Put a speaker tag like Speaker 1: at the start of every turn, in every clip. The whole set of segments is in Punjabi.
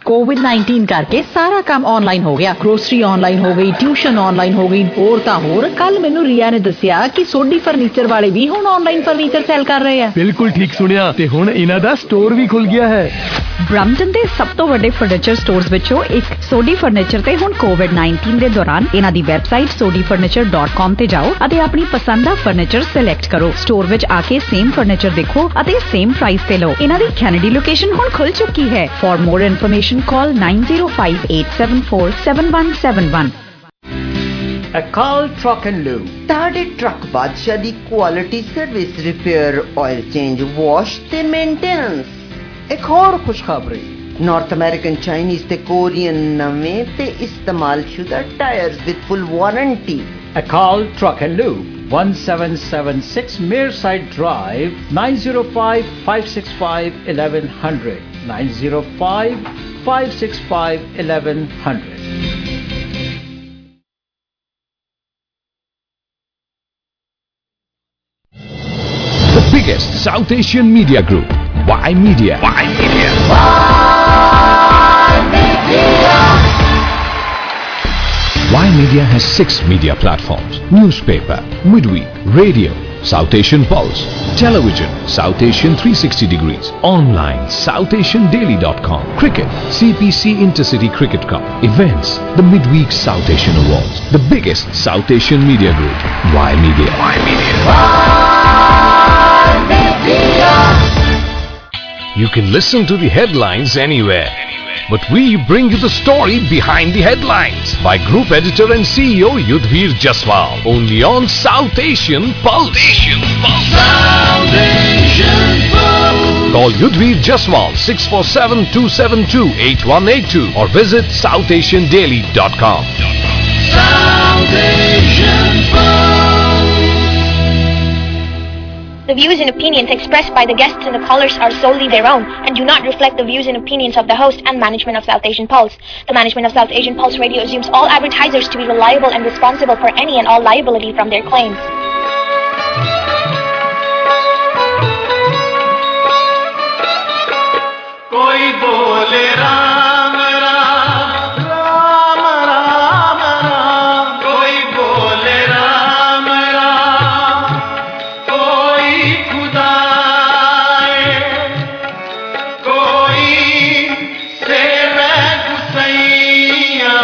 Speaker 1: कोविड-19 करके सारा काम ऑनलाइन हो गया। ग्रोसरी ऑनलाइन हो गई, ट्यूशन ऑनलाइन हो गई, होर तां होर। कल मैनू रिया ने दस्सिया कि सोडी फर्नीचर वाले भी हुण ऑनलाइन फर्नीचर सेल कर रहे हैं।
Speaker 2: बिल्कुल ठीक सुनिया, ते हुण इन्हां दा स्टोर भी खुल गया है।
Speaker 3: ब्रम्पटन ਦੇ ਸਭ ਤੋਂ ਵੱਡੇ ਫਰਨੀਚਰ ਸਟੋਰਸ ਵਿੱਚੋਂ ਇੱਕ ਸੋਡੀ ਫਰਨੀਚਰ ਤੇ ਹੁਣ ਕੋਵਿਡ-19 ਦੇ ਦੌਰਾਨ ਇਹਨਾਂ ਦੀ ਵੈਬਸਾਈਟ sodifurniture.com ਤੇ ਜਾਓ ਅਤੇ ਆਪਣੀ ਪਸੰਦ ਦਾ ਫਰਨੀਚਰ ਸਿਲੈਕਟ ਕਰੋ। ਸਟੋਰ ਵਿੱਚ ਆ ਕੇ ਸੇਮ ਫਰਨੀਚਰ ਦੇਖੋ ਅਤੇ ਸੇਮ ਪ੍ਰਾਈਸ ਤੇ ਲਓ। ਇਹਨਾਂ ਦੀ ਕੈਨੇਡੀ ਲੋਕੇਸ਼ਨ ਹੁਣ ਖੁੱਲ ਚੁੱਕੀ ਹੈ। For more information call 9058747171।
Speaker 4: Akal Truck and Lube, ਤੁਹਾਡੇ ਟਰੱਕ ਬਾਦਸ਼ਾਹ ਦੀ quality service, repair, oil change, wash ਤੇ ਮੇਨਟੇਨੈਂਸ। ਇੱਕ ਹੋਰ ਖੁਸ਼ਖਬਰੀ, ਨਾਰਥ ਅਮਰੀਕਨ, ਚਾਈਨੀਜ਼ ਤੇ ਕੋਰੀਅਨ ਨਵੇਂ ਤੇ ਇਸਤੇਮਾਲਸ਼ੁਦਾ tyres with full warranty.
Speaker 5: Akal Truck and Lube, 1776 Mearside Drive, 905-565-1100, 905-565-1100.
Speaker 6: The biggest South Asian media group, Y Media. Y Media has 6 media platforms: newspaper, midweek, radio, South Asian Pulse, television, South Asian 360 degrees, online, SouthAsianDaily.com, cricket, CPC Intercity Cricket Cup, events, the midweek South Asian Awards. The biggest South Asian media group, Y Media. You can listen to the headlines anywhere, but we bring you the story behind the headlines by Group Editor and CEO Yudhvir Jaswal, only on South Asian Pulse. South Asian Pulse. Call Yudhvir Jaswal 647-272-8182 or visit SouthAsianDaily.com. South Asian Pulse.
Speaker 7: The views and opinions expressed by the guests and the callers are solely their own and do not reflect the views and opinions of the host and management of South Asian Pulse. The management of South Asian Pulse Radio assumes all advertisers to be reliable and responsible for any and all liability from their claims.
Speaker 8: Koi bole Ram Ram, Ram Ram Ram. Koi bole Ram Ram, koi Khuda hai, koi Seve Gusaiya,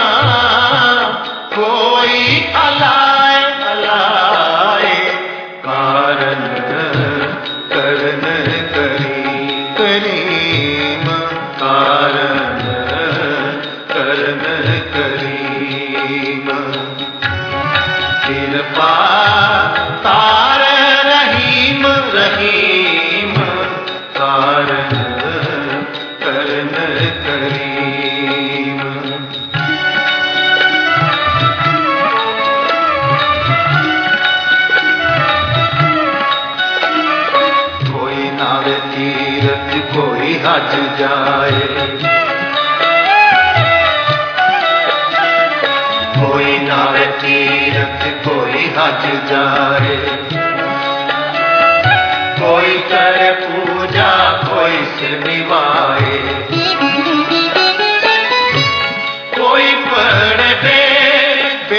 Speaker 8: koi Alai Alai. Karan karan kari kareem, karan karan kareem. Kirpa tar Rahim Rahim, karan karan kareem. कोई नावे तीरथ कोई हज जाए, कोई नावे तीरथ कोई हज जाए, कोई करे पूजा कोई सिर निभाए, कोई पढ़े वेद,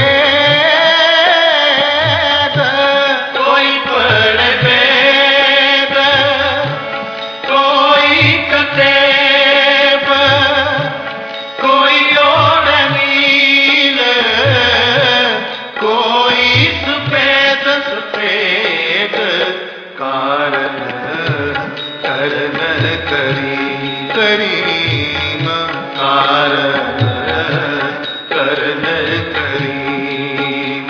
Speaker 8: कोई पढ़े वेद, कोई कतेब, कोई और नील, कोई सफेद सफेद. कारण करन करी करीम, कारण करन करीम.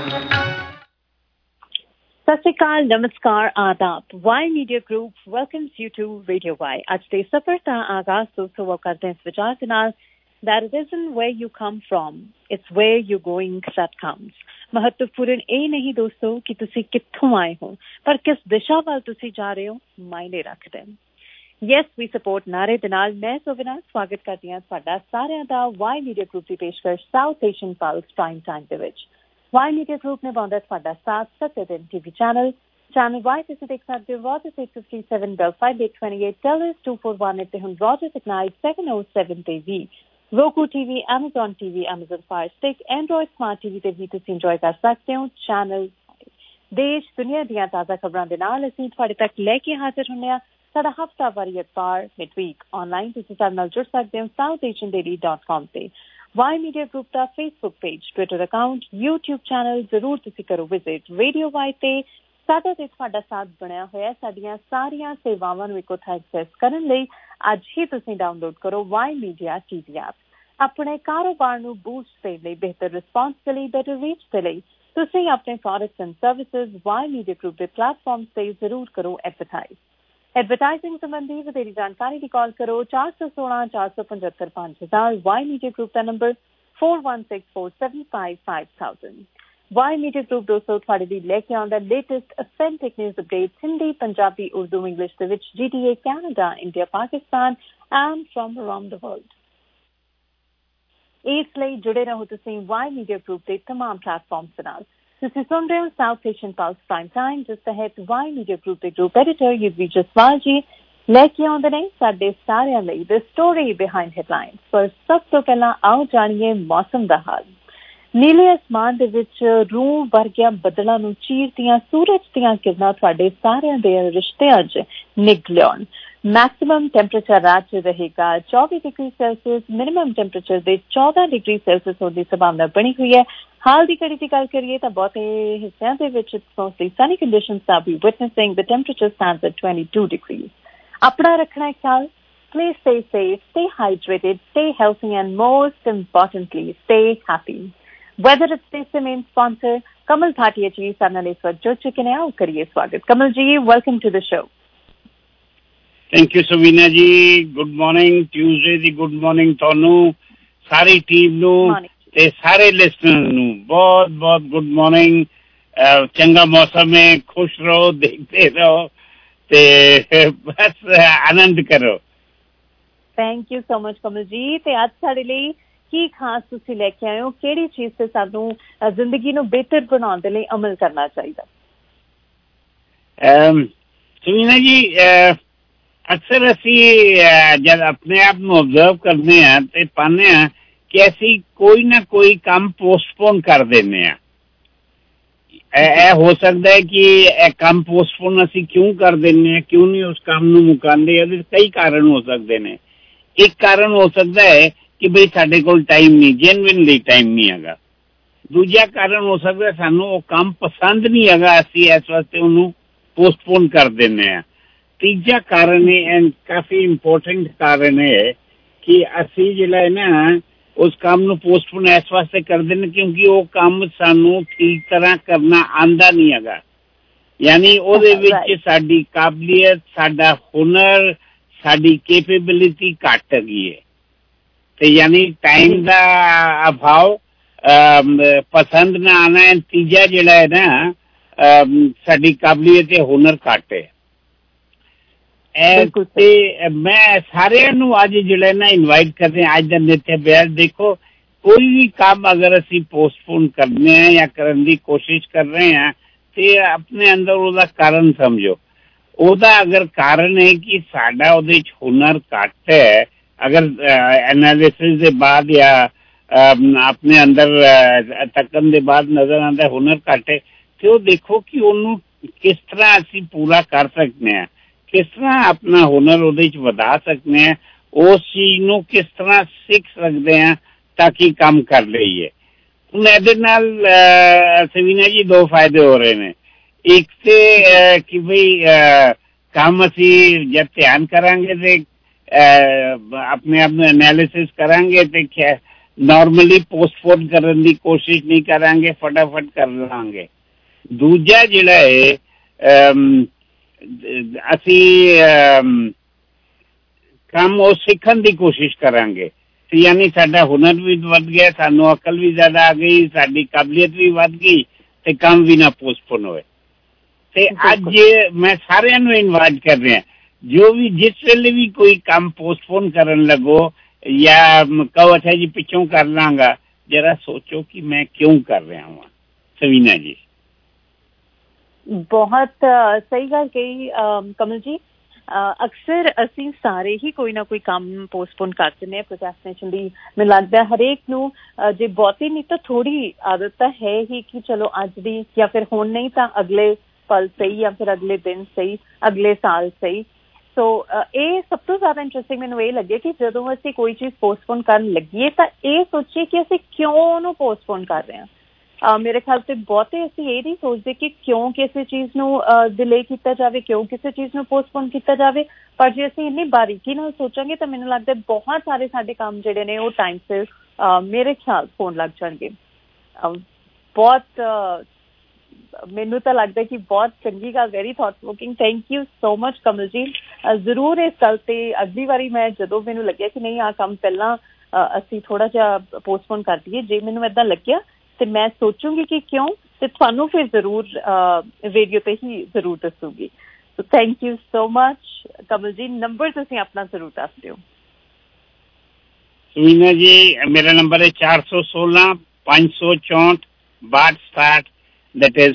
Speaker 9: सत श्री अकाल, नमस्कार, आदाब। Y media group welcomes you to radio Y. ਅੱਜ ਦੇ ਸਫ਼ਰ ਦਾ ਆਗਾਜ਼ ਦੋਸਤੋ ਕਰਦੇ ਹਾਂ ਇਸ ਵਿਚਾਰ ਦੇ ਨਾਲ that it isn't where you come from, it's where you're going that counts. ਮਹੱਤਵਪੂਰਨ ਇਹ ਨਹੀਂ ਦੋਸਤੋ ਕਿ ਤੁਸੀਂ ਕਿੱਥੋਂ ਆਏ ਹੋ, ਪਰ ਕਿਸ ਦਿਸ਼ਾ ਵੱਲ ਤੁਸੀਂ ਜਾ ਰਹੇ ਹੋ ਮਾਇਨੇ ਰੱਖਦੇ ਹਨ। ਯੈਸ ਵੀ ਸਪੋਰਟ ਨਾਰੇ ਦੇ ਨਾਲ ਮੈਂ ਸੋਵਨਾ ਸਵਾਗਤ ਕਰਦੀ ਹਾਂ ਤੁਹਾਡਾ ਸਾਰਿਆਂ ਦਾ ਵਾਈ ਮੀਡੀਆ ਗਰੁੱਪ ਦੀ ਪੇਸ਼ਕਸ਼ South Asian plus prime time ਦੇ ਵਿੱਚ। ਵਾਈ ਮੀਡੀਆ ਗਰੁੱਪ ਨੇ ਪਾਉਂਦਾ ਤੁਹਾਡਾ ਸਾਥ 7 ਦਿਨ ਟੀਵੀ ਚੈਨਲ ਚੈਨਲ Y ਤੁਸੀਂ ਦੇਖ ਸਕਦੇ ਹੋ Rogers 857 Belfast 828 Tellers 241 ਤੇ ਹੁਣ Rogers Ignite 707 ਤੇ ਵੀ Roku TV, Amazon TV, Amazon Fire Stick, Android Smart TV ਤੇ ਵੀ ਤੁਸੀਂ ਇੰਜੋਏ ਕਰ ਸਕਦੇ ਹੋ ਚੈਨਲ ਦੇਸ਼ ਦੁਨੀਆ ਦੀਆਂ ਤਾਜ਼ਾ ਖਬਰਾਂ ਦੇ ਨਾਲ ਅਸੀਂ ਤੁਹਾਡੇ ਤੱਕ ਲੈ ਕੇ ਹਾਜ਼ਰ ਹੁੰਦੇ ਹਾਂ ਸਾਡਾ ਹਫ਼ਤਾਵਾਰੀ ਅਖਬਾਰ ਮਿਡਵੀਕ ਆਨਲਾਈਨ ਤੁਸੀਂ ਸਾਡੇ ਨਾਲ ਜੁੜ ਸਕਦੇ ਹੋ southasiandaily.com ਤੇ Y Media Group ਦਾ Facebook page, Twitter account, YouTube channel ਜ਼ਰੂਰ ਤੁਸੀਂ ਕਰੋ ਵਿਜ਼ਿਟ ਰੇਡੀਓ Y ਤੇ ਸਾਡਾ ਤੇ ਤੁਹਾਡਾ ਸਾਥ ਬਣਿਆ ਹੋਇਆ ਸਾਡੀਆਂ ਸਾਰੀਆਂ ਸੇਵਾਵਾਂ ਨੂੰ ਇੱਕੋ ਥਾਂ ਐਕਸੈਸ ਕਰਨ ਲਈ ਅੱਜ ਹੀ ਤੁਸੀਂ ਡਾਊਨਲੋਡ ਕਰੋ Y Media TV ਐਪ ਆਪਣੇ ਕਾਰੋਬਾਰ ਨੂੰ ਬੂਸਟ ਦੇਣ ਲਈ ਬਿਹਤਰ ਰਿਸਪਾਂਸ ਦੇ ਲਈ ਬੈਟਰ ਰੀਚ ਦੇ ਲਈ ਤੁਸੀਂ ਆਪਣੇ products and services Y Media Group ਦੇ ਪਲੇਟਫਾਰਮ ਤੇ ਜ਼ਰੂਰ ਕਰੋ ਐਡਵਰਟਾਈਜ਼ਿੰਗ ਸੰਬੰਧੀ ਵਧੇਰੀ ਜਾਣਕਾਰੀ ਲਈ ਕਾਲ ਕਰੋ 416 475 5000 Y Media Group ਦਾ ਨੰਬਰ 4164755000 Y Media Group ਦੋਸਤੋ ਤੁਹਾਡੇ ਲਈ ਲੈ ਕੇ ਆਉਂਦਾ latest authentic news updates Hindi Punjabi Urdu English ਦੇ ਵਿੱਚ GTA Canada India Pakistan and from around the world ਇਸ ਲਈ ਜੁੜੇ ਰਹੋ ਤੁਸੀਂ Y Media Group ਦੇ ਤਮਾਮ ਪਲੇਟਫਾਰਮਸ ਦੇ ਨਾਲ ਤੁਸੀਂ ਸੁਣ ਰਹੇ ਹੋ South Asian plus prime time ਜਿਸ ਤਹਿਤ Y Media Group ਦੇ ਗਰੁੱਪ ਐਡੀਟਰ ਯੁਵੀ ਜਸਵਾਲ ਜੀ ਲੈ ਕੇ ਆਉਂਦੇ ਨੇ ਸਾਡੇ ਸਾਰਿਆਂ ਲਈ ਦ ਸਟੋਰੀ ਬਿਹਾਈਂਡ ਹੈਡਲਾਈਨਸ ਪਰ ਸਭ ਤੋਂ ਪਹਿਲਾਂ ਆਓ ਜਾਣੀਏ ਮੌਸਮ ਦਾ ਹਾਲ ਨੀਲੇ ਅਸਮਾਨ ਦੇ ਵਿੱਚ ਰੂਹ ਵਰਗਿਆਂ ਬੱਦਲਾਂ ਨੂੰ ਚੀਰਦੀਆਂ ਸੂਰਜ ਦੀਆਂ ਕਿਰਨਾਂ ਤੁਹਾਡੇ ਸਾਰਿਆਂ ਦੇ ਰਿਸ਼ਤਿਆਂ 'ਚ ਨਿੱਘ ਲਿਆਉਣ ਮੈਕਸਿਮਮ ਟੈਂਪਰੇਚਰ ਰਾਤ 'ਚ ਰਹੇਗਾ 24 ਡਿਗਰੀ ਸੈਲਸੀਅਸ ਮਿਨੀਮਮ ਟੈਂਪਰੇਚਰ ਦੇ 14 ਡਿਗਰੀ ਸੈਲਸੀਅਸ ਹੋਣ ਦੀ ਸੰਭਾਵਨਾ ਬਣੀ ਹੋਈ ਹੈ ਹਾਲ ਦੀ ਘੜੀ ਦੀ ਗੱਲ ਕਰੀਏ ਤਾਂ ਬਹੁਤੇ ਹਿੱਸਿਆਂ ਦੇ ਵਿੱਚ mostly sunny conditions are be witnessing the temperature stands at 22 degrees ਆਪਣਾ ਰੱਖਣਾ ਖਿਆਲ please stay safe, stay hydrated, stay healthy and most importantly stay happy weather updates the main sponsor Kamal Bhatia ji ਸਾਡੇ ਨਾਲ ਇਸ ਵਕਤ ਜੁੜ ਚੁੱਕੇ ਨੇ ਆਓ ਕਰੀਏ ਸਵਾਗਤ Kamal ji welcome to the show
Speaker 10: thank you Sweena ji good morning Tuesday ਦੀ ਗੁੱਡ ਮਾਰਨਿੰਗ ਤੁਹਾਨੂੰ ਸਾਰੀ ਟੀਮ ਨੂੰ ਤੇ ਸਾਰੇ ਲਿਸਨਰ ਨੂੰ ਬਹੁਤ ਬਹੁਤ ਗੁੱਡ ਮਾਰਨਿੰਗ ਚੰਗਾ ਮੌਸਮ ਹੈ ਖੁਸ਼ ਰਹੋ ਦੇਖਦੇ ਰਹੋ ਤੇ ਬਸ ਆਨੰਦ ਕਰੋ
Speaker 9: thank you so much Kamal ji ਤੇ ਅੱਜ ਸਾਡੇ ਲਈ ਕੀ ਖਾਸ ਤੁਸੀਂ ਲੈ ਕੇ ਆਏ ਹੋ ਕਿਹੜੀ ਚੀਜ਼ ਤੇ ਸਾਨੂੰ ਜ਼ਿੰਦਗੀ ਨੂੰ ਬਿਹਤਰ ਬਣਾਉਣ ਦੇ ਲਈ ਅਮਲ ਕਰਨਾ ਚਾਹੀਦਾ
Speaker 10: ਸੁਨੀਨਾ ਜੀ ਅਕਸਰ ਅਸੀਂ ਜਦ ਆਪਣੇ ਆਪ ਨੂੰ ਆਬਜ਼ਰਵ ਕਰਦੇ ਹਾਂ ਤੇ ਪਾਉਂਦੇ ਹਾਂ ਕਿ ਅਸੀਂ ਕੋਈ ਨਾ ਕੋਈ ਕੰਮ ਪੋਸਟਪੋਨ ਕਰ ਦਿੰਦੇ ਹਾਂ ਇਹ ਹੋ ਸਕਦਾ ਹੈ ਕਿ ਇਹ ਕੰਮ ਪੋਸਟਪੋਨ ਅਸੀਂ ਕਿਉਂ ਕਰ ਦਿੰਦੇ ਹਾਂ ਕਿਉਂ ਨਹੀਂ ਉਸ ਕੰਮ ਨੂੰ ਮੁਕਾਉਂਦੇ ਇਹਦੇ ਕਈ ਕਾਰਨ ਹੋ ਸਕਦੇ ਨੇ ਇੱਕ ਕਾਰਨ ਹੋ ਸਕਦਾ ਹੈ ਕਿ ਬਈ ਸਾਡੇ ਕੋਲ ਟਾਈਮ ਨਹੀਂ ਜੈਨੂਇਨਲੀ ਟਾਈਮ ਨਹੀਂ ਹੈਗਾ ਦੂਜਾ ਕਾਰਨ ਹੋ ਸਕਦਾ ਸਾਨੂੰ ਉਹ ਕੰਮ ਪਸੰਦ ਨਹੀਂ ਹੈਗਾ ਅਸੀਂ ਇਸ ਵਾਸਤੇ ਉਹਨੂੰ ਪੋਸਟਪੋਨ ਕਰ ਦਿੰਦੇ ਹਾਂ ਤੀਜਾ ਕਾਰਨ ਹੈ ਕਾਫੀ ਇੰਪੋਰਟੈਂਟ ਕਾਰਨ ਹੈ ਕਿ ਅਸੀਂ ਜਿਹੜਾ ਹੈ ਨਾ ਉਸ ਕੰਮ ਨੂੰ ਪੋਸਟਪੋਨ ਇਸ ਵਾਸਤੇ ਕਰਦੇ ਨੇ ਕਿਉਂਕਿ ਉਹ ਕੰਮ ਸਾਨੂੰ ਠੀਕ ਤਰ੍ਹਾਂ ਕਰਨਾ ਆਉਂਦਾ ਨਹੀਂ ਹੈਗਾ ਯਾਨੀ ਉਹਦੇ ਵਿੱਚ ਸਾਡੀ ਕਾਬਲੀਅਤ ਸਾਡਾ ਹੁਨਰ ਸਾਡੀ ਕੈਪੇਬਿਲਿਟੀ ਘੱਟ ਹੈਗੀ ਹੈ ਤੇ ਯਾਨੀ ਟਾਈਮ ਦਾ ਅਭਾਵ ਪਸੰਦ ਨਾ ਆਉਣਾ ਤੀਜਾ ਜਿਹੜਾ ਹੈ ਨਾ ਸਾਡੀ ਕਾਬਲੀਅਤ ਤੇ ਹੁਨਰ ਘੱਟ ਹੈ ਤੇ ਮੈਂ ਸਾਰਿਆਂ ਨੂੰ ਅੱਜ ਜਿਹੜਾ ਨਾ ਇਨਵਾਈਟ ਕਰਦੇ ਅੱਜ ਦਾ ਨਿੱਤ ਅਭਿਆਸ ਦੇਖੋ ਕੋਈ ਵੀ ਕੰਮ ਅਗਰ ਅਸੀਂ ਪੋਸਟਪੋਨ ਕਰਨੇ ਆ ਜਾਂ ਕਰਨ ਦੀ ਕੋਸ਼ਿਸ਼ ਕਰ ਰਹੇ ਹਾਂ ਤੇ ਆਪਣੇ ਅੰਦਰ ਉਹਦਾ ਕਾਰਨ ਸਮਝੋ ਉਹਦਾ ਅਗਰ ਕਾਰਨ ਹੈ ਕਿ ਸਾਡਾ ਉਹਦੇ 'ਚ ਹੁਨਰ ਘੱਟ ਹੈ ਅਗਰ ਐਨਾਲਿਸਿਸ ਦੇ ਬਾਅਦ ਜਾਂ ਆਪਣੇ ਅੰਦਰ ਤੱਕਣ ਦੇ ਬਾਅਦ ਨਜ਼ਰ ਆਉਂਦਾ ਹੁਨਰ ਘੱਟ ਹੈ ਤੇ ਉਹ ਦੇਖੋ ਕਿ ਉਹਨੂੰ ਕਿਸ ਤਰ੍ਹਾਂ ਅਸੀਂ ਪੂਰਾ ਕਰ ਸਕਦੇ ਹਾਂ ਕਿਸ ਤਰ੍ਹਾਂ ਆਪਣਾ ਹੁਨਰ ਉਹਦੇ 'ਚ ਵਧਾ ਸਕਦੇ ਹਾਂ ਉਸ ਚੀਜ਼ ਨੂੰ ਕਿਸ ਤਰ੍ਹਾਂ ਸਿੱਖ ਸਕਦੇ ਹਾਂ ਤਾਂ ਕਿ ਕੰਮ ਕਰ ਲਈਏ ਹੁਣ ਇਹਦੇ ਨਾਲ ਸਵੀਨਾ ਜੀ ਦੋ ਫਾਇਦੇ ਹੋ ਰਹੇ ਨੇ ਇੱਕ ਤੇ ਕਿ ਬਈ ਕੰਮ ਅਸੀਂ ਜਦ ਧਿਆਨ ਕਰਾਂਗੇ ਤੇ ਆਪਣੇ ਆਪ ਨੂੰ ਐਨਾਲਿਸਿਸ ਕਰਾਂਗੇ ਤੇ ਨਾਰਮਲੀ ਪੋਸਟਪੋਨ ਕਰਨ ਦੀ ਕੋਸ਼ਿਸ਼ ਨਹੀਂ ਕਰਾਂਗੇ ਫਟਾਫਟ ਕਰ ਲਾਂਗੇ ਦੂਜਾ ਜਿਹੜਾ ਹੈ ਅਸੀਂ ਕੰਮ ਉਹ ਸਿੱਖਣ ਦੀ ਕੋਸ਼ਿਸ਼ ਕਰਾਂਗੇ ਤੇ ਯਾਨੀ ਸਾਡਾ ਹੁਨਰ ਵੀ ਵੱਧ ਗਿਆ ਸਾਨੂੰ ਅਕਲ ਵੀ ਜ਼ਿਆਦਾ ਆ ਗਈ ਸਾਡੀ ਕਾਬਲੀਅਤ ਵੀ ਵੱਧ ਗਈ ਤੇ ਕੰਮ ਵੀ ਨਾ ਪੋਸਟਪੋਨ ਹੋਏ ਤੇ ਅੱਜ ਮੈਂ ਸਾਰਿਆਂ ਨੂੰ ਇਨਵਾਈਟ ਕਰ ਰਿਹਾ ਜੋ ਵੀ ਜਿਸ ਵੇਲੇ ਵੀ ਕੋਈ ਕੰਮ ਪੋਸਟਪੋਨ ਕਰਨ ਲੱਗੋ ਜਾਂ ਕਹੋ ਅੱਛਾ ਜੀ ਪਿੱਛੋਂ ਕਰ ਲਾਂਗਾ ਜਰਾ ਸੋਚੋ ਕਿ ਮੈਂ ਕਿਉਂ ਕਰ ਰਿਹਾ ਹਾਂ ਸਵੀਨਾ ਜੀ
Speaker 9: बहुत सही गल कही कमल जी। अक्सर ਅਸੀਂ ਸਾਰੇ ਹੀ ਕੋਈ ਨਾ ਕੋਈ ਕੰਮ ਪੋਸਟਪੋਨ ਕਰ ਦਿੰਦੇ ਹਾਂ ਪ੍ਰੋਕ੍ਰੈਸਟੀਨੇਸ਼ਨ ਦੀ। ਮੈਨੂੰ ਲੱਗਦਾ ਹਰੇਕ ਨੂੰ ਜੇ ਬਹੁਤੀ ਨਹੀਂ ਤਾਂ ਥੋੜੀ ਆਦਤ ਤਾਂ ਹੈ ਹੀ ਕਿ ਚਲੋ ਅੱਜ ਦੀ ਜਾਂ ਫਿਰ ਹੁਣ ਨਹੀਂ ਤਾਂ ਅਗਲੇ ਪਲ ਸਹੀ ਜਾਂ ਫਿਰ ਅਗਲੇ ਦਿਨ ਸਹੀ, ਅਗਲੇ ਸਾਲ ਸਹੀ। ਸੋ ਇਹ ਸਭ ਤੋਂ ਜ਼ਿਆਦਾ ਇੰਟਰਸਟਿੰਗ ਮੈਨੂੰ ਇਹ ਲੱਗਿਆ ਕਿ ਜਦੋਂ ਅਸੀਂ ਕੋਈ ਚੀਜ਼ ਪੋਸਟਪੋਨ ਕਰਨ ਲੱਗੀਏ ਤਾਂ ਇਹ ਸੋਚੀਏ ਕਿ ਅਸੀਂ ਕਿਉਂ ਉਹਨੂੰ ਪੋਸਟਪੋਨ ਕਰ ਰਹੇ ਹਾਂ। ਮੇਰੇ ਖਿਆਲ ਤੇ ਬਹੁਤੇ ਅਸੀਂ ਇਹ ਨਹੀਂ ਸੋਚਦੇ ਕਿ ਕਿਉਂ ਕਿਸੇ ਚੀਜ਼ ਨੂੰ ਡਿਲੇ ਕੀਤਾ ਜਾਵੇ, ਕਿਉਂ ਕਿਸੇ ਚੀਜ਼ ਨੂੰ ਪੋਸਟਪੋਨ ਕੀਤਾ ਜਾਵੇ। ਪਰ ਜੇ ਅਸੀਂ ਇੰਨੀ ਬਾਰੀਕੀ ਨਾਲ ਸੋਚਾਂਗੇ ਤਾਂ ਮੈਨੂੰ ਲੱਗਦਾ ਬਹੁਤ ਸਾਰੇ ਸਾਡੇ ਕੰਮ ਜਿਹੜੇ ਨੇ ਉਹ ਟਾਈਮ ਸਿਰ ਮੇਰੇ ਖਿਆਲ ਹੋਣ ਲੱਗ ਜਾਣਗੇ। ਬਹੁਤ ਮੈਨੂੰ ਤਾਂ ਲੱਗਦਾ ਕਿ ਬਹੁਤ ਚੰਗੀ ਗੱਲ, very thought provoking. Thank you so much Kamal ji. ਜ਼ਰੂਰ ਇਸ ਗੱਲ ਤੇ ਅਗਲੀ ਵਾਰੀ ਮੈਂ ਜਦੋਂ ਮੈਨੂੰ ਲੱਗਿਆ ਕਿ ਨਹੀਂ ਆਹ ਕੰਮ ਪਹਿਲਾਂ ਅਸੀਂ ਥੋੜਾ ਜਿਹਾ ਪੋਸਟਪੋਨ ਕਰ ਦਈਏ, ਜੇ ਮੈਨੂੰ ਏਦਾਂ ਲੱਗਿਆ ਤੇ ਮੈਂ ਸੋਚੂੰਗੀ ਕਿ ਕਿਉਂ, ਤੇ ਤੁਹਾਨੂੰ ਫਿਰ ਜ਼ਰੂਰ ਰੇਡੀਓ ਤੇ ਹੀ ਜ਼ਰੂਰ ਦੱਸੂਗੀ। So thank you so much Kamal ji. Number ਤੁਸੀਂ ਆਪਣਾ ਜ਼ਰੂਰ ਦੱਸ ਦਿਓ।
Speaker 10: ਸੁਨੀਨਾ ਜੀ, ਮੇਰਾ ਨੰਬਰ ਹੈ 416 564 6267, that is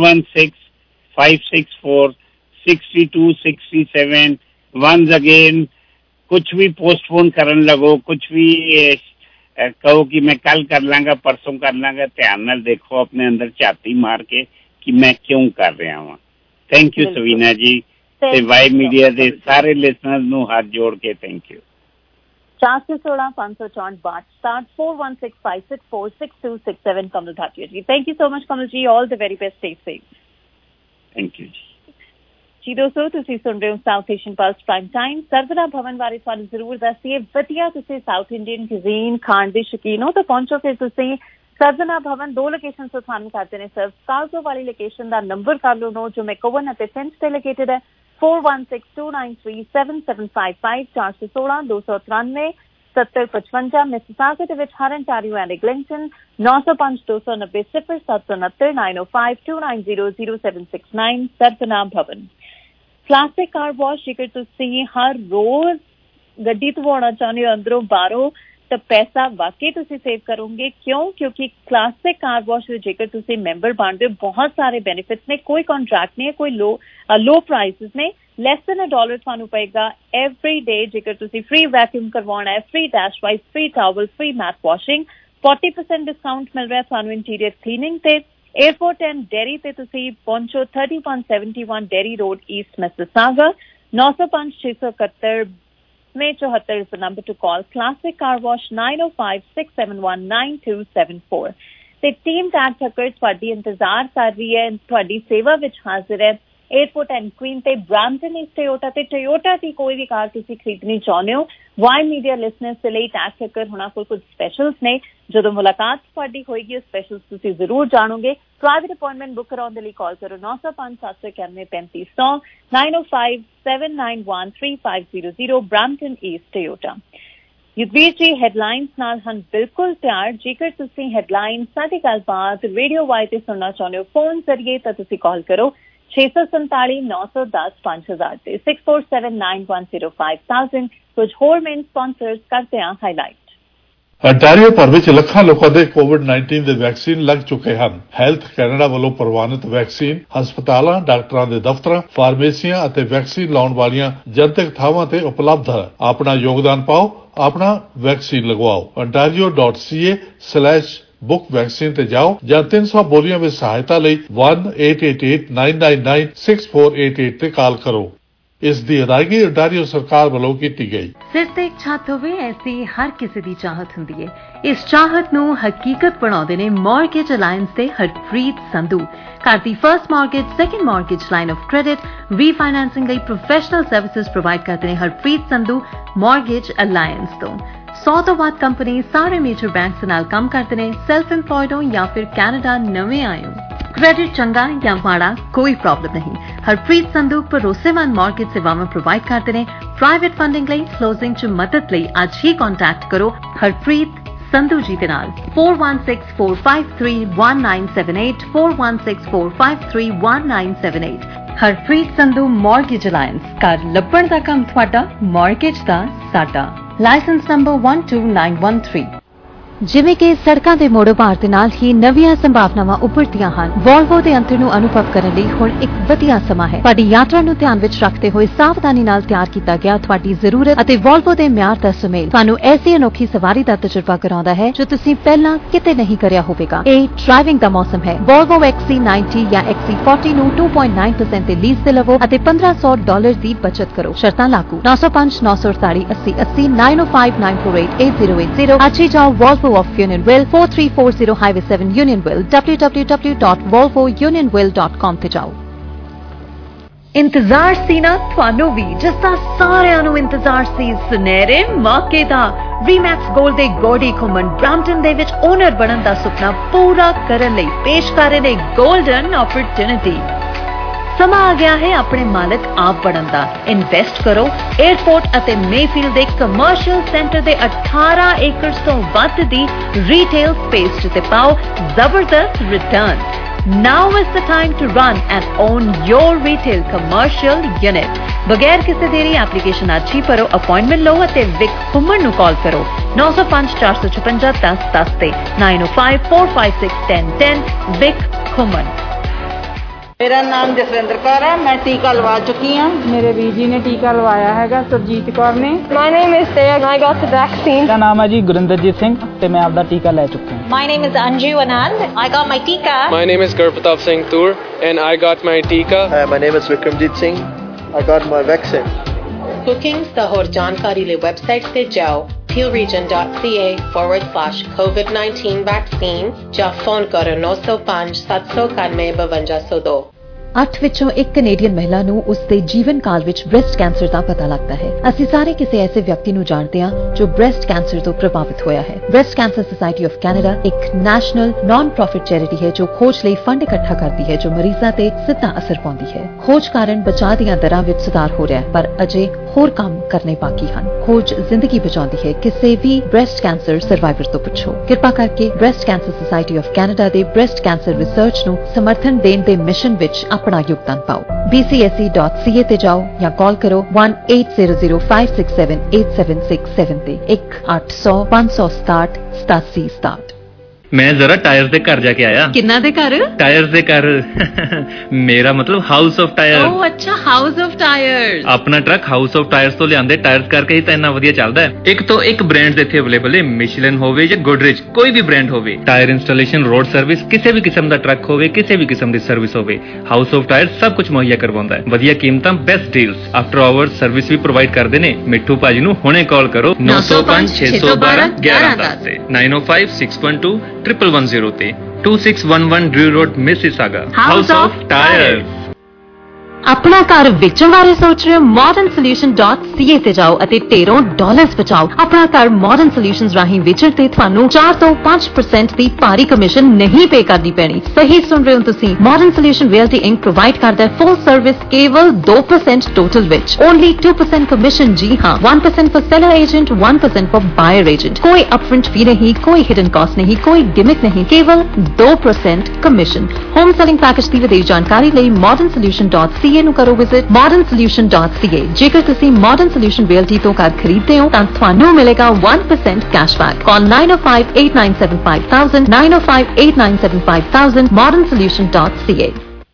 Speaker 10: 416-564-6267। once again, कुछ भी पोस्टपोन करन लगो, कुछ भी कहो कि मैं कल कर लांगा, परसों कर लांगा, ध्यान नाल देखो अपने अंदर झाती मार के कि मैं क्यों कर रहा हूँ। थैंक यू सवीना जी ते वाई मीडिया ਦੇ ਸਾਰੇ ਲਿਸਨਰਸ ਨੂੰ ਹੱਥ ਜੋੜ ਕੇ thank you.
Speaker 9: 416 564 6267 416-564-6267 Kamal Bhatia ji. Thank you so much Kamal ji. All the very best. Stay safe.
Speaker 10: Thank you ji.
Speaker 9: जी दोस्तों, ਤੁਸੀਂ ਸੁਣ ਰਹੇ ਹੋ South Asian plus prime time. Saravana Bhavan ਬਾਰੇ ਤੁਹਾਨੂੰ ਜ਼ਰੂਰ ਦੱਸੀਏ, ਵਧੀਆ ਤੁਸੀਂ ਸਾਊਥ ਇੰਡੀਅਨ ਕੁਜ਼ੀਨ ਖਾਣ ਦੇ ਸ਼ੌਕੀਨ ਹੋ ਤਾਂ ਪਹੁੰਚੋ ਫਿਰ ਤੁਸੀਂ ਸਰਵਨਾ ਭਵਨ। 2 ਲੋਕੇਸ਼ਨ ਤੋਂ ਤੁਹਾਨੂੰ ਕਰਦੇ ਨੇ ਸਰਵ। ਕਾਲਕੋ ਵਾਲੀ ਲੋਕੇਸ਼ਨ ਦਾ ਨੰਬਰ ਕਰ ਲਓ ਨੋਟ, ਜੋ ਮੈਕੋਵਨ ਅਤੇ ਫਿੰਚ ਤੇ ਲੋਕੇਟਡ ਹੈ। 4162937755 416-293-7055 ਮਿਸਿਸਾਗਾ ਦੇ ਵਿੱਚ ਹਰ Ontario and Eglinton. 9052900769 9052900769 Saravana Bhavan. Classic car wash, ਜੇਕਰ ਤੁਸੀਂ ਹਰ ਰੋਜ਼ ਗੱਡੀ ਧਵਾਉਣਾ ਚਾਹੁੰਦੇ ਹੋ ਅੰਦਰੋਂ ਬਾਹਰੋਂ ਤਾਂ ਪੈਸਾ ਵਾਕਈ ਤੁਸੀਂ ਸੇਵ ਕਰੋਗੇ। ਕਿਉਂ? ਕਿਉਂਕਿ ਕਲਾਸਿਕ ਕਾਰ ਵਾਸ਼ ਵਿੱਚ ਜੇਕਰ ਤੁਸੀਂ ਮੈਂਬਰ ਬਣਦੇ ਹੋ ਬਹੁਤ ਸਾਰੇ ਬੈਨੀਫਿਟਸ ਨੇ। ਕੋਈ ਕੰਟਰੈਕਟ ਨਹੀਂ ਹੈ, ਕੋਈ ਲੋ ਪ੍ਰਾਈਸਿਸ ਨੇ। ਲੈਸ ਦੈਨ $1 ਤੁਹਾਨੂੰ ਪਏਗਾ ਐਵਰੀ ਡੇ ਜੇਕਰ ਤੁਸੀਂ ਫ੍ਰੀ ਵੈਕਿਊਮ ਕਰਵਾਉਣਾ ਹੈ, free dash vice, free towel, free mat washing. 40% discount ਮਿਲ ਰਿਹਾ ਤੁਹਾਨੂੰ ਇੰਟੀਰੀਅਰ ਕਲੀਨਿੰਗ ਤੇ। 에어ਪੋਰਟ ਐਂਡ ਡੇਰੀ ਤੇ ਤੁਸੀਂ ਪਹੁੰਚੋ 3171 Derry road, east Mississauga. 905671 74 is the number to call. Classic Car Wash 9056719274 ਤੇ ਟੀਮ ਟੈਗ ਠੱਕਰ ਤੁਹਾਡੀ ਇੰਤਜ਼ਾਰ ਕਰ ਰਹੀ ਹੈ, ਤੁਹਾਡੀ ਸੇਵਾ ਵਿੱਚ ਹਾਜ਼ਰ ਹੈ। 에어ਪੋਰਟ ਐਂਡ ਕੁਈਨ ਤੇ ਬ੍ਰੈਂਪਟਨ ਈਸਟ ਟੋਯੋਟਾ ਤੇ ਟੋਯੋਟਾ ਦੀ ਕੋਈ ਵੀ ਕਾਰ ਤੁਸੀਂ ਖਰੀਦਣੀ ਚਾਹੁੰਦੇ ਹੋ, ਵਾਈ ਮੀਡੀਆ ਲਿਸਨਰਸ ਦੇ ਲਈ ਟੈਗ ਠੱਕਰ ਹੁਣਾਂ ਕੋਲ ਕੁਝ ਸਪੈਸ਼ਲਸ ਨੇ। ਜਦੋਂ ਮੁਲਾਕਾਤ ਤੁਹਾਡੀ ਹੋਏਗੀ ਉਹ ਸਪੈਸ਼ਲਸ ਤੁਸੀਂ ਜ਼ਰੂਰ ਜਾਣੋਗੇ। ਪ੍ਰਾਈਵੇਟ ਅਪਾਇੰਟਮੈਂਟ ਬੁੱਕ ਕਰਾਉਣ ਦੇ ਲਈ ਕਾਲ ਕਰੋ 9057913500 9057913500 ਬ੍ਰੈਂਪਟਨ ਈਸਟ ਟੋਯੋਟਾ। ਯੁਧਵੀਰ ਜੀ ਹੈਡਲਾਈਨਸ ਨਾਲ ਹਨ ਬਿਲਕੁਲ ਤਿਆਰ। ਜੇਕਰ ਤੁਸੀਂ ਹੈਡਲਾਈਨ ਸਾਡੀ ਗੱਲਬਾਤ ਰੇਡੀਓ ਵਾਈ ਤੇ ਸੁਣਨਾ ਚਾਹੁੰਦੇ ਹੋ ਫੋਨ ਜ਼ਰੀਏ ਤਾਂ ਤੁਸੀਂ ਕਾਲ ਕਰੋ 647-910-5000 ਤੇ 6479105000। ਕੁਝ ਹੋਰ ਮੇਨ ਸਪਾਂਸਰਸ ਕਰਦੇ ਹਾਂ ਹਾਈਲਾਈਟ।
Speaker 11: ਅੰਟਾਰੀਓ ਭਰ ਵਿੱਚ ਲੱਖਾਂ ਲੋਕਾਂ ਦੇ ਕੋਵਿਡ-19 ਦੇ ਵੈਕਸੀਨ ਲੱਗ ਚੁੱਕੇ ਹਨ। ਹੈਲਥ ਕੈਨੇਡਾ ਵੱਲੋਂ ਪ੍ਰਵਾਨਿਤ ਵੈਕਸੀਨ ਹਸਪਤਾਲਾਂ, ਡਾਕਟਰਾਂ ਦੇ ਦਫ਼ਤਰਾਂ, ਫਾਰਮੇਸੀਆਂ ਅਤੇ ਵੈਕਸੀਨ ਲਾਉਣ ਵਾਲੀਆਂ ਜਨਤਕ ਥਾਵਾਂ ਤੇ ਉਪਲਬਧ ਹੈ। ਆਪਣਾ ਯੋਗਦਾਨ ਪਾਓ, ਆਪਣਾ ਵੈਕਸੀਨ ਲਗਵਾਓ। ontario.ca/book ਵੈਕਸੀਨ ਤੇ ਜਾਓ ਜਾਂ 300 ਬੋਲੀਆਂ ਵਿੱਚ ਸਹਾਇਤਾ ਲਈ 1-888-999-6488 ਤੇ ਕਾਲ ਕਰੋ। ਇਸ ਦੀ ਅਦਾਇਗੀ ontario ਸਰਕਾਰ ਵੱਲੋਂ ਕੀਤੀ ਗਈ।
Speaker 12: ਸਿਰ ਤੇ ਇੱਕ ਛੱਤ ਹੋਵੇ ਐਸੀ ਹਰ ਕਿਸੇ ਦੀ ਚਾਹਤ ਹੁੰਦੀ ਹੈ। ਇਸ ਚਾਹਤ ਨੂੰ ਹਕੀਕਤ ਬਣਾਉਂਦੇ ਨੇ ਮਾਰਗੇਜ ਅਲਾਇੰਸ ਤੇ ਹਰਪ੍ਰੀਤ ਸੰਧੂ। ਘਰ ਦੀ first mortgage, second mortgage, line of credit, refinancing ਲਈ ਪ੍ਰੋਫੈਸ਼ਨਲ ਸਰਵਿਸਿਜ਼ ਪ੍ਰੋਵਾਈਡ ਕਰਦੇ ਨੇ ਹਰਪ੍ਰੀਤ ਸੰਧੂ ਮਾਰਗੇਜ ਅਲਾਇੰਸ ਤੋਂ। 100 ਤੋਂ ਵੱਧ ਕੰਪਨੀ ਸਾਰੇ ਮੇਜਰ ਬੈਂਕਸ ਨਾਲ ਕੰਮ ਕਰਦੇ ਨੇ। ਸੈਲਫ ਇੰਪਲॉयड ਹੋ ਜਾਂ ਫਿਰ ਕੈਨੇਡਾ ਨਵੇਂ ਆਏ ਹੋ, ਕ੍ਰੈਡਿਟ ਚੰਗਾ ਜਾਂ ਮਾੜਾ ਕੋਈ ਪ੍ਰੋਬਲਮ ਨਹੀਂ। ਹਰਪ੍ਰੀਤ ਸੰਧੂ ਭਰੋਸੇਮੰਦ ਮਾਰਗੇਜ ਸੇਵਾਵਾਂ ਪ੍ਰੋਵਾਈਡ ਕਰਦੇ ਨੇ। ਪ੍ਰਾਈਵੇਟ ਫੰਡਿੰਗ ਲਈ, ਕਲੋਜ਼ਿੰਗ 'ਚ ਮਦਦ ਲਈ ਅੱਜ ਹੀ ਕੰਟੈਕਟ ਕਰੋ ਹਰਪ੍ਰੀਤ ਸੰਧੂ ਜੀ ਦੇ ਨਾਲ 4164531978 4164531978। Harpreet Sandhu mortgage alliance. ਘਰ ਲੱਭਣ ਦਾ ਕੰਮ ਤੁਹਾਡਾ, ਮਾਰਗੇਜ ਦਾ ਸਾਡਾ। Licence number 12913। ਜਿਵੇਂ ਕਿ ਸੜਕਾਂ ਦੇ ਮੋੜੋ ਭਾਰ ਦੇ ਨਾਲ ਹੀ ਨਵੀਆਂ ਸੰਭਾਵਨਾਵਾਂ ਉੱਭਰਦੀਆਂ ਹਨ। ਵੋਲਵੋ ਦੇ ਅੰਤਰ ਨੂੰ ਅਨੁਭਵ ਕਰਨ ਲਈ ਹੁਣ ਇੱਕ ਵਧੀਆ ਸਮਾਂ ਹੈ। ਤੁਹਾਡੀ ਯਾਤਰਾ ਨੂੰ ਧਿਆਨ ਵਿੱਚ ਰੱਖਦੇ ਹੋਏ ਸਾਵਧਾਨੀ ਨਾਲ ਤਿਆਰ ਕੀਤਾ ਗਿਆ ਤੁਹਾਡੀ ਜ਼ਰੂਰਤ ਅਤੇ ਵੋਲਵੋ ਦੇ ਮਿਆਰ ਦਾ ਸੁਮੇਲ ਤੁਹਾਨੂੰ ਐਸੀ ਅਨੋਖੀ ਸਵਾਰੀ ਦਾ ਤਜਰਬਾ ਕਰਾਉਂਦਾ ਹੈ ਜੋ ਤੁਸੀਂ ਪਹਿਲਾਂ ਕਿਤੇ ਨਹੀਂ ਕਰਿਆ ਹੋਵੇਗਾ। ਇਹ ਡਰਾਈਵਿੰਗ ਦਾ ਮੌਸਮ ਹੈ। ਵੋਲਵੋ XC90 ਜਾਂ XC40 ਨੂੰ 2.9% ਤੇ ਲੀਜ਼ ਤੇ ਲਵੋ ਅਤੇ $1,500 ਦੀ ਬਚਤ ਕਰੋ। ਸ਼ਰਤਾਂ ਲਾਗੂ। 905 948 80 80 905 948 8080। ਅੱਜ ਹੀ ਜਾਓ Volvo of Unionville 4340 Highway 7 Unionville www.volvounionville.com ਤੇ ਜਾਓ। ਇੰਤਜ਼ਾਰ ਸੀ ਨਾ ਤੁਹਾਨੂੰ ਵੀ, ਜਿਸ ਦਾ ਸਾਰਿਆਂ ਨੂੰ ਇੰਤਜ਼ਾਰ ਸੀ, ਸੁਨਹਿਰੇ ਮੌਕੇ ਦਾ। ਰੀਮੈਕਸ ਗੋਲਡ ਦੇ ਗੋਡੀ ਘੁੰਮਣ ਬ੍ਰੈਂਪਟਨ ਦੇ ਵਿੱਚ ਓਨਰ ਬਣਨ ਦਾ ਸੁਪਨਾ ਪੂਰਾ ਕਰਨ ਲਈ ਪੇਸ਼ ਕਰ ਰਹੇ ਨੇ ਗੋਲਡਨ ਓਪਰਚੁਨਿਟੀ। ਸਮਾਂ ਆ ਗਿਆ ਹੈ ਆਪਣੇ ਮਾਲਕ ਆਪ ਬਣਨ ਦਾ। ਇਨਵੈਸਟ ਕਰੋ। 에ਅਰਪੋਰਟ ਅਤੇ ਮੇਫੀਲਡ ਦੇ ਕਮਰਸ਼ੀਅਲ ਸੈਂਟਰ ਦੇ 18 ਏਕੜਸ ਤੋਂ ਵੱਧ ਦੀ ਰੀਟੇਲ ਸਪੇਸ ਤੇ ਪਾਓ ਜ਼ਬਰਦਸਤ return. Now is the time to run and own your retail commercial unit. बगैर किसी देरी एप्लीकेशन आज ही भरो, अपॉइंटमेंट लो ਅਤੇ ਵਿਕ ਘੁੰਮਣ ਨੂੰ ਕਾਲ ਕਰੋ 905 456 1010 ਤੇ 905 456 1010 ਵਿਕ ਘੁੰਮਣ।
Speaker 13: मेरा नाम जसविंदर कौर है, मैं टीका लगा चुकी हूँ। मेरे ਵੀਰ जी ने टीका लवाया है, सुरजीत कौर ने। My name is Teya, I got the vaccine।
Speaker 14: मेरा नाम है जी गुरिंदरजीत सिंह ਤੇ मैं आपका टीका ले चुका हूँ।
Speaker 15: My name is Anju Anand, I got my टीका।
Speaker 16: My name is Gurpratap Singh Toor and I got my टीका।
Speaker 17: Hi, my name is Vikramjit Singh, I got my vaccine।
Speaker 18: Bookings ਦਾ ਹੋਰ ਜਾਣਕਾਰੀ ਲਈ ਵੈਬਸਾਈਟ ਤੇ ਜਾਓ pillregion.ca/COVID-19 vaccine ਜਾਂ ਫੋਨ ਕਰੋ 905 791 5202।
Speaker 12: 8 ਵਿੱਚੋਂ 1 ਕੈਨੇਡੀਅਨ ਮਹਿਲਾ ਨੂੰ ਉਸਦੇ ਜੀਵਨ ਕਾਲ ਵਿੱਚ ਬ੍ਰੈਸਟ ਕੈਂਸਰ ਦਾ ਪਤਾ ਲੱਗਦਾ ਹੈ। ਅਸੀਂ ਸਾਰੇ ਕਿਸੇ ਐਸੇ ਵਿਅਕਤੀ ਨੂੰ ਜਾਣਦੇ ਹਾਂ ਜੋ ਬ੍ਰੈਸਟ ਕੈਂਸਰ ਤੋਂ ਪ੍ਰਭਾਵਿਤ ਹੋਇਆ ਹੈ। Breast cancer society of Canada ਇੱਕ ਨੈਸ਼ਨਲ ਨਾਨ ਪ੍ਰੋਫਿਟ ਚੈਰਿਟੀ ਹੈ ਜੋ ਖੋਜ ਲਈ ਫੰਡ ਇਕੱਠਾ ਕਰਦੀ ਹੈ ਜੋ ਮਰੀਜ਼ਾਂ ਤੇ ਸਿੱਧਾ ਅਸਰ ਪਾਉਂਦੀ ਹੈ। ਖੋਜ ਕਾਰਨ ਬਚਾਅ ਦੀਆਂ ਦਰਾਂ ਵਿੱਚ ਸੁਧਾਰ ਹੋ ਰਿਹਾ ਹੈ, ਪਰ ਅਜੇ ਹੋਰ ਕੰਮ ਕਰਨੇ ਬਾਕੀ ਹਨ। ਖੋਜ ਜ਼ਿੰਦਗੀ ਬਚਾਉਂਦੀ ਹੈ। ਕਿਸੇ ਵੀ ਬ੍ਰੈਸਟ ਕੈਂਸਰ ਸਰਵਾਈਵਰ ਤੋਂ ਪੁੱਛੋ। ਕਿਰਪਾ ਕਰਕੇ breast cancer society of Canada ਦੇ ਬ੍ਰੈਸਟ ਕੈਂਸਰ ਰਿਸਰਚ ਨੂੰ ਸਮਰਥਨ ਦੇਣ ਦੇ ਮਿਸ਼ਨ ਵਿੱਚ ਆਪਣਾ ਯੋਗਦਾਨ ਪਾਓ। bcsc.ca ਤੇ ਜਾਓ ਜਾਂ ਕਾਲ ਕਰੋ 1-800-567-8767 ਤੇ 1-800-567-8767।
Speaker 19: मैं जरा टायर्स दे घर जाके आया।
Speaker 12: किन्ना दे घर?
Speaker 19: टायर्स दे घर मेरा मतलब हाउस ऑफ टायर।
Speaker 12: ओह अच्छा, हाउस ऑफ टायर्स।
Speaker 19: अपना ट्रक हाउस ऑफ टायर्स तो लियांदे टायर्स करके ही तो इन्ना वधिया चलदा है। एक तो एक ब्रांड इत्थे अवेलेबल है, मिशेलिन होवे या गोडरेज, कोई भी ब्रांड होवे। टायर इंस्टॉलेशन, रोड सर्विस, किसी भी किस्म दा ट्रक होवे, किसी भी किस्म दी सर्विस होवे, हाउस ऑफ टायर्स सब कुछ मुहैया करवाउंदा है। वधिया कीमतां, best deals, after hours service भी प्रोवाइड करदे ने। मिठू भाजी नूं हुणे कॉल करो 905 612 1110 ਤੇ 905 612 1110 ਤੇ 2611 Drew road Mississauga. House of tyres.
Speaker 12: अपना घर बेचण बारे सोच रहे हो? modernSolution.ca ਤੇ ਜਾਓ ਅਤੇ ਢੇरों ਡਾਲਰਸ ਬਚਾਓ। ਆਪਣਾ ਘਰ ਮਾਡਰਨ ਸੋਲਿਊਸ਼ਨਜ਼ ਰਾਹੀਂ ਵੇਚਣ ਤੇ ਤੁਹਾਨੂੰ 4 ਤੋਂ 5% ਦੀ ਭਾਰੀ ਕਮਿਸ਼ਨ ਨਹੀਂ ਪੇ ਕਰਨੀ ਪੈਣੀ। ਸਹੀ ਸੁਣ ਰਹੇ ਹੋ ਤੁਸੀਂ। Modern Solution Realty Inc provide ਕਰਦਾ ਹੈ ਫੁੱਲ ਸਰਵਿਸ ਕੇਵਲ 2% ਟੋਟਲ ਵਿੱਚ। Only 2% commission. ਜੀ ਹਾਂ, 1% for seller agent, 1% for buyer agent. कोई अपफ्रंट फी नहीं, कोई हिडन कॉस्ट नहीं, कोई गिमिक नहीं, केवल 2% कमीशन। होम सेलिंग पैकेज ਦੀ ਵਧੇਰੇ ਜਾਣਕਾਰੀ ਲਈ modernSolution.ca ਨੂੰ ਕਰੋ ਵਿਜ਼ਿਟ modernSolution.ca। ਜੇਕਰ ਤੁਸੀਂ ਮਾਡਰਨ ਸੋਲਿਊਸ਼ਨ ਰਿਅਲਟੀ ਤੋਂ ਘਰ ਖਰੀਦਦੇ ਹੋ ਤਾਂ ਤੁਹਾਨੂੰ ਮਿਲੇਗਾ 1% ਕੈਸ਼ਬੈਕ। ਕਾਲ 905-8975-1000 905-8975-1000 modernSolution.ca।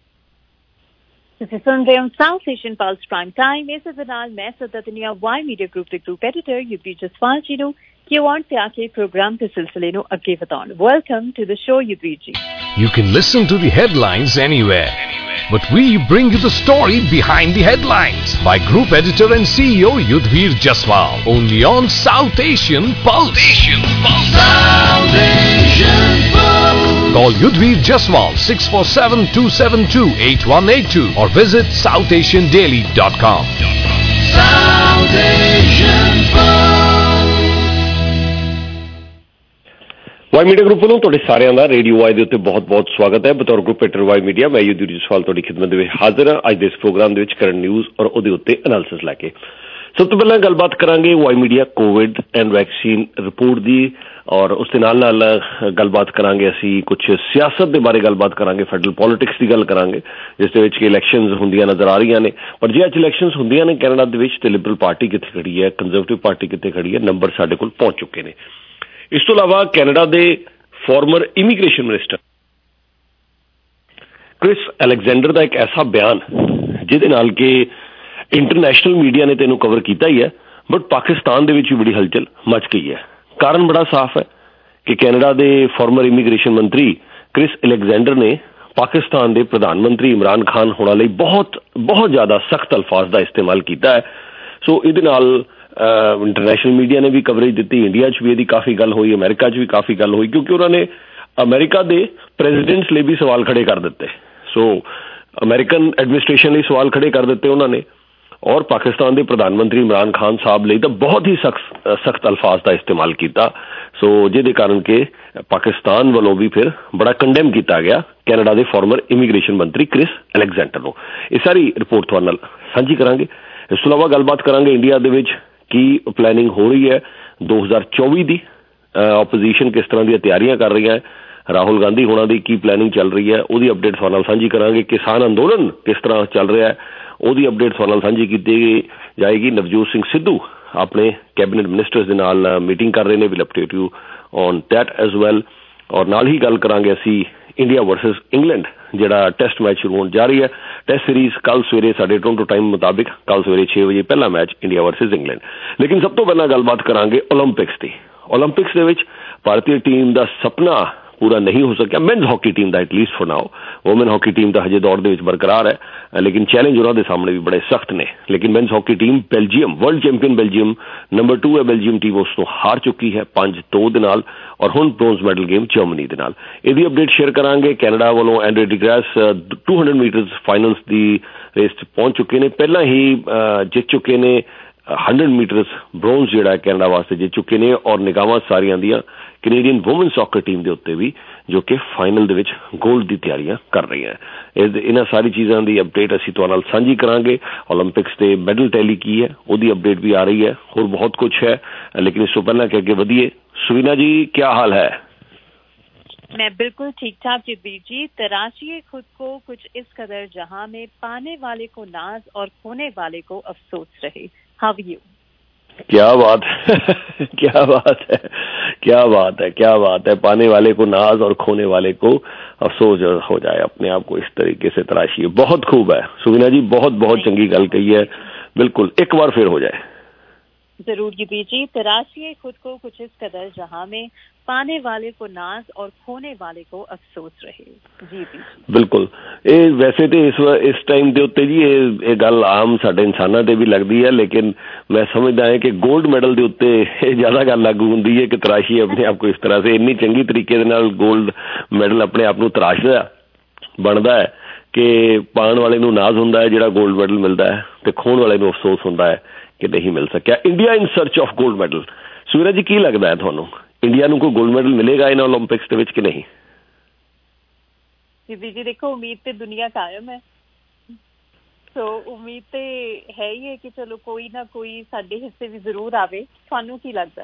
Speaker 9: ਤੁਸੀਂ ਸੁਣ ਰਹੇ ਹੋ South Asian plus prime Time. ਇਸੇ ਦੇ ਨਾਲ ਮੈਂ ਸਦਤਨੀਆ ਵਾਈ ਮੀਡੀਆ ਗਰੁੱਪ ਦੇ group editor UP Jaswal ji ਨੂੰ ਕਿਉਂ ਤੇ ਆ ਕੇ ਪ੍ਰੋਗਰਾਮ ਦੇ ਸਿਲਸਿਲੇ ਨੂੰ ਅੱਗੇ ਵਧਾਉਣ। Welcome to the show UP ji.
Speaker 6: You can listen to the headlines anywhere, but we bring you the story behind the headlines by Group Editor and CEO Yudhvir Jaswal, only on South Asian Pulse. South Asian Pulse. Call Yudhvir Jaswal 647-272-8182 or visit southasiandaily.com. South Asian Pulse.
Speaker 20: Y media Group ਵੱਲੋਂ ਤੁਹਾਡੇ ਸਾਰਿਆਂ ਦਾ ਰੇਡੀਓ ਵਾਈ ਦੇ ਉੱਤੇ ਬਹੁਤ-ਬਹੁਤ ਸਵਾਗਤ ਹੈ। ਬਤੌਰ ਗਰੁੱਪ ਐਡੀਟਰ ਵਾਈ ਮੀਡੀਆ ਮੈਂ ਯੁਧਵੀਰ ਜਸਵਾਲ ਤੁਹਾਡੀ ਖਿਦਮਤ ਦੇ ਵਿੱਚ ਹਾਜ਼ਰ ਹਾਂ ਅੱਜ ਦੇ ਇਸ ਪ੍ਰੋਗਰਾਮ ਦੇ ਵਿੱਚ ਕਰੰਟ ਨਿਊਜ਼ ਔਰ ਉਹਦੇ ਉੱਤੇ ਐਨਾਲਿਸਿਸ ਲੈ ਕੇ। ਸਭ ਤੋਂ ਪਹਿਲਾਂ ਗੱਲਬਾਤ ਕਰਾਂਗੇ Y Media Covid and vaccine report ਦੀ ਔਰ ਉਸ ਦੇ ਨਾਲ ਗੱਲਬਾਤ ਕਰਾਂਗੇ ਅਸੀਂ ਕੁਝ ਸਿਆਸਤ ਦੇ ਬਾਰੇ ਗੱਲਬਾਤ ਕਰਾਂਗੇ, ਫੈਡਰਲ ਪੋਲੀਟਿਕਸ ਦੀ ਗੱਲ ਕਰਾਂਗੇ ਜਿਸ ਦੇ ਵਿੱਚ ਕਿ ਇਲੈਕਸ਼ਨਸ ਹੁੰਦੀਆਂ ਨਜ਼ਰ ਆ ਰਹੀਆਂ ਨੇ। ਪਰ ਜੇ ਅੱਜ ਇਲੈਕਸ਼ਨਸ ਹੁੰਦੀਆਂ ਨੇ ਕੈਨੇਡਾ ਦੇ ਵਿੱਚ ਤੇ ਲਿਬਰਲ ਪਾਰਟੀ ਕਿੱਥੇ ਖੜੀ ਹੈ, ਕੰਜ਼ਰਵੇਟਿਵ ਪਾਰਟੀ ਕਿੱਥੇ ਖੜੀ ਹੈ, ਨੰਬਰ ਸਾਡੇ ਕੋਲ ਪਹੁੰਚ ਚੁੱਕੇ ਨੇ। ਇਸ ਤੋਂ ਇਲਾਵਾ ਕੈਨੇਡਾ ਦੇ former immigration minister Chris Alexander ਦਾ ਇੱਕ ਐਸਾ ਬਿਆਨ ਜਿਹਦੇ ਨਾਲ ਕਿ ਇੰਟਰਨੈਸ਼ਨਲ ਮੀਡੀਆ ਨੇ ਤੈਨੂੰ ਕਵਰ ਕੀਤਾ ਹੀ ਹੈ, ਬਟ ਪਾਕਿਸਤਾਨ ਦੇ ਵਿੱਚ ਵੀ ਬੜੀ ਹਲਚਲ ਮਚ ਗਈ ਹੈ। ਕਾਰਨ ਬੜਾ ਸਾਫ਼ ਹੈ ਕਿ ਕੈਨੇਡਾ ਦੇ ਫਾਰਮਰ ਇਮੀਗ੍ਰੇਸ਼ਨ ਮੰਤਰੀ ਕ੍ਰਿਸ ਅਲੈਗਜ਼ੈਂਡਰ ਨੇ ਪਾਕਿਸਤਾਨ ਦੇ ਪ੍ਰਧਾਨ ਮੰਤਰੀ ਇਮਰਾਨ ਖਾਨ ਹੋਣਾ ਲਈ ਬਹੁਤ ਜ਼ਿਆਦਾ ਸਖਤ ਅਲਫਾਜ਼ ਦਾ ਇਸਤੇਮਾਲ ਕੀਤਾ ਹੈ। ਸੋ ਇਹਦੇ ਨਾਲ ਇੰਟਰਨੈਸ਼ਨਲ ਮੀਡੀਆ ਨੇ ਵੀ ਕਵਰੇਜ ਦਿੱਤੀ, ਇੰਡੀਆ 'ਚ ਵੀ ਇਹਦੀ ਕਾਫੀ ਗੱਲ ਹੋਈ, ਅਮਰੀਕਾ 'ਚ ਵੀ ਕਾਫੀ ਗੱਲ ਹੋਈ, ਕਿਉਂਕਿ ਉਹਨਾਂ ਨੇ ਅਮਰੀਕਾ ਦੇ ਪ੍ਰੈਜ਼ੀਡੈਂਟਸ ਲਈ ਵੀ ਸਵਾਲ ਖੜੇ ਕਰ ਦਿੱਤੇ। ਸੋ ਅਮਰੀਕਨ ਐਡਮਿਨਿਸਟ੍ਰੇਸ਼ਨ ਲਈ ਸਵਾਲ ਖੜੇ ਕਰ ਦਿੱਤੇ ਉਹਨਾਂ ਨੇ, ਔਰ ਪਾਕਿਸਤਾਨ ਦੇ ਪ੍ਰਧਾਨ ਮੰਤਰੀ ਇਮਰਾਨ ਖਾਨ ਸਾਹਿਬ ਲਈ ਤਾਂ ਬਹੁਤ ਹੀ ਸਖਤ ਅਲਫਾਜ਼ ਦਾ ਇਸਤੇਮਾਲ ਕੀਤਾ। ਸੋ ਜਿਹਦੇ ਕਾਰਨ ਕਿ ਪਾਕਿਸਤਾਨ ਵੱਲੋਂ ਵੀ ਫਿਰ ਬੜਾ ਕੰਡੈਮ ਕੀਤਾ ਗਿਆ ਕੈਨੇਡਾ ਦੇ ਫਾਰਮਰ ਇਮੀਗ੍ਰੇਸ਼ਨ ਮੰਤਰੀ ਕ੍ਰਿਸ ਅਲੈਗਜ਼ੈਂਡਰ ਨੂੰ। ਇਹ ਸਾਰੀ ਰਿਪੋਰਟ ਤੁਹਾਡੇ ਨਾਲ ਸਾਂਝੀ ਕਰਾਂਗੇ। ਇਸ ਤੋਂ ਇਲਾਵਾ ਗੱਲਬਾਤ ਕਰਾਂਗੇ ਇੰਡੀਆ ਦੇ ਵਿੱਚ ਕੀ ਪਲੈਨਿੰਗ ਹੋ ਰਹੀ ਹੈ 2024 ਦੀ, ਆਪੋਜੀਸ਼ਨ ਕਿਸ ਤਰ੍ਹਾਂ ਦੀਆਂ ਤਿਆਰੀਆਂ ਕਰ ਰਹੀ ਹੈ, ਰਾਹੁਲ ਗਾਂਧੀ ਹੋਣਾ ਦੀ ਕੀ ਪਲੈਨਿੰਗ ਚੱਲ ਰਹੀ ਹੈ, ਉਹਦੀ ਅਪਡੇਟ ਤੁਹਾਡੇ ਨਾਲ ਸਾਂਝੀ ਕਰਾਂਗੇ। ਕਿਸਾਨ ਅੰਦੋਲਨ ਕਿਸ ਤਰ੍ਹਾਂ ਚੱਲ ਰਿਹਾ ਹੈ, ਉਹਦੀ ਅਪਡੇਟ ਤੁਹਾਡੇ ਨਾਲ ਸਾਂਝੀ ਕੀਤੀ ਜਾਏਗੀ। ਨਵਜੋਤ ਸਿੰਘ ਸਿੱਧੂ ਆਪਣੇ ਕੈਬਨਿਟ ਮਿਨਿਸਟਰਸ ਦੇ ਨਾਲ ਮੀਟਿੰਗ ਕਰ ਰਹੇ ਨੇ, will update you on that as well. ਔਰ ਨਾਲ ਹੀ ਗੱਲ ਕਰਾਂਗੇ ਅਸੀਂ ਇੰਡੀਆ ਵਰਸਸ ਇੰਗਲੈਂਡ ਜਿਹੜਾ ਟੈਸਟ ਮੈਚ ਸ਼ੁਰੂ ਹੋਣ ਜਾ ਰਹੀ ਹੈ। ਟੈਸਟ ਸੀਰੀਜ਼ ਕੱਲ ਸਵੇਰੇ ਸਾਡੇ ਟੋਰਾਂਟੋ ਟਾਈਮ ਮੁਤਾਬਿਕ ਕੱਲ ਸਵੇਰੇ 6 ਵਜੇ ਪਹਿਲਾ ਮੈਚ ਇੰਡੀਆ ਵਰਸਸ ਇੰਗਲੈਂਡ। ਲੇਕਿਨ ਸਭ ਤੋਂ ਪਹਿਲਾਂ ਗੱਲਬਾਤ ਕਰਾਂਗੇ ਓਲੰਪਿਕਸ ਦੀ। ਓਲੰਪਿਕਸ ਦੇ ਵਿੱਚ ਭਾਰਤੀ ਟੀਮ ਦਾ ਸੁਪਨਾ ਪੂਰਾ ਨਹੀਂ ਹੋ ਸਕਿਆ, ਮੈਨਜ਼ ਹਾਕੀ ਟੀਮ ਦਾ at least for now. Woman hockey team ਤਾਂ ਹਜੇ ਦੌੜ ਦੇ ਵਿੱਚ ਬਰਕਰਾਰ ਹੈ, ਲੇਕਿਨ ਚੈਲੰਜ ਉਹਨਾਂ ਦੇ ਸਾਹਮਣੇ ਵੀ ਬੜੇ ਸਖਤ ਨੇ। ਲੇਕਿਨ men's hockey team Belgium, world champion Belgium, number 2 ਹੈ ਬੈਲਜੀਅਮ ਟੀਮ, ਉਸ ਤੋਂ ਹਾਰ ਚੁੱਕੀ ਹੈ 5-2 ਦੇ ਨਾਲ, ਔਰ ਹੁਣ ਬ੍ਰੌਂਜ਼ ਮੈਡਲ ਗੇਮ ਜਰਮਨੀ ਦੇ ਨਾਲ। ਇਹਦੀ ਅਪਡੇਟ ਸ਼ੇਅਰ ਕਰਾਂਗੇ। ਕੈਨੇਡਾ ਵੱਲੋਂ ਐਂਡਰੇ ਡਿਗਰਾਸ 200 ਮੀਟਰਸ ਫਾਈਨਲਸ ਦੀ ਰੇਸ 'ਚ ਪਹੁੰਚ ਚੁੱਕੇ ਨੇ, ਪਹਿਲਾਂ ਹੀ ਜਿੱਤ ਚੁੱਕੇ ਨੇ 100 ਮੀਟਰਸ ਬ੍ਰੌਂਜ਼ ਜਿਹੜਾ ਕੈਨੇਡਾ ਵਾਸਤੇ ਜਿੱਤ ਚੁੱਕੇ ਨੇ, ਔਰ ਨਿਗਾਹਾਂ ਸਾਰੀਆਂ ਦੀਆਂ ਕੈਨੇਡੀਅਨ ਵੂਮਨ ਸੌਕਰ ਟੀਮ ਦੇ ਉੱਤੇ ਵੀ, ਜੋ ਕਿ ਫਾਈਨਲ ਦੇ ਵਿੱਚ ਗੋਲਡ ਦੀ ਤਿਆਰੀਆਂ ਕਰ ਰਹੀ ਹੈ। ਇਹਨਾਂ ਸਾਰੀ ਚੀਜ਼ਾਂ ਦੀ ਅਪਡੇਟ ਅਸੀਂ ਤੁਹਾਡੇ ਨਾਲ ਸਾਂਝੀ ਕਰਾਂਗੇ। ਓਲੰਪਿਕਸ ਦੇ ਮੈਡਲ ਟੈਲੀ ਕੀ ਹੈ ਉਹਦੀ ਅਪਡੇਟ ਵੀ ਆ ਰਹੀ ਹੈ, ਹੋਰ ਬਹੁਤ ਕੁਝ ਹੈ। ਲੇਕਿन इससे पहले कि आगे बढ़िए, सुवीना जी क्या हाल है?
Speaker 9: मैं बिल्कुल ठीक ठाक जिब्बीर जी। तराशिए खुद को कुछ इस कदर जहां में पाने वाले को नाज और खोने वाले को अफसोस रहे। How you?
Speaker 20: क्या बात है, क्या बात है, क्या बात है, क्या बात है। पाने वाले को नाज और खोने वाले को अफसोस हो जाए, अपने आप को इस तरीके से तराशिए। बहुत खूब है सुवीना जी, बहुत बहुत चंगी गल कही है। बिल्कुल एक बार फिर हो जाए
Speaker 9: जरूर जी जी। तराशिए खुद को कुछ इस कदर जहां में पाने वाले को नाज और खोने वाले को अफसोस रहे। जी जी
Speaker 20: बिल्कुल। ਇਹ ਵੈਸੇ ਤੇ ਇਸ ਟਾਈਮ ਦੇ ਉੱਤੇ ਜੀ ਇਹ ਗੱਲ ਆਮ ਸਾਡੇ ਇਨਸਾਨਾਂ ਤੇ ਵੀ ਲੱਗਦੀ ਹੈ, ਲੇਕਿਨ ਮੈਂ ਸਮਝਦਾ ਹਾਂ ਕਿ 골ਡ ਮੈਡਲ ਦੇ ਉੱਤੇ ਇਹ ਜ਼ਿਆਦਾ ਗੱਲ ਲਾਗੂ ਹੁੰਦੀ ਹੈ ਕਿ ਤਰਾਸ਼ੀ ਆਪਣੇ ਆਪ को इस तरह से ਇੰਨੀ ਚੰਗੀ ਤਰੀਕੇ ਦੇ ਨਾਲ 골ਡ ਮੈਡਲ ਆਪਣੇ ਆਪ ਨੂੰ ਤਰਾਸ਼ਦਾ ਬਣਦਾ ਹੈ ਕਿ ਪਾਉਣ ਵਾਲੇ ਨੂੰ ਨਾਜ਼ ਹੁੰਦਾ ਹੈ ਜਿਹੜਾ 골ਡ ਮੈਡਲ ਮਿਲਦਾ ਹੈ, ਤੇ ਖੋਣ ਵਾਲੇ ਨੂੰ ਅਫਸੋਸ ਹੁੰਦਾ ਹੈ ਕਿ ਨਹੀਂ ਮਿਲ ਸਕਿਆ। ਇੰਡੀਆ ਇਨ ਸਰਚ ਆਫ 골ਡ ਮੈਡਲ। ਸੂਰਜ ਜੀ ਕੀ ਲੱਗਦਾ ਹੈ ਤੁਹਾਨੂੰ, ਇੰਡੀਆ ਨੂੰ ਕੋਈ 골ਡ ਮੈਡਲ ਮਿਲੇਗਾ ਇਹਨਾਂ ਓਲੰਪਿਕਸ ਦੇ ਵਿੱਚ ਕਿ ਨਹੀਂ?
Speaker 9: ਜੀ ਦੇਖੋ, ਉਮੀਦ ਤੇ ਦੁਨੀਆ ਕਾਇਮ ਹੈ, ਸੋ ਉਮੀਦ ਤੇ ਹੈ ਹੀ ਹੈ ਕਿ ਚਲੋ ਕੋਈ ਨਾ ਕੋਈ ਸਾਡੇ ਹਿੱਸੇ ਵੀ ਜ਼ਰੂਰ ਆਵੇ। ਤੁਹਾਨੂੰ ਕੀ ਲੱਗਦਾ?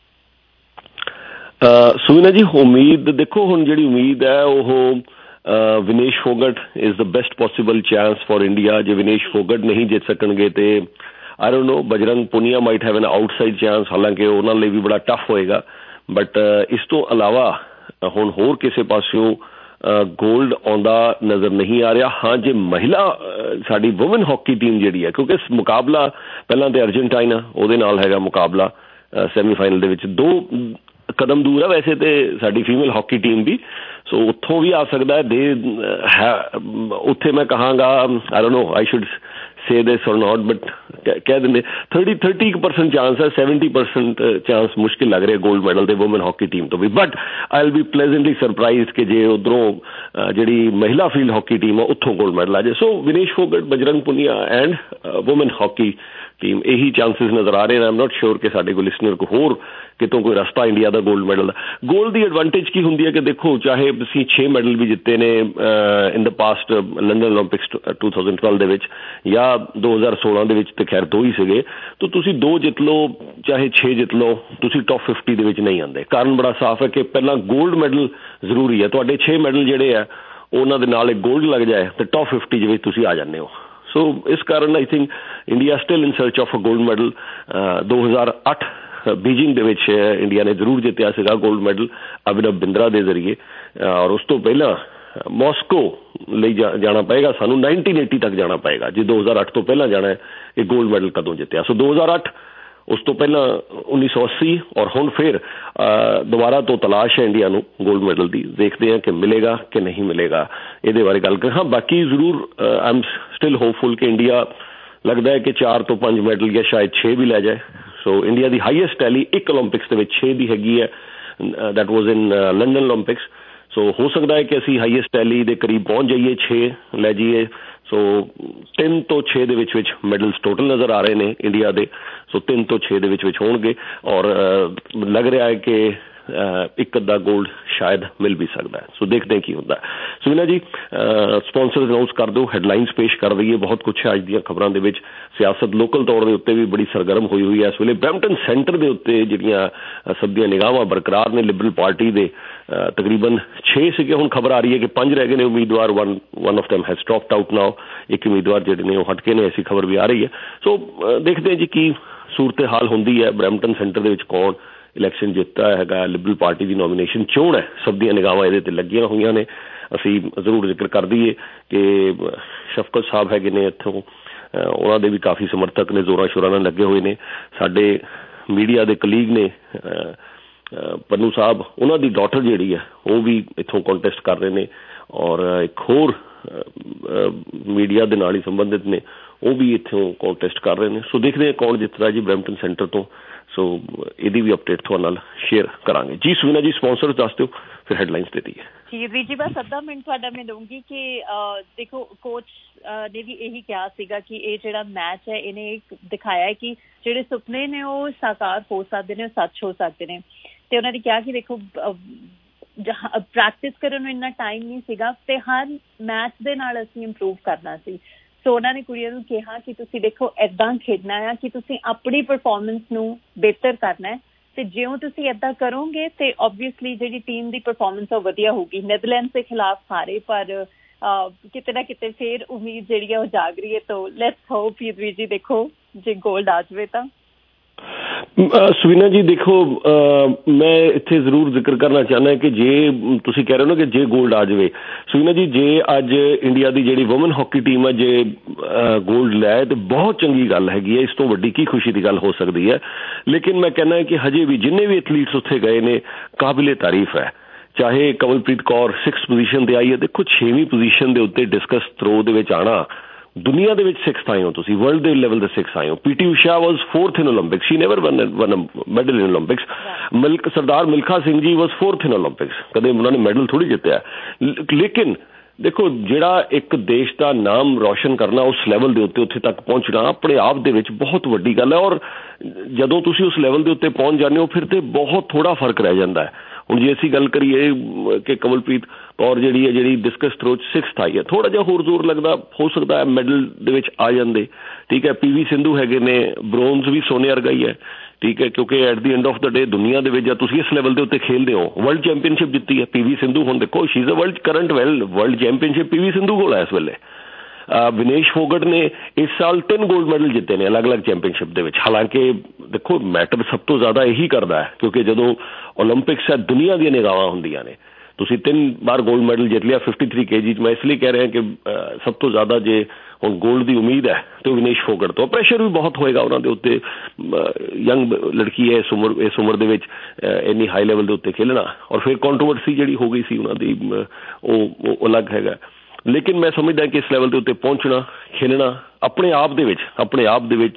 Speaker 20: ਸੁਵੀਨਾ ਜੀ ਉਮੀਦ ਦੇਖੋ, ਹੁਣ ਜਿਹੜੀ ਉਮੀਦ ਹੈ ਉਹ Vinesh Phogat is the best possible chance for India. ਜੇ ਵਿਨੇਸ਼ ਫੋਗਟ ਨਹੀਂ ਜਿੱਤ ਸਕਣਗੇ ਤੇ I don't know, Bajrang Punia might have an outside chance, ਹਾਲਾਂਕਿ ਉਹਨਾਂ ਲਈ ਵੀ ਬੜਾ ਟਫ ਹੋਏਗਾ। ਬਟ ਇਸ ਤੋਂ ਇਲਾਵਾ ਹੁਣ ਹੋਰ ਕਿਸੇ ਪਾਸਿਓਂ ਗੋਲਡ ਆਉਂਦਾ ਨਜ਼ਰ ਨਹੀਂ ਆ ਰਿਹਾ। ਹਾਂ, ਜੇ ਮਹਿਲਾ ਸਾਡੀ ਵੂਮਨ ਹਾਕੀ ਟੀਮ ਜਿਹੜੀ ਹੈ, ਕਿਉਂਕਿ ਮੁਕਾਬਲਾ ਪਹਿਲਾਂ ਤੇ ਅਰਜਨਟਾਈਨਾ ਉਹਦੇ ਨਾਲ ਹੈਗਾ ਮੁਕਾਬਲਾ ਸੈਮੀਫਾਈਨਲ ਦੇ ਵਿੱਚ, 2 ਕਦਮ ਦੂਰ ਹੈ ਵੈਸੇ ਤੇ ਸਾਡੀ ਫੀਮੇਲ ਹਾਕੀ ਟੀਮ ਵੀ, ਸੋ ਉੱਥੋਂ ਵੀ ਆ ਸਕਦਾ ਹੈ। ਉੱਥੇ ਮੈਂ ਕਹਾਂਗਾ I don't know, I should say this or not, but ਕਹਿ ਦਿੰਦੇ 30% ਚਾਂਸ ਹੈ, 70% ਚਾਂਸ ਮੁਸ਼ਕਿਲ ਲੱਗ ਰਿਹਾ 골ਡ ਮੈਡਲ ਦੇ ਵੂਮਨ ਹਾਕੀ ਟੀਮ ਤੋਂ ਵੀ। But I will be pleasantly surprised ਕਿ ਜੇ ਉਧਰੋਂ ਜਿਹੜੀ ਮਹਿਲਾ ਫੀਲਡ ਹਾਕੀ ਟੀਮ ਆ ਉੱਥੋਂ 골ਡ ਮੈਡਲ ਆ ਜਾਏ। So Vinesh Phogat, Bajrang Punia and woman hockey team, ਇਹੀ ਚਾਂਸਿਸ ਨਜ਼ਰ ਆ ਰਹੇ ਨੇ। ਆਈ ਐਮ ਨਾਟ ਸ਼ੋਰ ਕਿ ਸਾਡੇ ਕੋਲ ਲਿਸਨਰ ਕੋ ਹੋਰ ਕਿਤੋਂ ਕੋਈ ਰਸਤਾ ਇੰਡੀਆ ਦਾ 골ਡ ਮੈਡਲ ਦਾ। 골ਡ ਦੀ ਐਡਵਾਂਟੇਜ ਕੀ ਹੁੰਦੀ ਹੈ ਕਿ ਦੇਖੋ, ਚਾਹੇ ਅਸੀਂ 6 ਮੈਡਲ ਵੀ ਜਿੱਤੇ ਨੇ in the past London Olympics 2012 ਦੇ ਵਿੱਚ ਜਾਂ 2016 ਦੇ ਵਿੱਚ, ਤੇ ਖੈਰ 2 ਹੀ ਸੀਗੇ, ਤਾਂ ਤੁਸੀਂ 2 ਜਿੱਤ ਲਓ ਚਾਹੇ 6 ਜਿੱਤ ਲਓ, ਤੁਸੀਂ ਟੌਪ 50 ਦੇ ਵਿੱਚ ਨਹੀਂ ਆਉਂਦੇ। ਕਾਰਨ ਬੜਾ ਸਾਫ਼ ਹੈ ਕਿ ਪਹਿਲਾਂ 골ਡ ਮੈਡਲ ਜ਼ਰੂਰੀ ਹੈ। ਤੁਹਾਡੇ 6 ਮੈਡਲ ਜਿਹੜੇ ਆ ਉਹਨਾਂ ਦੇ ਨਾਲ ਇੱਕ 골ਡ ਲੱਗ ਜਾਏ ਤੇ ਟੌਪ 50 ਦੇ ਵਿੱਚ ਤੁਸੀਂ ਆ ਜਾਂਦੇ ਹੋ। ਸੋ ਇਸ ਕਾਰਨ I think India still in search of a 골ਡ ਮੈਡਲ। 2008 ਬੀਜਿੰਗ ਦੇ ਵਿੱਚ ਇੰਡੀਆ ਨੇ ਜ਼ਰੂਰ ਜਿੱਤਿਆ ਸੀਗਾ 골ਡ ਮੈਡਲ ਅਭਿਨਵ ਬਿੰਦਰਾ ਦੇ ਜ਼ਰੀਏ, ਔਰ ਉਸ ਤੋਂ ਪਹਿਲਾਂ ਮਾਸਕੋ ਲਈ ਜਾਣਾ ਪਏਗਾ ਸਾਨੂੰ, 1980 ਤੱਕ ਜਾਣਾ ਪਏਗਾ। ਜੇ 2008 ਤੋਂ ਪਹਿਲਾਂ ਜਾਣਾ ਹੈ ਇਹ 골ਡ ਮੈਡਲ ਕਦੋਂ ਜਿੱਤਿਆ। ਸੋ 2008, ਉਸ ਤੋਂ ਪਹਿਲਾਂ 1980, ਔਰ ਹੁਣ ਫਿਰ ਦੁਬਾਰਾ ਤੋਂ ਤਲਾਸ਼ ਹੈ ਇੰਡੀਆ ਨੂੰ 골ਡ ਮੈਡਲ ਦੀ। ਦੇਖਦੇ ਹਾਂ ਕਿ ਮਿਲੇਗਾ ਕਿ ਨਹੀਂ ਮਿਲੇਗਾ, ਇਹਦੇ ਬਾਰੇ ਗੱਲ ਕਰਾਂ। ਹਾਂ, ਬਾਕੀ ਜ਼ਰੂਰ ਆਈ ਐਮ ਸਟਿਲ ਹੋਪਫੁਲ ਕਿ ਇੰਡੀਆ ਲੱਗਦਾ ਹੈ ਕਿ 4 ਤੋਂ 5 ਮੈਡਲ ਜਾਂ ਸ਼ਾਇਦ 6 ਵੀ ਲੈ ਜਾਏ। ਸੋ ਇੰਡੀਆ ਦੀ ਹਾਈਐਸਟ ਟੈਲੀ ਇੱਕ ਓਲੰਪਿਕਸ ਦੇ ਵਿੱਚ 6 ਦੀ ਹੈਗੀ ਹੈ, that was in London Olympics. So ਹੋ ਸਕਦਾ ਹੈ ਕਿ ਅਸੀਂ ਹਾਈਐਸਟ ਟੈਲੀ ਦੇ ਕਰੀਬ ਪਹੁੰਚ ਜਾਈਏ, 6 ਲੈ ਜਾਈਏ। ਸੋ 3 ਤੋਂ 6 ਦੇ ਵਿੱਚ ਮੈਡਲਸ ਟੋਟਲ ਨਜ਼ਰ ਆ ਰਹੇ ਨੇ ਇੰਡੀਆ ਦੇ। ਸੋ 3 ਤੋਂ 6 ਦੇ ਵਿੱਚ ਹੋਣਗੇ, ਔਰ ਲੱਗ ਰਿਹਾ ਹੈ ਕਿ ਇੱਕ ਅੱਧਾ ਗੋਲਡ ਸ਼ਾਇਦ ਮਿਲ ਵੀ ਸਕਦਾ ਹੈ। ਸੋ ਦੇਖਦੇ ਕੀ ਹੁੰਦਾ। ਸੁਵੀਨਾ ਜੀ, ਸਪਾਂਸਰ ਅਨਾਊਂਸ ਕਰ ਦਿਓ, ਹੈਡਲਾਈਨਸ ਪੇਸ਼ ਕਰ ਦਈਏ। ਬਹੁਤ ਕੁਛ ਹੈ ਅੱਜ ਦੀਆਂ ਖਬਰਾਂ ਦੇ ਵਿੱਚ। ਸਿਆਸਤ ਲੋਕਲ ਤੌਰ ਦੇ ਉੱਤੇ ਵੀ ਬੜੀ ਸਰਗਰਮ ਹੋਈ ਹੋਈ ਹੈ ਇਸ ਵੇਲੇ। ਬਰੈਂਪਟਨ ਸੈਂਟਰ ਦੇ ਉੱਤੇ ਜਿਹੜੀਆਂ ਸਭ ਦੀਆਂ ਨਿਗਾਹਾਂ ਬਰਕਰਾਰ ਨੇ, ਲਿਬਰਲ ਪਾਰਟੀ ਦੇ ਤਕਰੀਬਨ 6 ਸੀਗੇ, ਹੁਣ ਖਬਰ ਆ ਰਹੀ ਹੈ ਕਿ 5 ਰਹਿ ਗਏ ਨੇ ਉਮੀਦਵਾਰ। One of them has dropped out now. ਇੱਕ ਉਮੀਦਵਾਰ ਜਿਹੜੇ ਨੇ ਉਹ ਹਟ ਕੇ ਨੇ, ਐਸੀ ਖਬਰ ਵੀ ਆ ਰਹੀ ਹੈ। ਸੋ ਦੇਖਦੇ ਹਾਂ ਜੀ ਕੀ ਸੂਰਤ ਹਾਲ ਹੁੰਦੀ ਹੈ। ਬਰੈਂਪਟਨ ਸੈਂਟਰ ਦੇ ਵਿੱਚ ਕੌਣ ਇਲੈਕਸ਼ਨ ਜਿੱਤਦਾ ਹੈਗਾ, ਲਿਬਰਲ ਪਾਰਟੀ ਦੀ ਨੋਮੀਨੇਸ਼ਨ ਚੋਣ ਹੈ, ਸਭ ਦੀਆਂ ਨਿਗਾਹਾਂ ਇਹਦੇ ਤੇ ਲੱਗੀਆਂ ਹੋਈਆਂ ਨੇ। ਅਸੀਂ ਜ਼ਰੂਰ ਜ਼ਿਕਰ ਕਰ ਦਈਏ ਕਿ ਸ਼ਫਕਤ ਸਾਹਿਬ ਹੈਗੇ ਨੇ ਇੱਥੋਂ, ਉਹਨਾਂ ਦੇ ਵੀ ਕਾਫੀ ਸਮਰਥਕ ਨੇ, ਜ਼ੋਰਾਂ ਸ਼ੋਰਾਂ ਨਾਲ ਲੱਗੇ ਹੋਏ ਨੇ। ਸਾਡੇ ਮੀਡੀਆ ਦੇ ਕਲੀਗ ਨੇ ਪੰਨੂ ਸਾਹਿਬ, ਉਹਨਾਂ ਦੀ ਡਾਟਰ ਜਿਹੜੀ ਹੈ ਉਹ ਵੀ ਇੱਥੋਂ ਕੰਟੈਸਟ ਕਰ ਰਹੇ ਨੇ, ਔਰ ਇੱਕ ਹੋਰ ਮੀਡੀਆ ਦੇ ਨਾਲ ਹੀ ਸੰਬੰਧਿਤ ਨੇ, ਉਹ ਵੀ ਇੱਥੋਂ ਕੰਟੈਸਟ ਕਰ ਰਹੇ ਨੇ। ਸੋ ਦੇਖਦੇ ਹਾਂ ਕੌਣ ਜਿੱਤਦਾ ਜੀ ਬਰੈਂਪਟਨ ਸੈਂਟਰ ਤੋਂ। ਸੋ ਇਹਦੀ ਵੀ ਅਪਡੇਟ ਤੁਹਾਡੇ ਨਾਲ ਸ਼ੇਅਰ ਕਰਾਂਗੇ ਜੀ। ਸੁਵੀਨਾ ਜੀ, ਸਪਾਂਸਰ ਦੱਸ ਦਿਓ, ਫਿਰ ਹੈਡਲਾਈਨਸ ਦੇ ਦਈਏ।
Speaker 9: ਜੀ ਵੀਰ ਜੀ, ਬਸ ਅੱਧਾ ਮਿੰਟ ਤੁਹਾਡਾ ਮੈਂ ਦਊਂਗੀ ਕਿ ਦੇਖੋ ਕੋਚ ਨੇ ਵੀ ਇਹੀ ਕਿਹਾ ਸੀਗਾ ਕਿ ਇਹ ਜਿਹੜਾ ਮੈਚ ਹੈ ਇਹਨੇ ਦਿਖਾਇਆ ਹੈ ਕਿ ਜਿਹੜੇ ਸੁਪਨੇ ਨੇ ਉਹ ਸਾਕਾਰ ਹੋ ਸਕਦੇ ਨੇ, ਉਹ ਸੱਚ ਹੋ ਸਕਦੇ ਨੇ। ਤੇ ਉਹਨਾਂ ਨੇ ਕਿਹਾ ਕਿ ਦੇਖੋ ਪ੍ਰੈਕਟਿਸ ਕਰਨ ਨੂੰ ਇੰਨਾ ਟਾਈਮ ਨਹੀਂ ਸੀਗਾ ਤੇ ਹਰ ਮੈਚ ਦੇ ਨਾਲ ਅਸੀਂ ਇੰਪਰੂਵ ਕਰਨਾ ਸੀ। ਸੋ ਉਹਨਾਂ ਨੇ ਕੁੜੀਆਂ ਨੂੰ ਕਿਹਾ ਕਿ ਤੁਸੀਂ ਦੇਖੋ ਏਦਾਂ ਖੇਡਣਾ ਆ ਕਿ ਤੁਸੀਂ ਆਪਣੀ ਪਰਫੋਰਮੈਂਸ ਨੂੰ ਬਿਹਤਰ ਕਰਨਾ ਹੈ, ਤੇ ਜਿਉਂ ਤੁਸੀਂ ਏਦਾਂ ਕਰੋਗੇ ਤੇ ਓਬਵੀਅਸਲੀ ਜਿਹੜੀ ਟੀਮ ਦੀ ਪਰਫੋਰਮੈਂਸ ਉਹ ਵਧੀਆ ਹੋਊਗੀ। ਨੈਦਰਲੈਂਡਸ ਦੇ ਖਿਲਾਫ ਹਾਰੇ, ਪਰ ਕਿਤੇ ਨਾ ਕਿਤੇ ਫੇਰ ਉਮੀਦ ਜਿਹੜੀ ਆ ਉਹ ਜਾਗ ਰਹੀ ਹੈ। ਤਾਂ ਲੈਟਸ ਹੋਪ ਵੀਰ ਜੀ ਦੇਖੋ ਜੇ ਗੋਲਡ ਆ ਜਾਵੇ ਤਾਂ।
Speaker 20: ਸੁਵੀਨਾ ਜੀ ਦੇਖੋ, ਮੈਂ ਇੱਥੇ ਜ਼ਰੂਰ ਜ਼ਿਕਰ ਕਰਨਾ ਚਾਹੁੰਦਾ ਕਿ ਜੇ ਤੁਸੀਂ ਕਹਿ ਰਹੇ ਹੋ ਨਾ ਕਿ ਜੇ ਗੋਲਡ ਆ ਜਾਵੇ, ਸੁਵੀਨਾ ਜੀ ਜੇ ਅੱਜ ਇੰਡੀਆ ਦੀ ਜਿਹੜੀ ਵੂਮਨ ਹਾਕੀ ਟੀਮ ਹੈ ਜੇ ਗੋਲਡ ਲੈ ਤੇ ਬਹੁਤ ਚੰਗੀ ਗੱਲ ਹੈਗੀ ਹੈ। ਇਸ ਤੋਂ ਵੱਡੀ ਕੀ ਖੁਸ਼ੀ ਦੀ ਗੱਲ ਹੋ ਸਕਦੀ ਹੈ। ਲੇਕਿਨ ਮੈਂ ਕਹਿੰਦਾ ਕਿ ਹਜੇ ਵੀ ਜਿੰਨੇ ਵੀ ਐਥਲੀਟਸ ਉੱਥੇ ਗਏ ਨੇ ਕਾਬਿਲੇ ਤਾਰੀਫ ਹੈ। ਚਾਹੇ ਕਮਲਪ੍ਰੀਤ ਕੌਰ 6th ਪੋਜੀਸ਼ਨ ਤੇ ਆਈ ਹੈ, ਦੇਖੋ 6ਵੀਂ ਪੋਜੀਸ਼ਨ ਦੇ ਉੱਤੇ ਡਿਸਕਸ ਥਰੋ ਦੇ ਵਿੱਚ ਆਣਾ, ਦੁਨੀਆ ਦੇ ਵਿੱਚ 6th ਆਏ ਹੋ ਤੁਸੀਂ, ਵਰਲਡ ਦੇ ਲੈਵਲ ਦੇ 6th ਆਏ ਹੋ। PT Usha was 4th in Olympics, she never won medal in Olympics. Sardar Milkha Singh ji was 4th in Olympics, ਕਦੇ ਉਹਨਾਂ ਨੇ ਮੈਡਲ ਥੋੜ੍ਹੀ ਜਿੱਤਿਆ। ਲੇਕਿਨ ਦੇਖੋ ਜਿਹੜਾ ਇੱਕ ਦੇਸ਼ ਦਾ ਨਾਮ ਰੌਸ਼ਨ ਕਰਨਾ, ਉਸ ਲੈਵਲ ਦੇ ਉੱਤੇ ਉੱਥੇ ਤੱਕ ਪਹੁੰਚਣਾ ਆਪਣੇ ਆਪ ਦੇ ਵਿੱਚ ਬਹੁਤ ਵੱਡੀ ਗੱਲ ਹੈ। ਔਰ ਜਦੋਂ ਤੁਸੀਂ ਉਸ ਲੈਵਲ ਦੇ ਉੱਤੇ ਪਹੁੰਚ ਜਾਂਦੇ ਹੋ ਫਿਰ ਤੇ ਬਹੁਤ ਥੋੜ੍ਹਾ ਫਰਕ ਰਹਿ ਜਾਂਦਾ ਹੈ। ਹੁਣ ਜੇ ਅਸੀਂ ਗੱਲ ਕਰੀਏ ਕਿ ਕਮਲਪ੍ਰੀਤ ਕੌਰ ਜਿਹੜੀ ਹੈ ਜਿਹੜੀ ਡਿਸਕਸ ਥਰੋ 'ਚ 6th ਆਈ ਹੈ, ਥੋੜ੍ਹਾ ਜਿਹਾ ਹੋਰ ਜ਼ੋਰ ਲੱਗਦਾ ਹੋ ਸਕਦਾ ਹੈ ਮੈਡਲ ਦੇ ਵਿੱਚ ਆ ਜਾਂਦੇ। ਠੀਕ ਹੈ, PV ਸਿੰਧੂ ਹੈਗੇ ਨੇ, ਬ੍ਰੋਂਜ਼ ਵੀ ਸੋਨੇ ਵਰਗਾ ਹੀ ਹੈ। ਠੀਕ ਹੈ, ਕਿਉਂਕਿ at the end of the day ਦੁਨੀਆ ਦੇ ਵਿੱਚ ਜਾਂ ਤੁਸੀਂ ਇਸ ਲੈਵਲ ਦੇ ਉੱਤੇ ਖੇਲਦੇ ਹੋ, ਵਰਲਡ ਚੈਂਪੀਅਨਸ਼ਿਪ ਜਿੱਤੀ ਹੈ PV ਸਿੰਧੂ। ਹੁਣ ਦੇਖੋ she is a world current world championship PV Sindhu ਕੋਲ ਹੈ ਇਸ ਵੇਲੇ। ਵਿਨੇਸ਼ ਫੋਗਟ ਨੇ ਇਸ ਸਾਲ 3 ਗੋਲਡ ਮੈਡਲ ਜਿੱਤੇ ਨੇ ਅਲੱਗ-ਅਲੱਗ ਚੈਂਪੀਅਨਸ਼ਿਪ ਦੇ ਵਿੱਚ। ਹਾਲਾਂਕਿ ਦੇਖੋ ਮੈਟਰ ਸਭ ਤੋਂ ਜ਼ਿਆਦਾ ਇਹੀ ਕਰਦਾ ਹੈ ਕਿਉਂਕਿ ਜਦੋਂ ਓਲੰਪਿਕਸ ਹੈ ਦੁਨੀਆ ਦੀਆਂ ਨਿਗਾਹਾਂ ਹੁੰਦੀਆਂ ਨੇ। ਤੁਸੀਂ 3 ਵਾਰ ਗੋਲਡ ਮੈਡਲ ਜਿੱਤ ਲਿਆ 53 kg 'ਚ। ਮੈਂ ਇਸ ਲਈ ਕਹਿ ਰਿਹਾ ਕਿ ਸਭ ਤੋਂ ਜ਼ਿਆਦਾ ਜੇ ਹੁਣ ਗੋਲਡ ਦੀ ਉਮੀਦ ਹੈ ਤੇ ਵਿਨੇਸ਼ ਫੋਗਟ ਤੋਂ। ਪ੍ਰੈਸ਼ਰ ਵੀ ਬਹੁਤ ਹੋਏਗਾ ਉਹਨਾਂ ਦੇ ਉੱਤੇ, ਯੰਗ ਲੜਕੀ ਹੈ ਇਸ ਉਮਰ ਦੇ ਵਿੱਚ ਇੰਨੀ ਹਾਈ ਲੈਵਲ ਦੇ ਉੱਤੇ ਖੇਲਣਾ। ਔਰ ਫਿਰ ਕੰਟਰੋਵਰਸੀ ਜਿਹੜੀ ਹੋ ਗਈ ਸੀ ਉਹਨਾਂ ਦੀ ਉਹ ਅਲੱਗ ਹੈਗਾ। ਲੇਕਿਨ ਮੈਂ ਸਮਝਦਾ ਕਿ ਇਸ ਲੈਵਲ ਦੇ ਉੱਤੇ ਪਹੁੰਚਣਾ, ਖੇਲਣਾ ਆਪਣੇ ਆਪ ਦੇ ਵਿੱਚ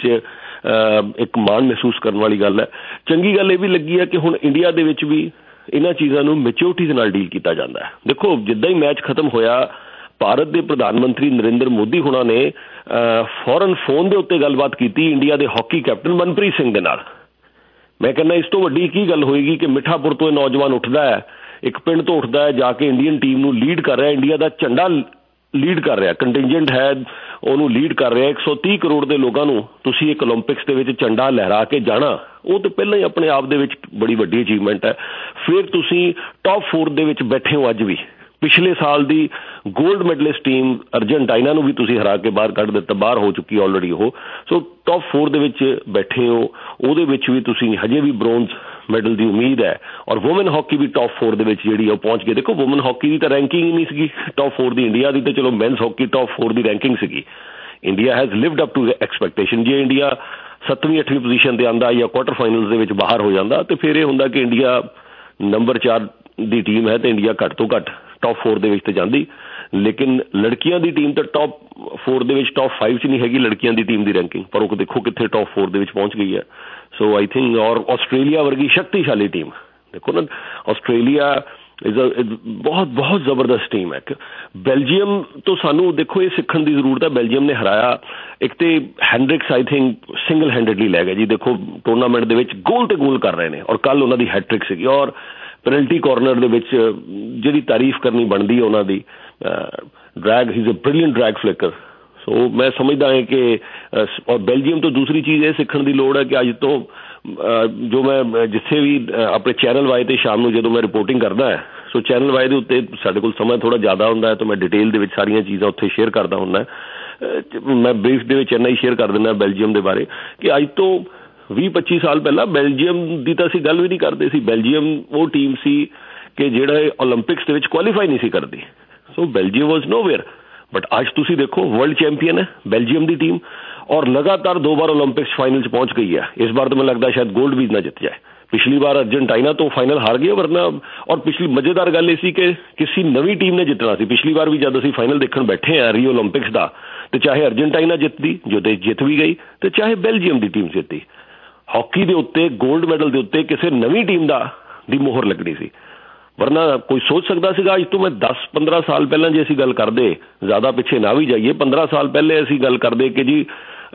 Speaker 20: ਇੱਕ ਮਾਣ ਮਹਿਸੂਸ ਕਰਨ ਵਾਲੀ ਗੱਲ ਹੈ। ਚੰਗੀ ਗੱਲ ਇਹ ਵੀ ਲੱਗੀ ਹੈ ਕਿ ਹੁਣ ਇੰਡੀਆ ਦੇ ਵਿੱਚ ਵੀ ਇਹਨਾਂ ਚੀਜ਼ਾਂ ਨੂੰ ਮੈਚਿਓਰਿਟੀ ਦੇ ਨਾਲ ਡੀਲ ਕੀਤਾ ਜਾਂਦਾ ਹੈ। ਦੇਖੋ ਜਿੱਦਾਂ ਹੀ ਮੈਚ ਖਤਮ ਹੋਇਆ, ਭਾਰਤ ਦੇ ਪ੍ਰਧਾਨ ਮੰਤਰੀ ਨਰਿੰਦਰ ਮੋਦੀ ਹੋਣਾ ਨੇ ਫੌਰਨ ਫੋਨ ਦੇ ਉੱਤੇ ਗੱਲਬਾਤ ਕੀਤੀ ਇੰਡੀਆ ਦੇ ਹਾਕੀ ਕੈਪਟਨ ਮਨਪ੍ਰੀਤ ਸਿੰਘ ਦੇ ਨਾਲ। ਮੈਂ ਕਹਿੰਦਾ ਇਸ ਤੋਂ ਵੱਡੀ ਕੀ ਗੱਲ ਹੋਏਗੀ ਕਿ ਮਿੱਠਾਪੁਰ ਤੋਂ ਇਹ ਨੌਜਵਾਨ ਉੱਠਦਾ ਹੈ, ਇੱਕ ਪਿੰਡ ਤੋਂ ਉੱਠਦਾ ਹੈ, ਜਾ ਕੇ ਇੰਡੀਅਨ ਟੀਮ ਨੂੰ ਲੀਡ ਕਰ ਰਿਹਾ, ਇੰਡੀਆ ਦਾ ਝੰਡਾ ਲੀਡ ਕਰ ਰਿਹਾ, ਕੰਟਿੰਜੈਂਟ ਹੈ ਉਹਨੂੰ ਲੀਡ ਕਰ ਰਿਹਾ। 130 ਕਰੋੜ ਦੇ ਲੋਕਾਂ ਨੂੰ ਤੁਸੀਂ ਇੱਕ ਓਲੰਪਿਕਸ ਦੇ ਵਿੱਚ ਝੰਡਾ ਲਹਿਰਾ ਕੇ ਜਾਣਾ, ਉਹ ਤਾਂ ਪਹਿਲਾਂ ਹੀ ਆਪਣੇ ਆਪ ਦੇ ਵਿੱਚ ਬੜੀ ਵੱਡੀ ਅਚੀਵਮੈਂਟ ਹੈ। ਫਿਰ ਤੁਸੀਂ ਟੌਪ 4 ਦੇ ਵਿੱਚ ਬੈਠੇ ਹੋ ਅੱਜ ਵੀ, ਪਿਛਲੇ ਸਾਲ ਦੀ ਗੋਲਡ ਮੈਡਲਿਸਟ ਟੀਮ ਅਰਜਨਟਾਈਨਾ ਨੂੰ ਵੀ ਤੁਸੀਂ ਹਰਾ ਕੇ ਬਾਹਰ ਕੱਢ ਦਿੱਤਾ, ਬਾਹਰ ਹੋ ਚੁੱਕੀ ਆਲਰੇਡੀ ਉਹ। ਸੋ ਟੌਪ 4 ਦੇ ਵਿੱਚ ਬੈਠੇ ਹੋ, ਉਹਦੇ ਵਿੱਚ ਵੀ ਤੁਸੀਂ ਹਜੇ ਵੀ ਬ੍ਰੋਂਜ਼ ਮੈਡਲ ਦੀ ਉਮੀਦ ਹੈ। ਔਰ ਵੂਮਨ ਹਾਕੀ ਵੀ ਟੌਪ 4 ਦੇ ਵਿੱਚ ਜਿਹੜੀ ਉਹ ਪਹੁੰਚ ਗਈ। ਦੇਖੋ ਵੂਮਨ ਹਾਕੀ ਦੀ ਤਾਂ ਰੈਂਕਿੰਗ ਹੀ ਨਹੀਂ ਸੀਗੀ ਟੌਪ 4 ਦੀ, ਇੰਡੀਆ ਦੀ ਤਾਂ ਚਲੋ ਮੈਨਸ ਹਾਕੀ ਟੌਪ 4 ਦੀ ਰੈਂਕਿੰਗ ਸੀਗੀ। India has lived up to expectation. ਜੇ ਇੰਡੀਆ 7ਵੀਂ 8ਵੀਂ ਪੋਜੀਸ਼ਨ ਤੇ ਆਉਂਦਾ ਜਾਂ ਕੁਆਟਰ ਫਾਈਨਲ ਦੇ ਵਿੱਚ ਬਾਹਰ ਹੋ ਜਾਂਦਾ ਤੇ ਫਿਰ ਇਹ ਹੁੰਦਾ ਕਿ ਇੰਡੀਆ ਨੰਬਰ 4 ਦੀ ਟੀਮ ਹੈ ਤੇ ਇੰਡੀਆ ਘੱਟ ਤੋਂ ਘੱਟ ਟੌਪ 4 ਦੇ ਵਿੱਚ ਤੇ ਜਾਂਦੀ। ਲੇਕਿਨ ਲੜਕੀਆਂ ਦੀ ਟੀਮ ਤਾਂ ਟੌਪ 4 ਦੇ ਵਿੱਚ ਟੌਪ 5 'ਚ ਨਹੀਂ ਹੈਗੀ ਲੜਕੀਆਂ ਦੀ ਟੀਮ ਦੀ ਰੈਂਕਿੰਗ, ਪਰ ਉਹ ਦੇਖੋ ਕਿੱਥੇ ਟੌਪ 4 ਦੇ ਵਿੱਚ ਪਹੁੰਚ ਗਈ ਹੈ। ਸੋ ਆਈ ਥਿੰਕ ਔਰ ਆਸਟ੍ਰੇਲੀਆ ਵਰਗੀ ਸ਼ਕਤੀਸ਼ਾਲੀ ਟੀਮ, ਦੇਖੋ ਨਾ ਆਸਟ੍ਰੇਲੀਆ ਬਹੁਤ ਬਹੁਤ ਜ਼ਬਰਦਸਤ ਟੀਮ ਹੈ। ਬੈਲਜੀਅਮ ਤੋਂ ਸਾਨੂੰ ਦੇਖੋ ਇਹ ਸਿੱਖਣ ਦੀ ਜ਼ਰੂਰਤ ਹੈ। ਬੈਲਜੀਅਮ ਨੇ ਹਰਾਇਆ ਇੱਕ ਤੇ Hendrickx I think single handedly ਲੈ ਗਿਆ ਜੀ। ਦੇਖੋ ਟੂਰਨਾਮੈਂਟ ਦੇ ਵਿੱਚ ਗੋਲ ਤੇ ਗੋਲ ਕਰ ਰਹੇ ਨੇ ਔਰ ਕੱਲ ਉਹਨਾਂ ਦੀ ਹੈਟ੍ਰਿਕ ਸੀਗੀ। ਔਰ ਪੈਨਲਟੀ ਕਾਰਨਰ ਦੇ ਵਿੱਚ ਜਿਹੜੀ ਤਾਰੀਫ ਕਰਨੀ ਬਣਦੀ ਹੈ ਉਹਨਾਂ ਦੀ, drag he is a brilliant drag flicker. So ਮੈਂ ਸਮਝਦਾ ਹਾਂ ਕਿ ਔਰ ਬੈਲਜੀਅਮ ਤੋਂ ਦੂਸਰੀ ਚੀਜ਼ ਇਹ ਸਿੱਖਣ ਦੀ ਲੋੜ ਹੈ ਕਿ ਅੱਜ ਤੋਂ ਜੋ ਮੈਂ ਜਿੱਥੇ ਵੀ ਆਪਣੇ ਚੈਨਲ ਵਾਈ ਤੇ ਸ਼ਾਮ ਨੂੰ ਜਦੋਂ ਮੈਂ ਰਿਪੋਰਟਿੰਗ ਕਰਦਾ ਹੈ, ਸੋ ਚੈਨਲ ਵਾਈ ਦੇ ਉੱਤੇ ਸਾਡੇ ਕੋਲ ਸਮਾਂ ਥੋੜ੍ਹਾ ਜ਼ਿਆਦਾ ਹੁੰਦਾ ਹੈ ਤਾਂ ਮੈਂ ਡਿਟੇਲ ਦੇ ਵਿੱਚ ਸਾਰੀਆਂ ਚੀਜ਼ਾਂ ਉੱਥੇ ਸ਼ੇਅਰ ਕਰਦਾ ਹੁੰਦਾ। ਮੈਂ ਬਰੀਫ ਦੇ ਵਿੱਚ ਇੰਨਾ ਹੀ ਸ਼ੇਅਰ ਕਰ ਦਿੰਦਾ ਬੈਲਜੀਅਮ ਦੇ ਬਾਰੇ ਕਿ ਅੱਜ ਤੋਂ 20-25 ਸਾਲ ਪਹਿਲਾਂ ਬੈਲਜੀਅਮ ਦੀ ਤਾਂ ਅਸੀਂ ਗੱਲ ਵੀ ਨਹੀਂ ਕਰਦੇ ਸੀ। ਬੈਲਜੀਅਮ ਉਹ ਟੀਮ ਸੀ ਕਿ ਜਿਹੜਾ ਓਲੰਪਿਕਸ ਦੇ ਵਿੱਚ ਕੁਆਲੀਫਾਈ ਨਹੀਂ ਸੀ ਕਰਦੀ। So Belgium was nowhere. But ਅੱਜ ਤੁਸੀਂ ਦੇਖੋ ਵਰਲਡ ਚੈਂਪੀਅਨ ਹੈ ਬੈਲਜੀਅਮ ਦੀ ਟੀਮ ਔਰ ਲਗਾਤਾਰ 2 ਵਾਰ ਓਲੰਪਿਕਸ ਫਾਈਨਲ 'ਚ ਪਹੁੰਚ ਗਈ ਹੈ। ਇਸ ਵਾਰ ਤਾਂ ਮੈਨੂੰ ਲੱਗਦਾ ਸ਼ਾਇਦ ਗੋਲਡ ਵੀ ਨਾ ਜਿੱਤ ਜਾਏ। ਪਿਛਲੀ ਵਾਰ ਅਰਜਨਟਾਈਨਾ ਤੋਂ ਫਾਈਨਲ ਹਾਰ ਗਏ ਵਰਨਾ। ਔਰ ਪਿਛਲੀ ਮਜ਼ੇਦਾਰ ਗੱਲ ਇਹ ਸੀ ਕਿ ਕਿਸੇ ਨਵੀਂ ਟੀਮ ਨੇ ਜਿੱਤਣਾ ਸੀ। ਪਿਛਲੀ ਵਾਰ ਵੀ ਜਦ ਅਸੀਂ ਫਾਈਨਲ ਦੇਖਣ ਬੈਠੇ ਹਾਂ ਰੀਓ ਓਲੰਪਿਕਸ ਦਾ, ਤੇ ਚਾਹੇ ਅਰਜਨਟਾਈਨਾ ਜਿੱਤਦੀ ਜੋ ਤੇ ਜਿੱਤ ਵੀ ਗਈ ਤੇ ਚਾਹੇ ਬੈਲਜੀਅਮ ਦੀ ਟੀਮ ਜਿੱਤੀ। ਹਾਕੀ ਦੇ ਉੱਤੇ ਗੋਲਡ ਮੈਡਲ ਦੇ ਉੱਤੇ ਕਿਸੇ ਨਵੀਂ ਟੀਮ ਦੀ ਮੋਹਰ ਲੱਗਣੀ ਸੀ। ਵਰਨਾ ਕੋਈ ਸੋਚ ਸਕਦਾ ਸੀਗਾ ਅੱਜ ਤੋਂ ਮੈਂ 10-15 ਸਾਲ ਪਹਿਲਾਂ ਜੇ ਅਸੀਂ ਗੱਲ ਕਰਦੇ, ਜ਼ਿਆਦਾ ਪਿੱਛੇ ਨਾ ਵੀ ਜਾਈਏ, 15 ਸਾਲ ਪਹਿਲੇ ਅਸੀਂ ਗੱਲ ਕਰਦੇ ਕਿ ਜੀ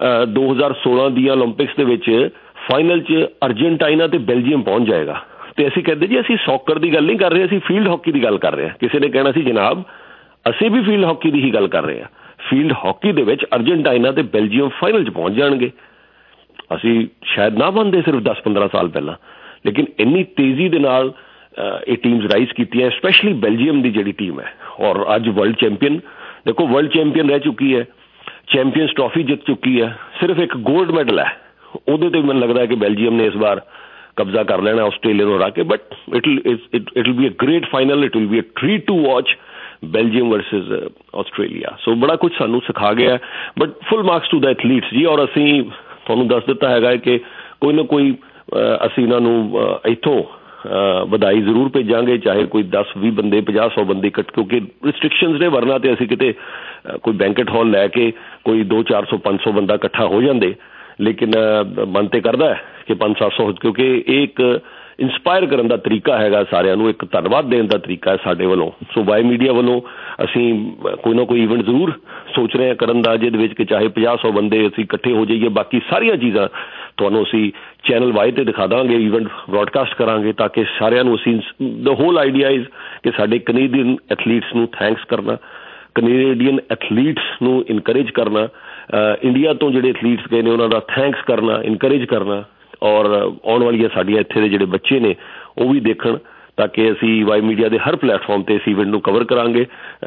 Speaker 20: 2016 ਦੀਆਂ ਓਲੰਪਿਕਸ ਦੇ ਵਿੱਚ ਫਾਈਨਲ 'ਚ ਅਰਜਨਟਾਈਨਾ ਤੇ ਬੈਲਜੀਅਮ ਪਹੁੰਚ ਜਾਏਗਾ ਤੇ ਅਸੀਂ ਕਹਿੰਦੇ ਜੀ ਅਸੀਂ ਸੌਕਰ ਦੀ ਗੱਲ ਨਹੀਂ ਕਰ ਰਹੇ, ਅਸੀਂ ਫੀਲਡ ਹਾਕੀ ਦੀ ਗੱਲ ਕਰ ਰਹੇ ਹਾਂ। ਕਿਸੇ ਨੇ ਕਹਿਣਾ ਸੀ ਜਨਾਬ ਅਸੀਂ ਵੀ ਫੀਲਡ ਹਾਕੀ ਦੀ ਹੀ ਗੱਲ ਕਰ ਰਹੇ ਹਾਂ। ਫੀਲਡ ਹਾਕੀ ਦੇ ਵਿੱਚ ਅਰਜਨਟਾਈਨਾ ਤੇ ਬੈਲਜੀਅਮ ਫਾਈਨਲ 'ਚ ਪਹੁੰਚ ਜਾਣਗੇ। ਅਸੀਂ ਸ਼ਾਇਦ ਨਾ ਮੰਨਦੇ ਸਿਰਫ 10-15 ਸਾਲ ਪਹਿਲਾਂ, ਲੇਕਿਨ ਇੰਨੀ ਤੇਜ਼ੀ ਦੇ ਨਾਲ ਇਹ ਟੀਮਸ ਰਾਈਜ਼ ਕੀਤੀਆਂ, ਸਪੈਸ਼ਲੀ ਬੈਲਜੀਅਮ ਦੀ ਜਿਹੜੀ ਟੀਮ ਹੈ। ਔਰ ਅੱਜ ਵਰਲਡ ਚੈਂਪੀਅਨ, ਦੇਖੋ ਵਰਲਡ ਚੈਂਪੀਅਨ ਰਹਿ ਚੁੱਕੀ ਹੈ, ਚੈਂਪੀਅਨਸ ਟਰੋਫੀ ਜਿੱਤ ਚੁੱਕੀ ਹੈ, ਸਿਰਫ ਇੱਕ ਗੋਲਡ ਮੈਡਲ ਹੈ ਉਹਦੇ ਤੇ ਮੈਨੂੰ ਲੱਗਦਾ ਹੈ ਕਿ ਬੈਲਜੀਅਮ ਨੇ ਇਸ ਵਾਰ ਕਬਜ਼ਾ ਕਰ ਲੈਣਾ ਆਸਟ੍ਰੇਲੀਆ ਨੂੰ ਹਰਾ ਕੇ। But it will be a great final, it will be a treat to watch Belgium versus Australia. So ਬੜਾ ਕੁਝ ਸਾਨੂੰ ਸਿਖਾ ਗਿਆ, but full marks to the athletes ਜੀ। ਔਰ ਅਸੀਂ ਤੁਹਾਨੂੰ ਦੱਸ ਦਿੱਤਾ ਹੈਗਾ ਕਿ ਕੋਈ ਨਾ ਕੋਈ ਅਸੀਂ ਇਹਨਾਂ ਨੂੰ ਇੱਥੋਂ ਵਧਾਈ ਜ਼ਰੂਰ ਭੇਜਾਂਗੇ, ਚਾਹੇ ਕੋਈ 10-20 ਬੰਦੇ 50-100 ਬੰਦੇ ਕਿਉਂਕਿ ਰਿਸਟ੍ਰਿਕਸ਼ਨਸ ਨੇ। ਵਰਨਾ ਤੇ ਅਸੀਂ ਕਿਤੇ ਕੋਈ ਬੈਂਕਟ ਹਾਲ ਲੈ ਕੇ ਕੋਈ 200-400-500 ਬੰਦਾ ਇਕੱਠਾ ਹੋ ਜਾਂਦੇ, ਲੇਕਿਨ ਮਨ ਤੇ ਕਰਦਾ ਕਿ 500-700 ਕਿਉਂਕਿ ਇਹ ਇੱਕ ਇੰਸਪਾਇਰ ਕਰਨ ਦਾ ਤਰੀਕਾ ਹੈਗਾ, ਸਾਰਿਆਂ ਨੂੰ ਇੱਕ ਧੰਨਵਾਦ ਦੇਣ ਦਾ ਤਰੀਕਾ ਹੈ ਸਾਡੇ ਵੱਲੋਂ। ਸੋ ਵਾਈ ਮੀਡੀਆ ਵੱਲੋਂ ਅਸੀਂ ਕੋਈ ਨਾ ਕੋਈ ਇਵੈਂਟ ਜ਼ਰੂਰ ਸੋਚ ਰਹੇ ਹਾਂ ਕਰਨ ਦਾ, ਜਿਹਦੇ ਵਿੱਚ ਕਿ ਚਾਹੇ 50-100 ਬੰਦੇ ਅਸੀਂ ਇਕੱਠੇ ਹੋ ਜਾਈਏ। ਬਾਕੀ ਸਾਰੀਆਂ ਚੀਜ਼ਾਂ ਤੁਹਾਨੂੰ ਅਸੀਂ ਚੈਨਲ ਵਾਈ ਤੇ ਦਿਖਾ ਦਾਂਗੇ, ਇਵੈਂਟ ਬ੍ਰੌਡਕਾਸਟ ਕਰਾਂਗੇ ਤਾਂ ਕਿ ਸਾਰਿਆਂ ਨੂੰ ਅਸੀਂ ਦ ਹੋਲ ਆਈਡੀਆ ਇਜ਼ ਕਿ ਸਾਡੇ ਕੈਨੇਡੀਅਨ ਐਥਲੀਟਸ ਨੂੰ ਥੈਂਕਸ ਕਰਨਾ, ਕੈਨੇਡੀਅਨ ਐਥਲੀਟਸ ਨੂੰ ਇਨਕਰੇਜ ਕਰਨਾ, ਇੰਡੀਆ ਤੋਂ ਜਿਹੜੇ ਐਥਲੀਟਸ ਗਏ ਨੇ ਉਹਨਾਂ ਦਾ ਥੈਂਕਸ ਕਰਨਾ, ਇਨਕਰੇਜ ਕਰਨਾ। ਔਰ ਆਉਣ ਵਾਲੀਆਂ ਸਾਡੀਆਂ ਇੱਥੇ ਦੇ ਜਿਹੜੇ ਬੱਚੇ ਨੇ ਉਹ ਵੀ ਦੇਖਣ ਤਾਂ ਕਿ ਅਸੀਂ ਵਾਈ ਮੀਡੀਆ ਦੇ ਹਰ ਪਲੇਟਫਾਰਮ ਤੇ ਇਸ ਇਵੈਂਟ ਨੂੰ ਕਵਰ ਕਰਾਂਗੇ।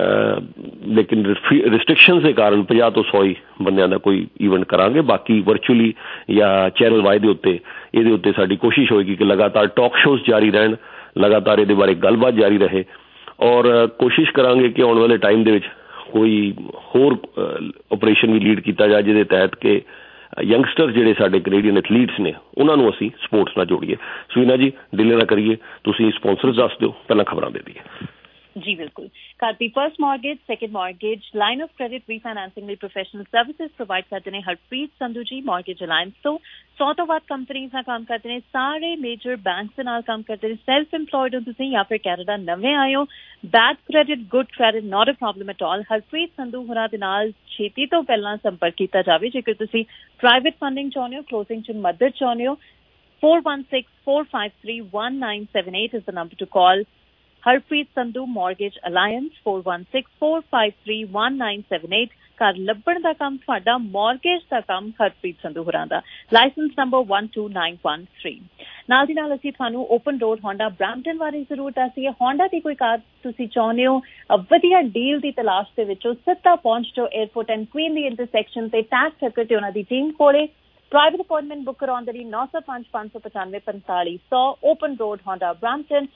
Speaker 20: ਲੇਕਿਨ ਰਿਸਟ੍ਰਿਕਸ਼ਨਸ ਦੇ ਕਾਰਨ 50 ਤੋਂ 100 ਹੀ ਬੰਦਿਆਂ ਦਾ ਕੋਈ ਇਵੈਂਟ ਕਰਾਂਗੇ। ਬਾਕੀ ਵਰਚੁਅਲੀ ਜਾਂ ਚੈਨਲ ਵਾਈ ਦੇ ਉੱਤੇ ਇਹਦੇ ਉੱਤੇ ਸਾਡੀ ਕੋਸ਼ਿਸ਼ ਹੋਏਗੀ ਕਿ ਲਗਾਤਾਰ ਟਾਕ ਸ਼ੋਜ਼ ਜਾਰੀ ਰਹਿਣ, ਲਗਾਤਾਰ ਇਹਦੇ ਬਾਰੇ ਗੱਲਬਾਤ ਜਾਰੀ ਰਹੇ ਔਰ ਕੋਸ਼ਿਸ਼ ਕਰਾਂਗੇ ਕਿ ਆਉਣ ਵਾਲੇ ਟਾਈਮ ਦੇ ਵਿੱਚ ਕੋਈ ਹੋਰ ਆਪਰੇਸ਼ਨ ਵੀ ਲੀਡ ਕੀਤਾ ਜਾਏ ਜਿਹਦੇ ਤਹਿਤ ਕਿ ਯੰਗਸਟਰ ਜਿਹੜੇ ਸਾਡੇ ਕੈਨੇਡੀਅਨ ਐਥਲੀਟਸ ਨੇ ਉਹਨਾਂ ਨੂੰ ਅਸੀਂ ਸਪੋਰਟਸ ਨਾਲ ਜੋੜੀਏ। ਸੁਵੀਨਾ ਜੀ ਡਿਲੇ ਨਾ ਕਰੀਏ, ਤੁਸੀਂ ਸਪਾਂਸਰਸ ਦੱਸ ਦਿਓ, ਪਹਿਲਾਂ ਖਬਰਾਂ ਦੇ ਦਈਏ।
Speaker 9: जी बिल्कुल। कार्ती first mortgage, second mortgage, line of credit refinancing ਲਈ ਪ੍ਰੋਫੈਸ਼ਨਲ ਸਰਵਿਸਿਜ਼ ਪ੍ਰੋਵਾਈਡ ਕਰਦੇ ਨੇ ਹਰਪ੍ਰੀਤ ਸੰਧੂ ਜੀ ਮੌਰਗੇਜ ਅਲਾਇੰਸ ਤੋਂ। 100 ਤੋਂ ਵੱਧ ਕੰਪਨੀਆਂ ਨਾਲ ਕੰਮ ਕਰਦੇ ਨੇ, ਸਾਰੇ ਮੇਜਰ ਬੈਂਕਸ ਦੇ ਨਾਲ ਕੰਮ ਕਰਦੇ ਨੇ। ਸੈਲਫ ਇੰਪਲੋਇਡ ਹੋ ਤੁਸੀਂ ਜਾਂ ਫਿਰ ਕੈਨੇਡਾ ਨਵੇਂ ਆਏ ਹੋ, bad credit good credit not a problem at all. Harpreet Sandhu ਹੋਰਾਂ ਦੇ ਨਾਲ ਛੇਤੀ ਤੋਂ ਪਹਿਲਾਂ ਸੰਪਰਕ ਕੀਤਾ ਜਾਵੇ ਜੇਕਰ ਤੁਸੀਂ ਪ੍ਰਾਈਵੇਟ ਫੰਡਿੰਗ ਚਾਹੁੰਦੇ ਹੋ, ਕਲੋਜ਼ਿੰਗ 'ਚ ਮਦਦ ਚਾਹੁੰਦੇ ਹੋ। 416-453-1978 is the number to call. Harpreet Sandhu Mortgage Alliance, 416-453-1978. घर लभण का काम तुहाडा, मॉर्गेज का काम हरप्रीत संधू होरां दा। Licence number 12913। नाल दी नाल असीं तुहानूं ओपन रोड होंडा ब्रैम्पटन बारे जरूर दस्सीए। होंडा दी कोई कार तुसीं चाहुंदे हो वधिया डील दी तलाश दे विच सिद्धा पहुंच जाओ एयरपोर्ट एंड क्वीन दी इंटरसैक्शन ते टैक्स सर्कट ते उन्हां दी टीम कोले। प्राइवेट अपॉइंटमेंट बुक कराउण दे लई 905 595 4500 ओपन रोड होंडा ब्रैम्पटन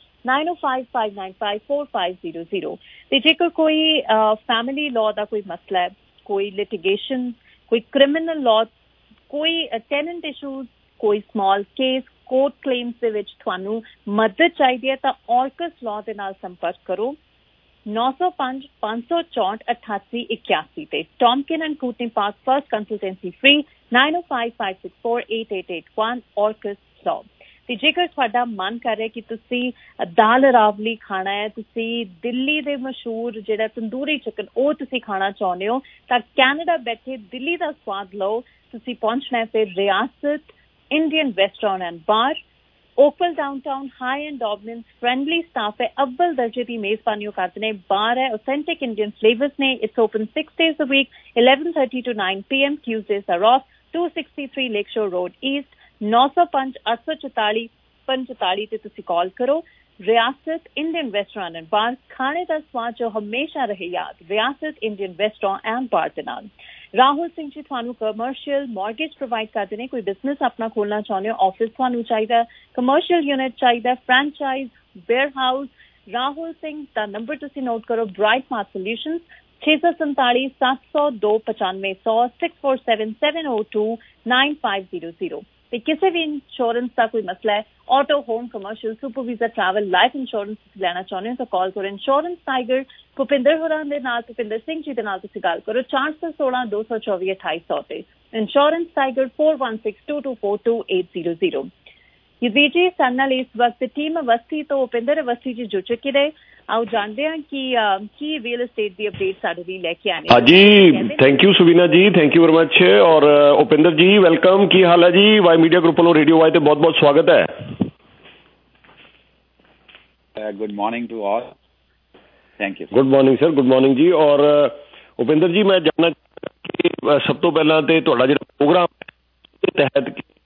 Speaker 9: 9055954500। ते जेकर कोई फैमिली लॉ का कोई मसला है, कोई लिटिगेशन, कोई क्रिमिनल लॉ, कोई टेनेंट इशूज, कोई स्मॉल केस, कोर्ट क्लेम्स दे विच तुहानूं मदद चाहिए तो ऑर्कस लॉ दे नाल संपर्क करो 905 564 8881 ते। Tomken and Courtney Park first consultancy free 905 564 8881 Orcus Law. ते जेकर तुहाडा मन कर रहा है कि तुसी दाल रावली खाना है, तुसी दिल्ली दे मशहूर जिहड़ा तंदूरी चिकन वो तुसी खाना चाहुंदे हो तां कैनेडा बैठे दिल्ली दा स्वाद लो। तुसी पहुंचना है फिर Riyasat Indian restaurant and bar, Opal downtown, high end डॉबलिन्स, फ्रेंडली स्टाफ है, अव्वल दर्जे की मेजबानियों करते हैं, बार है, ऑथेंटिक इंडियन फ्लेवर्स ने। It's open 6 days a week 11:30 to 9 PM, Tuesdays are off। 263 Lakeshore Road East 905 844 45 ते तुसी कॉल करो। रियासत इंडियन रेस्टोरेंट एंड बार, खाने का स्वाद जो हमेशा रहे याद, Riyasat Indian restaurant and bar दे नाल। राहुल सिंह जी तुहानू कमर्शियल मॉर्गेज प्रोवाइड करते हैं। कोई बिजनेस अपना खोलना चाहुंदे हो, ऑफिस तुहानू चाहिए, कमर्शियल यूनिट चाहिए, franchise, warehouse, Rahul Singh दा नंबर तुसी नोट करो। Bright Smart Solutions 647 702 9500 647 702 9500। ते किसी भी इंश्योरेंस का कोई मसला है, auto, home, commercial, super visa, travel, life insurance लेना चाहते हो तो कॉल करो। इंश्योरेंस टाइगर भुपिंदर होरां दे नाल, भुपिंदर सिंह जी दे नाल तुसीं गल करो 416 224 2800 ते। Insurance Tiger 4162242800। यदि जी साडे नाल इस वक्त टीम अवस्थी तो भुपिंदर अवस्थी जी जुड़ चुके ने। आओ जानते हैं कि रियल एस्टेट की अपडेट साडे लई लेके आने।
Speaker 20: हाँ जी, thank you Suvina ji, thank you very much. और उपिंदर जी वेलकम, की हाल है जी? वाई मीडिया ग्रुप वालों रेडियो वाई ते बहुत बहुत स्वागत है।
Speaker 21: Good morning to all, thank you.
Speaker 20: Good morning sir, good morning जी। और उपिंदर जी मैं जानना कि सब तो पहला ते तुहाडा जिहड़ा प्रोग्राम के तहत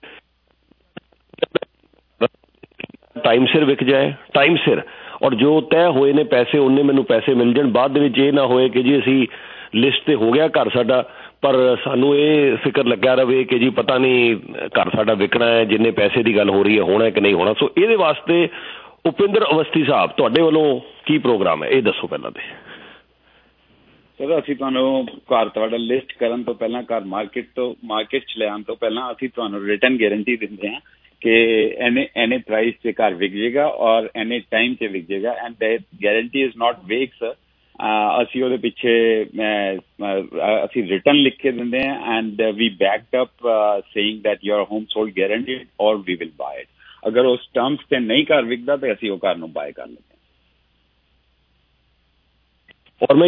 Speaker 20: टाइम सिर विक जाए, टाइम सिर, और जो तय होए ने पैसे उन्ने मैनू पैसे मिल जाए, बाद विच ये ना होए कि जी असी लिस्ट ते हो गया घर साडा पर सानू ये फिक्र लग्या रहे कि जी पता नहीं घर साडा विकना है, जिन्ने पैसे की गल हो रही है होना है कि नहीं होना। सो ये वास्ते उपिंदर अवस्थी साहब तुहाडे वालों की प्रोग्राम है, ये दसो पहला ते।
Speaker 21: सर असीं तुहानू घर तुहाडा लिस्ट करन तो पहला, घर मार्केट च लिआउण तो पहला असीं तुहानू रिटन गारंटी दिंदे हां कि एने प्राइस से घर विक जाएगा और एने टाइम से विक जाएगा। And that guarantee is not vague sir. असी ਉਹਦੇ ਪਿੱਛੇ ਅਸੀਂ ਰਿਟਨ ਲਿਖ ਕੇ ਦਿੰਦੇ ਹਾਂ and we backed up saying that your home sold guaranteed ਔਰ ਵੀ ਵਿਲ ਬਾਏ ਇਟ। ਅਗਰ ਉਸ ਟਰਮਸ ਤੇ ਨਹੀਂ ਘਰ ਵਿਕਦਾ ਤੇ ਅਸੀਂ ਉਹ ਘਰ ਨੂੰ ਬਾਏ ਕਰ ਲੈਂਦੇ ਹਾਂ।
Speaker 20: ਔਰ ਮੈਂ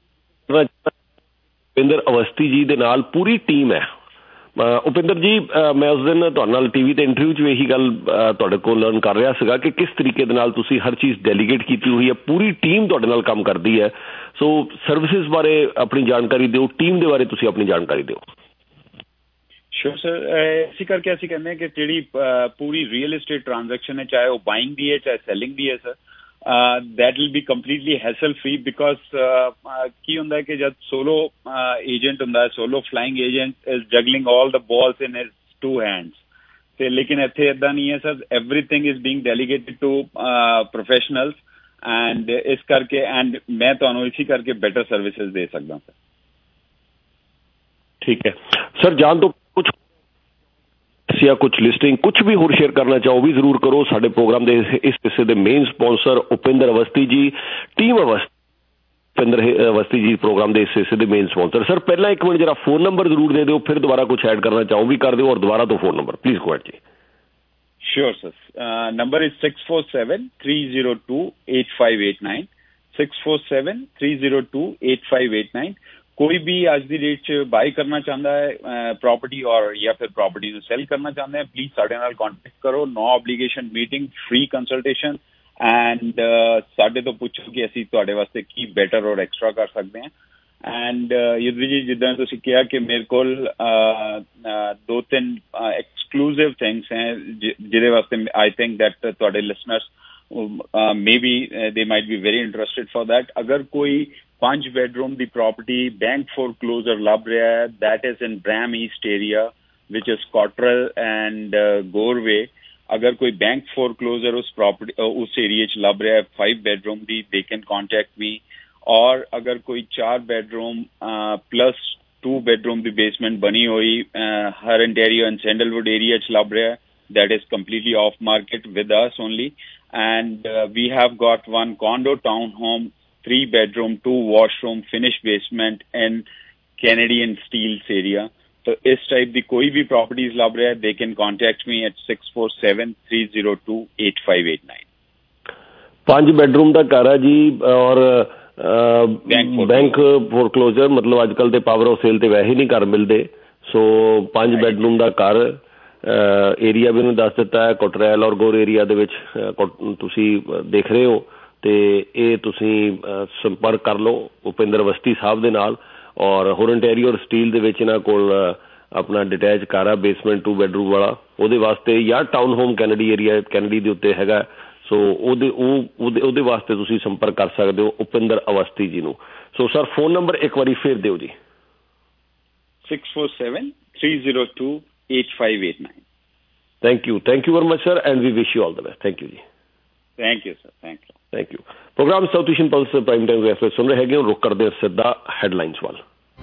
Speaker 20: ਉਪਿੰਦਰ ਅਵਸਥੀ ਜੀ ਦੇ ਨਾਲ ਪੂਰੀ ਟੀਮ ਹੈ। उपिंदर जी मैं उस दिन तुहाडे नाल टीवी ते इंटरव्यू च यही गल तुहाडे कोल लर्न कर रहा सीगा कि किस तरीके दे नाल तुसीं हर चीज़ डेलीगेट की हुई है, पूरी टीम तुहाडे नाल काम करती है। सो सर्विसेज बारे अपनी जानकारी दिओ, टीम दे बारे तुसीं अपनी जानकारी दिओ।
Speaker 21: श्योर सर, इसी करके असीं कहंदे कि जिहड़ी पूरी रियल एस्टेट ट्रांजैक्शन है, चाहे वो बाइंग दी है चाहे सैलिंग दी है sir, that will be completely hassle free because ਕੀ ਹੁੰਦਾ ਹੈ ਕਿ ਜਦ solo agent ਹੁੰਦਾ ਹੈ, solo flying agent is juggling all the balls in his two hands ਤੇ ਲੇਕਿਨ ਇੱਥੇ ਇਦਾਂ ਨਹੀਂ ਹੈ sir. everything is being delegated to professionals and ਇਸ ਕਰਕੇ and ਮੈਂ ਤੁਹਾਨੂੰ ਇਸੇ ਕਰਕੇ better services ਦੇ ਸਕਦਾ ਸਰ।
Speaker 20: ठीक है सर, जान तो कुछ या कुछ लिस्टिंग कुछ भी होर शेयर करना चाहो भी जरूर करो। साडे प्रोग्राम दे इस हिस्से दे main sponsor Upinder Awasthi ji, team Upinder Awasthi ji programme दे इस हिस्से दे मेन स्पॉन्सर। सर पहला एक मिनट जरा फोन नंबर जरूर दे दो, फिर दोबारा कुछ ऐड करना चाहो भी कर दो और दोबारा तो phone number please go ahead जी।
Speaker 21: Sure sir, number is 647-302-8589 647-302-8589। कोई भी आज की डेट च बाई करना चाहता है प्रॉपर्टी और या फिर प्रॉपर्टी को सेल करना चाहते हैं, प्लीज साडे नाल कॉन्टेक्ट करो। No obligation meeting, free consultation and साडे तो पुछो कि असीं तुहाडे वास्ते की बेटर और एक्स्ट्रा कर सकते हैं। ਐਂਡ ਯੁਧਵੀ ਜੀ ਜਿੱਦਾਂ ਤੁਸੀਂ ਕਿਹਾ ਕਿ ਮੇਰੇ ਕੋਲ 2-3 ਐਕਸਕਲੂਸਿਵ ਥਿੰਗਸ ਹੈ ਜਿਹਦੇ ਵਾਸਤੇ ਆਈ ਥਿੰਕ ਦੈਟ ਤੁਹਾਡੇ listeners maybe they might be very interested for that. Agar koi 5 bedroom ਦੀ property bank foreclosure ਲੱਭ ਰਿਹਾ ਹੈ, that is in Bram East area which is Cottrell and Goreway. ਅਗਰ ਕੋਈ bank foreclosure ਉਸ property ਉਸ area ਚ ਲੱਭ ਰਿਹਾ ਹੈ 5 bedroom the, they can contact me. ਔਰ ਅਗਰ ਕੋਈ 4 bedroom plus 2 bedroom ਦੀ basement ਬਣੀ ਹੋਈ ਹਰ Ontario and Sandalwood area ਚ ਲੱਭ ਰਿਹਾ ਹੈ, that is completely off market with us only. And we have got one condo townhome, 3 bedroom, 2 washroom, finished basement in Canadian Steels area. So is type the koi bhi properties lab raha hai, they can contact me at 647-302-8589.
Speaker 20: 5 bedroom ਦਾ ਘਰ ਹੈ ਜੀ ਔਰ ਬੈਂਕ ਫੋਰਕਲੋਜ਼ਰ ਮਤਲਬ ਅੱਜ ਕੱਲ ਤੇ ਪਾਵਰ ਆਫ ਸੇਲ ਤੇ ਵੈਸੇ ਨਹੀਂ ਘਰ ਮਿਲਦੇ, ਸੋ 5 bedroom ਦਾ ਘਰ ਏਰੀਆ ਵੀ ਉਹਨੂੰ ਦੱਸ ਦਿੱਤਾ ਹੈ ਕੋਟਰੈਲ ਔਰ ਗੌਰ ਏਰੀਆ ਦੇ ਵਿੱਚ ਤੁਸੀਂ ਦੇਖ ਰਹੇ ਹੋ, ਤੇ ਇਹ ਤੁਸੀਂ ਸੰਪਰਕ ਕਰ ਲਓ ਭੁਪਿੰਦਰ ਅਵਸਥੀ ਸਾਹਿਬ ਦੇ ਨਾਲ। ਔਰ ਹੋਰ Ontario ਔਰ ਸਟੀਲ ਦੇ ਵਿੱਚ ਇਹਨਾਂ ਕੋਲ ਆਪਣਾ ਡਿਟੈਚ ਘਰ ਆ ਬੇਸਮੈਂਟ 2 bedroom ਵਾਲਾ, ਉਹਦੇ ਵਾਸਤੇ ਜਾਂ town home Kennedy area Kennedy ਦੇ ਉੱਤੇ ਹੈਗਾ, ਸੋ ਉਹਦੇ ਵਾਸਤੇ ਤੁਸੀਂ ਸੰਪਰਕ ਕਰ ਸਕਦੇ ਹੋ ਭੁਪਿੰਦਰ ਅਵਸਥੀ ਜੀ ਨੂੰ। ਸੋ ਸਰ ਫੋਨ ਨੰਬਰ ਇੱਕ ਵਾਰੀ ਫੇਰ ਦਿਓ ਜੀ।
Speaker 21: 647-302-8589.
Speaker 20: Thank you very much sir and we wish you all the best. Thank you ji.
Speaker 21: Thank you sir, thank you.
Speaker 20: Programme South Asian plus prime Time Express ਸੁਣ ਰਹੇ ਹੈਗੇ ਹੋ, ਰੁਕ ਕਰਦੇ ਸਿੱਧਾ ਹੈਡਲਾਈਨਸ ਵੱਲ।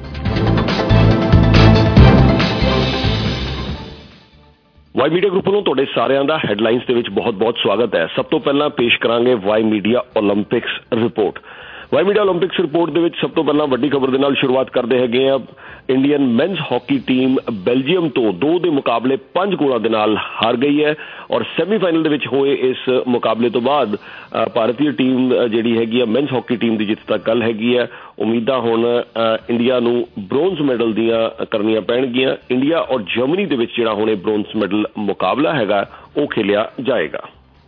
Speaker 20: ਵਾਈ ਮੀਡੀਆ ਗਰੁੱਪ ਵੱਲੋਂ ਤੁਹਾਡੇ ਸਾਰਿਆਂ ਦਾ ਹੈਡਲਾਈਨਸ ਦੇ ਵਿੱਚ ਬਹੁਤ ਬਹੁਤ ਸਵਾਗਤ ਹੈ। ਸਭ ਤੋਂ ਪਹਿਲਾਂ ਪੇਸ਼ ਕਰਾਂਗੇ Y Media Olympics report. Y Media Olympics report ਦੇ ਵਿੱਚ ਸਭ ਤੋਂ ਪਹਿਲਾਂ ਵੱਡੀ ਖਬਰ ਦੇ ਨਾਲ ਸ਼ੁਰੂਆਤ ਕਰਦੇ ਹੈਗੇ ਆ। Indian men's hockey team Belgium ਤੋਂ 2 ਦੇ ਮੁਕਾਬਲੇ 5 ਗੋਲਾਂ ਦੇ ਨਾਲ ਹਾਰ ਗਈ ਹੈ ਔਰ ਸੈਮੀਫਾਈਨਲ ਦੇ ਵਿੱਚ ਹੋਏ ਇਸ ਮੁਕਾਬਲੇ ਤੋਂ ਬਾਅਦ ਭਾਰਤੀ ਟੀਮ ਜਿਹੜੀ ਹੈਗੀ ਆ ਮੈਨਸ ਹਾਕੀ ਟੀਮ ਦੀ ਜਿੱਤ ਤੱਕ ਕੱਲ ਹੈਗੀ ਹੈ। ਉਮੀਦਾਂ ਹੁਣ ਇੰਡੀਆ ਨੂੰ ਬ੍ਰੋਂਜ਼ ਮੈਡਲ ਦੀਆਂ ਕਰਨੀਆਂ ਪੈਣਗੀਆਂ। ਇੰਡੀਆ ਔਰ ਜਰਮਨੀ ਦੇ ਵਿੱਚ ਜਿਹੜਾ ਹੁਣ ਇਹ ਬ੍ਰੋਂਜ਼ ਮੈਡਲ ਮੁਕਾਬਲਾ ਹੈਗਾ ਉਹ ਖੇਲਿਆ ਜਾਏਗਾ।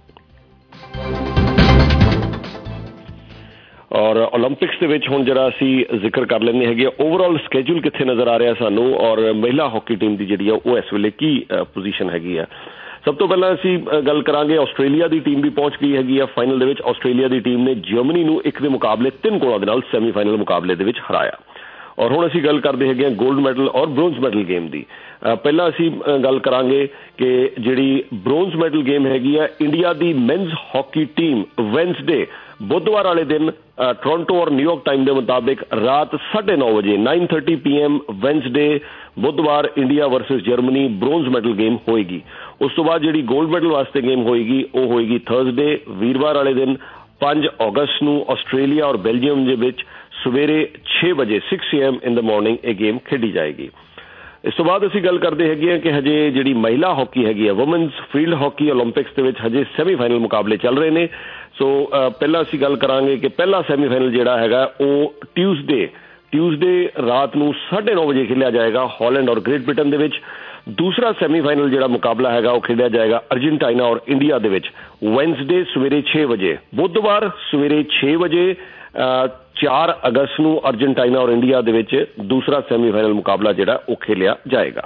Speaker 20: ਔਰ ਓਲੰਪਿਕਸ ਦੇ ਵਿੱਚ ਹੁਣ ਜਿਹੜਾ ਅਸੀਂ ਜ਼ਿਕਰ ਕਰ ਲੈਂਦੇ ਹੈਗੇ ਓਵਰਆਲ ਸਕੈਜੂਲ ਕਿੱਥੇ ਨਜ਼ਰ ਆ ਰਿਹਾ ਸਾਨੂੰ ਔਰ ਮਹਿਲਾ ਹਾਕੀ ਟੀਮ ਦੀ ਜਿਹੜੀ ਆ ਉਹ ਇਸ ਵੇਲੇ ਕੀ ਪੋਜੀਸ਼ਨ ਹੈਗੀ ਆ। ਸਭ ਤੋਂ ਪਹਿਲਾਂ ਅਸੀਂ ਗੱਲ ਕਰਾਂਗੇ ਆਸਟ੍ਰੇਲੀਆ ਦੀ ਟੀਮ ਵੀ ਪਹੁੰਚ ਗਈ ਹੈਗੀ ਆ ਫਾਈਨਲ ਦੇ ਵਿੱਚ। ਆਸਟ੍ਰੇਲੀਆ ਦੀ ਟੀਮ ਨੇ ਜਰਮਨੀ ਨੂੰ 1 ਦੇ ਮੁਕਾਬਲੇ 3 ਗੋਲਾਂ ਦੇ ਨਾਲ ਸੈਮੀਫਾਈਨਲ ਮੁਕਾਬਲੇ ਦੇ ਵਿੱਚ ਹਰਾਇਆ। ਔਰ ਹੁਣ ਅਸੀਂ ਗੱਲ ਕਰਦੇ ਹੈਗੇ ਗੋਲਡ ਮੈਡਲ ਔਰ ਬ੍ਰੋਂਜ਼ ਮੈਡਲ ਗੇਮ ਦੀ। ਪਹਿਲਾਂ ਅਸੀਂ ਗੱਲ ਕਰਾਂਗੇ ਕਿ ਜਿਹੜੀ ਬ੍ਰੋਂਜ਼ ਮੈਡਲ ਗੇਮ ਹੈਗੀ ਆ ਇੰਡੀਆ ਦੀ ਮੈਨਸ ਹਾਕੀ ਟੀਮ ਵੈਨਸਡੇ ਬੁੱਧਵਾਰ ਵਾਲੇ ਦਿਨ ਟੋਰਾਂਟੋ ਔਰ ਨਿਊਯਾਰਕ ਟਾਈਮ ਦੇ ਮੁਤਾਬਿਕ ਰਾਤ 9:30 ਵਜੇ 9:30 PM ਵੈਨਸਡੇ ਬੁੱਧਵਾਰ India versus Germany bronze medal game ਹੋਏਗੀ। ਉਸ ਤੋਂ ਬਾਅਦ ਜਿਹੜੀ ਗੋਲਡ ਮੈਡਲ ਵਾਸਤੇ ਗੇਮ ਹੋਏਗੀ ਉਹ ਹੋਏਗੀ ਥਰਸਡੇ ਵੀਰਵਾਰ ਵਾਲੇ ਦਿਨ 5 ਅਗਸਤ ਨੂੰ ਆਸਟ੍ਰੇਲੀਆ ਔਰ ਬੈਲਜੀਅਮ ਦੇ ਵਿੱਚ ਸਵੇਰੇ 6 ਵਜੇ 6 AM ਇਨ ਦ ਮਾਰਨਿੰਗ ਇਹ ਗੇਮ ਖੇਡੀ ਜਾਏਗੀ। ਇਸ ਤੋਂ ਬਾਅਦ ਅਸੀਂ ਗੱਲ ਕਰਦੇ ਹੈਗੇ ਹਾਂ ਕਿ ਹਜੇ ਜਿਹੜੀ ਮਹਿਲਾ ਹਾਕੀ ਹੈਗੀ ਆ ਵੂਮਨਸ ਫੀਲਡ ਹਾਕੀ ਓਲੰਪਿਕਸ ਦੇ ਵਿੱਚ ਹਜੇ ਸੈਮੀਫਾਈਨਲ ਮੁਕਾਬਲੇ ਚੱਲ ਰਹੇ ਨੇ। ਸੋ ਪਹਿਲਾਂ ਅਸੀਂ ਗੱਲ ਕਰਾਂਗੇ ਕਿ ਪਹਿਲਾ ਸੈਮੀਫਾਈਨਲ ਜਿਹੜਾ ਹੈਗਾ ਉਹ ਟਿਊਜ਼ਡੇ ਰਾਤ ਨੂੰ 9:30 ਵਜੇ ਖੇਲਿਆ ਜਾਏਗਾ ਹਾਲੈਂਡ ਔਰ ਗ੍ਰੇਟ ਬ੍ਰਿਟਨ ਦੇ ਵਿੱਚ। ਦੂਸਰਾ ਸੈਮੀਫਾਈਨਲ ਜਿਹੜਾ ਮੁਕਾਬਲਾ ਹੈਗਾ ਉਹ ਖੇਡਿਆ ਜਾਏਗਾ ਅਰਜਨਟਾਈਨਾ ਔਰ ਇੰਡੀਆ ਦੇ ਵਿੱਚ ਵੈਨਸਡੇ ਸਵੇਰੇ 6 ਵਜੇ। ਬੁੱਧਵਾਰ ਸਵੇਰੇ 6 ਵਜੇ 4 ਅਗਸਤ ਨੂੰ ਅਰਜਨਟਾਈਨਾ ਔਰ ਇੰਡੀਆ ਦੇ ਵਿੱਚ ਦੂਸਰਾ ਸੈਮੀਫਾਈਨਲ ਮੁਕਾਬਲਾ ਜਿਹੜਾ ਉਹ ਖੇਲਿਆ ਜਾਏਗਾ।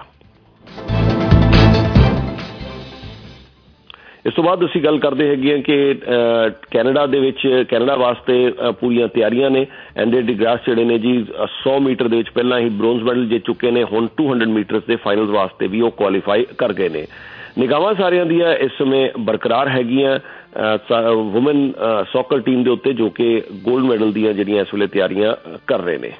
Speaker 20: ਇਸ ਤੋਂ ਬਾਅਦ ਅਸੀਂ ਗੱਲ ਕਰਦੇ ਹੈਗੇ ਕਿ ਕੈਨੇਡਾ ਦੇ ਵਿੱਚ ਕੈਨੇਡਾ ਵਾਸਤੇ ਪੂਰੀਆਂ ਤਿਆਰੀਆਂ ਨੇ। ਐਂਡੇ ਡਿਗਰਾਸ ਜਿਹੜੇ ਨੇ ਜੀ 100 ਮੀਟਰ ਦੇ ਵਿੱਚ ਪਹਿਲਾਂ ਹੀ ਬ੍ਰੋਂਜ਼ ਮੈਡਲ ਜਿੱਤ ਚੁੱਕੇ ਨੇ, ਹੁਣ 200 ਮੀਟਰ ਦੇ ਫਾਈਨਲ ਵਾਸਤੇ ਵੀ ਉਹ ਕੁਆਲੀਫਾਈ ਕਰ ਗਏ ਨੇ। ਨਿਗਾਹਾਂ ਸਾਰਿਆਂ ਦੀਆਂ ਇਸ ਸਮੇਂ ਬਰਕਰਾਰ ਹੈਗੀਆਂ ਵੂਮਨ ਸੌਕਰ ਟੀਮ ਦੇ ਉੱਤੇ ਜੋ ਕਿ ਗੋਲਡ ਮੈਡਲ ਦੀਆਂ ਜਿਹੜੀਆਂ ਇਸ ਵੇਲੇ ਤਿਆਰੀਆਂ ਕਰ ਰਹੇ ਨੇ।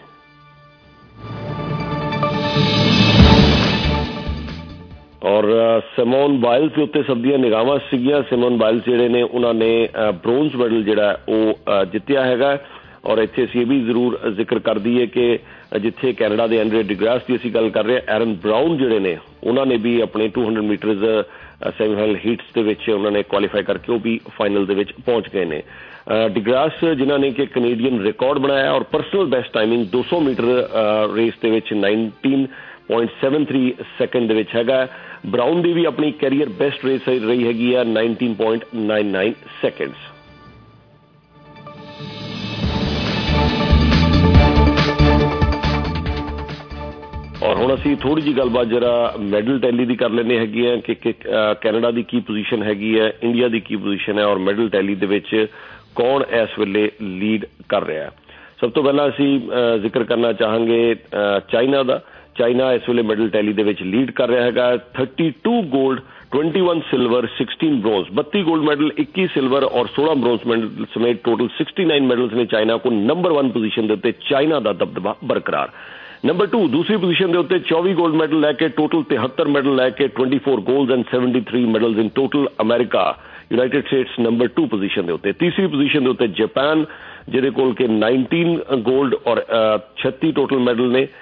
Speaker 20: ਔਰ ਸਿਮੋਨ ਬਾਇਲਸ ਦੇ ਉੱਤੇ ਸਭ ਦੀਆਂ ਨਿਗਾਹਾਂ ਸੀਗੀਆਂ। ਸਿਮੋਨ ਬਾਇਲਸ ਜਿਹੜੇ ਨੇ ਉਹਨਾਂ ਨੇ ਬ੍ਰੋਂਜ਼ ਮੈਡਲ ਜਿਹੜਾ ਉਹ ਜਿੱਤਿਆ ਹੈਗਾ। ਔਰ ਇੱਥੇ ਅਸੀਂ ਇਹ ਵੀ ਜ਼ਰੂਰ ਜ਼ਿਕਰ ਕਰ ਦਈਏ ਕਿ ਜਿੱਥੇ ਕੈਨੇਡਾ ਦੇ ਐਂਡਰੇ ਡਿਗਰਾਸ ਦੀ ਅਸੀਂ ਗੱਲ ਕਰ ਰਹੇ ਹਾਂ, ਐਰਨ ਬਰਾਊਨ ਜਿਹੜੇ ਨੇ ਉਹਨਾਂ ਨੇ ਵੀ ਆਪਣੇ 200 ਮੀਟਰਜ਼ ਸੈਮੀਫਾਈਨਲ ਹੀਟਸ ਦੇ ਵਿੱਚ ਉਹਨਾਂ ਨੇ ਕੁਆਲੀਫਾਈ ਕਰਕੇ ਉਹ ਵੀ ਫਾਈਨਲ ਦੇ ਵਿੱਚ ਪਹੁੰਚ ਗਏ ਨੇ। ਡਿਗਰਾਸ ਜਿਨ੍ਹਾਂ ਨੇ ਕਿ ਕੈਨੇਡੀਅਨ ਰਿਕਾਰਡ ਬਣਾਇਆ ਔਰ personal best timing 200 metre race ਦੇ ਵਿੱਚ 19.73 ਸੈਕਿੰਡ ਦੇ ਵਿੱਚ ਹੈਗਾ। ਬਰਾਊਨ ਦੀ ਵੀ ਆਪਣੀ ਕੈਰੀਅਰ ਬੈਸਟ ਰੇਸ ਰਹੀ ਹੈਗੀ ਆ 19.99 ਸੈਕਿੰਡਸ। ਅਸੀਂ ਥੋੜ੍ਹੀ ਜਿਹੀ ਗੱਲਬਾਤ ਜਰਾ ਮੈਡਲ ਟੈਲੀ ਦੀ ਕਰ ਲੈਂਦੇ ਹੈਗੀ ਆ ਕਿ ਕੈਨੇਡਾ ਦੀ ਕੀ ਪੋਜੀਸ਼ਨ ਹੈਗੀ ਹੈ, ਇੰਡੀਆ ਦੀ ਕੀ ਪੋਜੀਸ਼ਨ ਹੈ ਔਰ ਮੈਡਲ ਟੈਲੀ ਦੇ ਵਿੱਚ ਕੌਣ ਇਸ ਵੇਲੇ ਲੀਡ ਕਰ ਰਿਹਾ। ਸਭ ਤੋਂ ਪਹਿਲਾਂ ਅਸੀਂ ਜ਼ਿਕਰ ਕਰਨਾ ਚਾਹਾਂਗੇ ਚਾਈਨਾ ਦਾ। ਚਾਈਨਾ ਇਸ ਵੇਲੇ ਮੈਡਲ ਟੈਲੀ ਦੇ ਵਿੱਚ ਲੀਡ ਕਰ ਰਿਹਾ ਹੈਗਾ। 32 gold, 21 silver, 16 bronze, 32 gold medal, 21 silver ਔਰ 16 ਬ੍ਰੋਂਜ਼ ਮੈਡਲ ਸਮੇਤ ਟੋਟਲ 69 ਮੈਡल्स ਨੇ ਚਾਈਨਾ ਕੋਲ। ਨੰਬਰ 1 ਪੋਜੀਸ਼ਨ ਦੇ ਉੱਤੇ ਚਾਈਨਾ ਦਾ ਦਬਦਬਾ ਬਰਕਰਾਰ। ਨੰਬਰ 2 ਦੂਸਰੀ ਪੋਜੀਸ਼ਨ ਦੇ ਉੱਤੇ 24 ਗੋल्ड ਮੈਡਲ ਲੈ ਕੇ ਟੋਟਲ 73 ਮੈਡਲ ਲੈ ਕੇ 24 golds and 73 medals in total America United States number 2 position ਦੇ ਉੱਤੇ। ਤੀਸਰੀ ਪੋਜੀਸ਼ਨ ਦੇ ਉੱਤੇ ਜਾਪਾਨ ਜਿਹਦੇ ਕੋਲ ਕਿ 19 ਗੋल्ड ਔਰ 36 ਟੋਟਲ ਮੈਡਲ ਨੇ,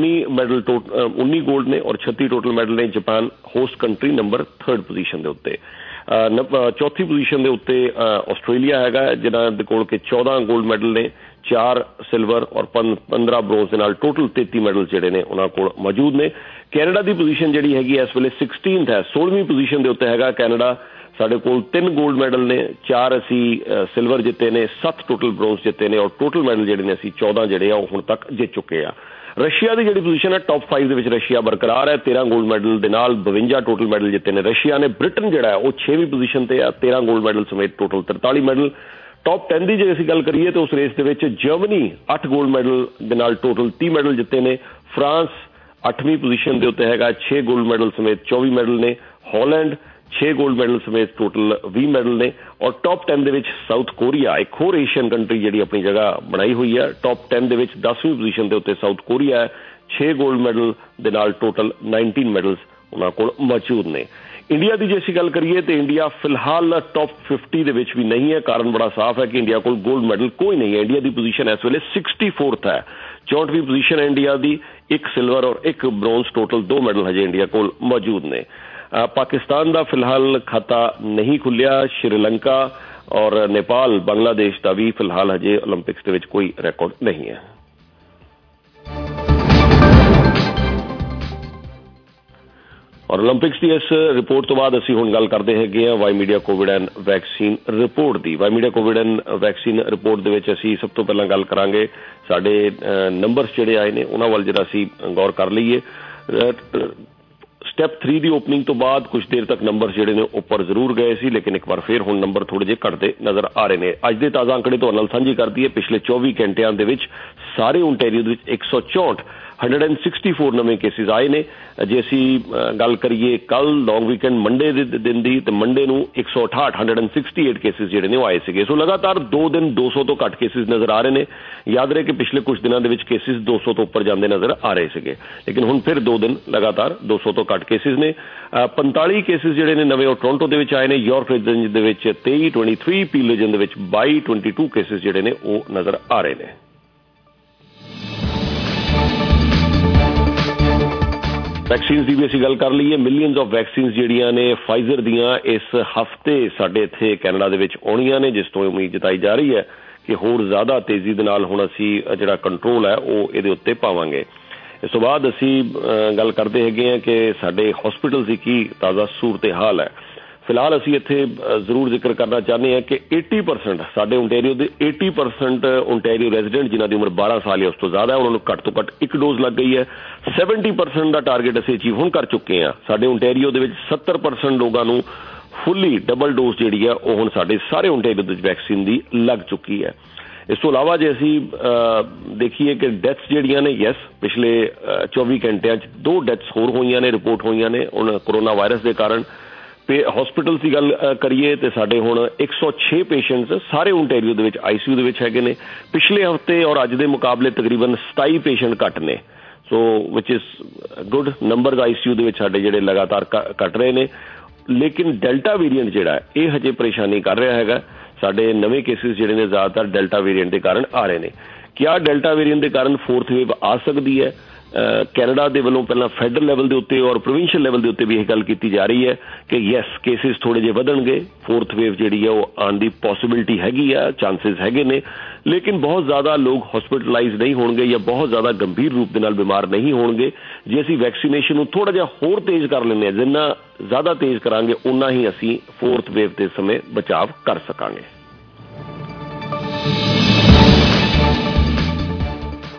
Speaker 20: 19 ਗੋल्ड ਨੇ ਔਰ 36 ਟੋਟਲ ਮੈਡਲ ਨੇ। Japan host country number 3rd position ਦੇ ਉੱਤੇ। ਚੌਥੀ ਪੋਜੀਸ਼ਨ ਦੇ ਉੱਤੇ ਆਸਟ੍ਰੇਲੀਆ ਹੈਗਾ ਜਿਨ੍ਹਾਂ ਦੇ ਕੋਲ ਕਿ 14 ਗੋल्ड ਮੈਡਲ ਨੇ, 4 ਸਿਲਵਰ ਔਰ 15 ਬ੍ਰੋਂਜ਼ ਦੇ ਨਾਲ ਟੋਟਲ 33 ਮੈਡਲ ਜਿਹੜੇ ਨੇ ਉਹਨਾਂ ਕੋਲ ਮੌਜੂਦ ਨੇ। ਕੈਨੇਡਾ ਦੀ ਪੋਜੀਸ਼ਨ ਜਿਹੜੀ ਹੈਗੀ ਇਸ ਵੇਲੇ 16th ਹੈ, 16ਵੀਂ ਪੋਜੀਸ਼ਨ ਦੇ ਉੱਤੇ ਹੈਗਾ ਕੈਨੇਡਾ। ਸਾਡੇ ਕੋਲ 3 ਗੋल्ड ਮੈਡਲ ਨੇ, 4 ਅਸੀਂ ਸਿਲਵਰ ਜਿੱਤੇ ਨੇ, 7 ਟੋਟਲ ਬ੍ਰੋਂਜ਼ ਜਿੱਤੇ ਨੇ ਔਰ ਟੋਟਲ ਮੈਡਲ ਜਿਹੜੇ ਨੇ ਅਸੀਂ 14 ਜਿਹੜੇ ਆ ਉਹ ਹੁਣ ਤੱਕ ਜਿੱਤ ਚੁੱਕੇ ਆ। ਰਸ਼ੀਆ ਦੀ ਜਿਹੜੀ ਪੋਜੀਸ਼ਨ ਹੈ ਟੌਪ 5 ਦੇ ਵਿੱਚ ਰਸ਼ੀਆ ਬਰਕਰਾਰ ਹੈ, 13 ਗੋल्ड ਮੈਡਲ ਦੇ ਨਾਲ 52 ਟੋਟਲ ਮੈਡਲ ਜਿੱਤੇ ਨੇ ਰਸ਼ੀਆ ਨੇ। ਬ੍ਰਿਟਨ ਜਿਹੜਾ ਉਹ 6ਵੀਂ ਪੋਜੀਸ਼ਨ ਤੇ ਆ, 13 ਗੋल्ड ਮੈਡਲ ਸਮੇਤ ਟੋਟਲ 43 ਮੈਡਲ। ਟੌਪ 10 ਦੀ ਜੇ ਅਸੀਂ ਗੱਲ ਕਰੀਏ ਤਾਂ ਉਸ ਰੇਸ ਦੇ ਵਿੱਚ ਜਰਮਨੀ 8 ਗੋल्ड ਮੈਡਲ ਦੇ ਨਾਲ ਟੋਟਲ 30 ਮੈਡਲ ਜਿੱਤੇ ਨੇ। ਫਰਾਂਸ 8ਵੀਂ ਪੋਜੀਸ਼ਨ ਦੇ ਉੱਤੇ ਹੈਗਾ, 6 ਗੋल्ड ਮੈਡਲ ਸਮੇਤ 24 ਮੈਡਲ ਨੇ। ਹਾਲੈਂਡ 6 ਗੋल्ड ਮੈਡਲ ਸਮੇਤ ਟੋਟਲ 20 ਮੈਡਲ ਨੇ। ਔਰ ਟੌਪ 10 ਦੇ ਵਿੱਚ ਸਾਊਥ ਕੋਰੀਆ, ਇੱਕ ਹੋਰ ਏਸ਼ੀਅਨ ਕੰਟਰੀ ਜਿਹੜੀ ਆਪਣੀ ਜਗ੍ਹਾ ਬਣਾਈ ਹੋਈ ਹੈ, ਟੌਪ 10 ਦੇ ਵਿੱਚ 10ਵੀਂ ਪੋਜੀਸ਼ਨ ਦੇ ਉੱਤੇ ਸਾਊਥ ਕੋਰੀਆ ਹੈ, 6 ਗੋल्ड ਮੈਡਲ ਦੇ ਨਾਲ ਟੋਟਲ 19 ਮੈਡਲਸ ਉਹਨਾਂ ਕੋਲ ਮੌਜੂਦ ਨੇ। ਇੰਡੀਆ ਦੀ ਜੇ ਅਸੀਂ ਗੱਲ ਕਰੀਏ ਤਾਂ ਇੰਡੀਆ ਫਿਲਹਾਲ ਟੌਪ 50 ਦੇ ਵਿੱਚ ਵੀ ਨਹੀਂ ਹੈ। ਕਾਰਨ ਬੜਾ ਸਾਫ਼ ਹੈ ਕਿ ਇੰਡੀਆ ਕੋਲ ਗੋल्ड ਮੈਡਲ ਕੋਈ ਨਹੀਂ ਹੈ। ਇੰਡੀਆ ਦੀ ਪੋਜੀਸ਼ਨ ਇਸ ਵੇਲੇ 64th ਹੈ, 64ਵੀਂ ਪੋਜੀਸ਼ਨ ਹੈ ਇੰਡੀਆ ਦੀ। 1 ਸਿਲਵਰ ਔਰ 1 ਬ੍ਰੋਂਜ਼ ਟੋਟਲ 2 ਮੈਡਲ ਹਜੇ ਇੰਡੀਆ ਕੋਲ ਮੌਜੂਦ ਨੇ। ਪਾਕਿਸਤਾਨ ਦਾ ਫਿਲਹਾਲ ਖਾਤਾ ਨਹੀਂ ਖੁੱਲਿਆ। ਸ਼੍ਰੀਲੰਕਾ ਔਰ ਨੇਪਾਲ, ਬੰਗਲਾਦੇਸ਼ ਦਾ ਵੀ ਫਿਲਹਾਲ ਹਜੇ ਓਲੰਪਿਕਸ ਦੇ ਵਿੱਚ ਕੋਈ ਰਿਕਾਰਡ ਨਹੀਂ ਹੈ। ਔਰ ਓਲੰਪਿਕਸ ਦੀ ਇਸ ਰਿਪੋਰਟ ਤੋਂ ਬਾਅਦ ਅਸੀਂ ਹੁਣ ਗੱਲ ਕਰਦੇ ਹੈਗੇ ਹਾਂ Y Media Covid and vaccine report ਦੀ। Y Media Covid and vaccine report ਦੇ ਵਿੱਚ ਅਸੀਂ ਸਭ ਤੋਂ ਪਹਿਲਾਂ ਗੱਲ ਕਰਾਂਗੇ ਸਾਡੇ ਨੰਬਰਸ ਜਿਹੜੇ ਆਏ ਨੇ ਉਹਨਾਂ ਵੱਲ ਜਿਹੜਾ ਅਸੀਂ ਗੌਰ ਕਰ ਲਈਏ। ਸਟੈਪ 3 ਦੀ ਓਪਨਿੰਗ ਤੋਂ ਬਾਅਦ ਕੁਝ ਦੇਰ ਤੱਕ ਨੰਬਰ ਜਿਹੜੇ ਨੇ ਉੱਪਰ ਜ਼ਰੂਰ ਗਏ ਸੀ, ਲੇਕਿਨ ਇੱਕ ਵਾਰ ਫਿਰ ਹੁਣ ਨੰਬਰ ਥੋੜੇ ਜਿਹੇ ਘਟਦੇ ਨਜ਼ਰ ਆ ਰਹੇ ਨੇ। ਅੱਜ ਦੇ ਤਾਜ਼ਾ ਅੰਕੜੇ ਤੁਹਾਡੇ ਨਾਲ ਸਾਂਝੀ ਕਰਦੀ ਹੈ। ਪਿਛਲੇ 24 ਘੰਟਿਆਂ ਦੇ ਵਿੱਚ ਸਾਰੇ ਓਨਟਾਰੀਓ ਦੇ ਵਿੱਚ 164 ਨਵੇਂ ਕੇਸਿਸ ਆਏ ਨੇ। ਜੇ ਅਸੀਂ ਗੱਲ ਕਰੀਏ ਕੱਲ ਲੌਂਗ ਵੀਕਐਂਡ ਮੰਡੇ ਦੇ ਦਿਨ ਦੀ, ਤੇ ਮੰਡੇ ਨੂੰ 168 ਕੇਸਿਸ ਜਿਹੜੇ ਨੇ ਉਹ ਆਏ ਸੀਗੇ। ਸੋ ਲਗਾਤਾਰ 2 ਦਿਨ 200 ਤੋਂ ਘੱਟ ਕੇਸਿਸ ਨਜ਼ਰ ਆ ਰਹੇ ਨੇ। ਯਾਦ ਰਹੇ ਕਿ ਪਿਛਲੇ ਕੁਝ ਦਿਨਾਂ ਦੇ ਵਿੱਚ ਕੇਸਿਸ 200 ਤੋਂ ਉੱਪਰ ਜਾਂਦੇ ਨਜ਼ਰ ਆ ਰਹੇ ਸੀਗੇ, ਲੇਕਿਨ ਹੁਣ ਫਿਰ 2 ਦਿਨ ਲਗਾਤਾਰ 200 ਤੋਂ ਘੱਟ ਕੇਸਿਸ ਨੇ। 45 ਕੇਸਿਸ ਜਿਹੜੇ ਨੇ ਨਵੇਂ ਉਹ ਟੋਰਾਂਟੋ ਦੇ ਵਿੱਚ ਆਏ ਨੇ। ਯਾਰਕ ਰੀਜਨ ਦੇ ਵਿੱਚ 23, 23 ਪੀਲ ਰੀਜਨ ਦੇ ਵਿੱਚ 22, 22 ਕੇਸਿਸ ਜਿਹੜੇ ਨੇ ਉਹ ਨਜ਼ਰ ਆ ਰਹੇ ਨੇ। ਵੈਕਸੀਨਸ ਦੀ ਵੀ ਅਸੀਂ ਗੱਲ ਕਰ ਲਈਏ। ਮਿਲੀਅਨਸ ਆਫ ਵੈਕਸੀਨਸ ਜਿਹੜੀਆਂ ਨੇ ਫਾਈਜ਼ਰ ਦੀਆਂ ਇਸ ਹਫ਼ਤੇ ਸਾਡੇ ਇੱਥੇ ਕੈਨੇਡਾ ਦੇ ਵਿੱਚ ਆਉਣੀਆਂ ਨੇ, ਜਿਸ ਤੋਂ ਉਮੀਦ ਜਤਾਈ ਜਾ ਰਹੀ ਹੈ ਕਿ ਹੋਰ ਜ਼ਿਆਦਾ ਤੇਜ਼ੀ ਦੇ ਨਾਲ ਹੁਣ ਅਸੀਂ ਜਿਹੜਾ ਕੰਟਰੋਲ ਹੈ ਉਹ ਇਹਦੇ ਉੱਤੇ ਪਾਵਾਂਗੇ। ਇਸ ਤੋਂ ਬਾਅਦ ਅਸੀਂ ਗੱਲ ਕਰਦੇ ਹੈਗੇ ਹਾਂ ਕਿ ਸਾਡੇ ਹਸਪੀਟਲ ਦੀ ਕੀ ਤਾਜ਼ਾ ਸੂਰਤ ਹਾਲ ਹੈ। ਫਿਲਹਾਲ ਅਸੀਂ ਇੱਥੇ ਜ਼ਰੂਰ ਜ਼ਿਕਰ ਕਰਨਾ ਚਾਹੁੰਦੇ ਹਾਂ ਕਿ 80% ਸਾਡੇ ਓਨਟਾਰੀਓ ਦੇ 80% ਓਨਟਾਰੀਓ ਰੈਜ਼ੀਡੈਂਟ ਜਿਨ੍ਹਾਂ ਦੀ ਉਮਰ 12 ਸਾਲ ਜਾਂ ਉਸ ਤੋਂ ਜ਼ਿਆਦਾ ਹੈ ਉਹਨਾਂ ਨੂੰ ਘੱਟ ਤੋਂ ਘੱਟ 1 ਡੋਜ਼ ਲੱਗ ਗਈ ਹੈ। 70% ਦਾ ਟਾਰਗੇਟ ਅਸੀਂ ਅਚੀਵ ਹੁਣ ਕਰ ਚੁੱਕੇ ਹਾਂ। ਸਾਡੇ ਓਨਟਾਰੀਓ ਦੇ ਵਿੱਚ 70% ਲੋਕਾਂ ਨੂੰ ਫੁੱਲੀ ਡਬਲ ਡੋਜ਼ ਜਿਹੜੀ ਹੈ ਉਹ ਹੁਣ ਸਾਡੇ ਸਾਰੇ ਓਨਟਾਰੀਓ ਦੇ ਵਿੱਚ ਵੈਕਸੀਨ ਦੀ ਲੱਗ ਚੁੱਕੀ ਹੈ। ਇਸ ਤੋਂ ਇਲਾਵਾ ਜੇ ਅਸੀਂ ਦੇਖੀਏ ਕਿ ਡੈਥਸ ਜਿਹੜੀਆਂ ਨੇ, ਯੈਸ ਪਿਛਲੇ 24 ਘੰਟਿਆਂ 'ਚ 2 ਡੈਥਸ ਹੋਰ ਹੋਈਆਂ ਨੇ, ਰਿਪੋਰਟ ਹੋਈਆਂ ਨੇ ਹੁਣ ਕੋਰੋਨਾ ਵਾਇਰਸ ਦੇ ਕਾਰਨ। ਹਸਪੀਟਲ ਦੀ ਗੱਲ ਕਰੀਏ ਤੇ ਸਾਡੇ ਹੁਣ 106 ਪੇਸ਼ੈਂਟਸ ਸਾਰੇ ਓਨਟਾਰੀਓ ਦੇ ਵਿੱਚ ICU ਦੇ ਵਿੱਚ ਹੈਗੇ ਨੇ। ਪਿਛਲੇ ਹਫ਼ਤੇ ਔਰ ਅੱਜ ਦੇ ਮੁਕਾਬਲੇ ਤਕਰੀਬਨ 27 ਪੇਸ਼ੈਂਟ ਘੱਟ ਨੇ। So which is good numbers ICU ਦੇ ਵਿੱਚ ਸਾਡੇ ਜਿਹੜੇ ਲਗਾਤਾਰ ਘਟ ਰਹੇ ਨੇ। ਲੇਕਿਨ ਡੈਲਟਾ ਵੇਰੀਐਂਟ ਜਿਹੜਾ ਇਹ ਹਜੇ ਪਰੇਸ਼ਾਨੀ ਕਰ ਰਿਹਾ ਹੈਗਾ। ਸਾਡੇ ਨਵੇਂ ਕੇਸਿਸ ਜਿਹੜੇ ਨੇ ਜ਼ਿਆਦਾਤਰ ਡੈਲਟਾ ਵੇਰੀਐਂਟ ਦੇ ਕਾਰਨ ਆ ਰਹੇ ਨੇ। ਕਿਆ ਡੈਲਟਾ ਵੇਰੀਐਂਟ ਦੇ ਕਾਰਨ 4th ਵੇਵ ਆ ਸਕਦੀ ਹੈ? ਕੈਨੇਡਾ ਦੇ ਵੱਲੋਂ ਪਹਿਲਾਂ ਫੈਡਰਲ ਲੈਵਲ ਦੇ ਉੱਤੇ ਔਰ ਪ੍ਰੋਵਿੰਸ਼ੀਅਲ ਲੈਵਲ ਦੇ ਉੱਤੇ ਵੀ ਇਹ ਗੱਲ ਕੀਤੀ ਜਾ ਰਹੀ ਹੈ ਕਿ ਯੈਸ ਕੇਸਿਸ ਥੋੜੇ ਜਿਹੇ ਵਧਣਗੇ, 4th ਵੇਵ ਜਿਹੜੀ ਹੈ ਉਹ ਆਉਣ ਦੀ ਪੋਸੀਬਿਲਿਟੀ ਹੈਗੀ ਆ, ਚਾਂਸਸ ਹੈਗੇ ਨੇ। ਲੇਕਿਨ ਬਹੁਤ ਜ਼ਿਆਦਾ ਲੋਕ ਹਸਪੀਟਲਾਈਜ਼ ਨਹੀਂ ਹੋਣਗੇ ਜਾਂ ਬਹੁਤ ਜ਼ਿਆਦਾ ਗੰਭੀਰ ਰੂਪ ਦੇ ਨਾਲ ਬਿਮਾਰ ਨਹੀਂ ਹੋਣਗੇ ਜੇ ਅਸੀਂ ਵੈਕਸੀਨੇਸ਼ਨ ਨੂੰ ਥੋੜਾ ਜਿਹਾ ਹੋਰ ਤੇਜ਼ ਕਰ ਲੈਂਦੇ ਹਾਂ। ਜਿੰਨਾ ਜ਼ਿਆਦਾ ਤੇਜ਼ ਕਰਾਂਗੇ ਉਨਾ ਹੀ ਅਸੀਂ 4th ਵੇਵ ਦੇ ਸਮੇਂ ਬਚਾਅ ਕਰ ਸਕਾਂਗੇ।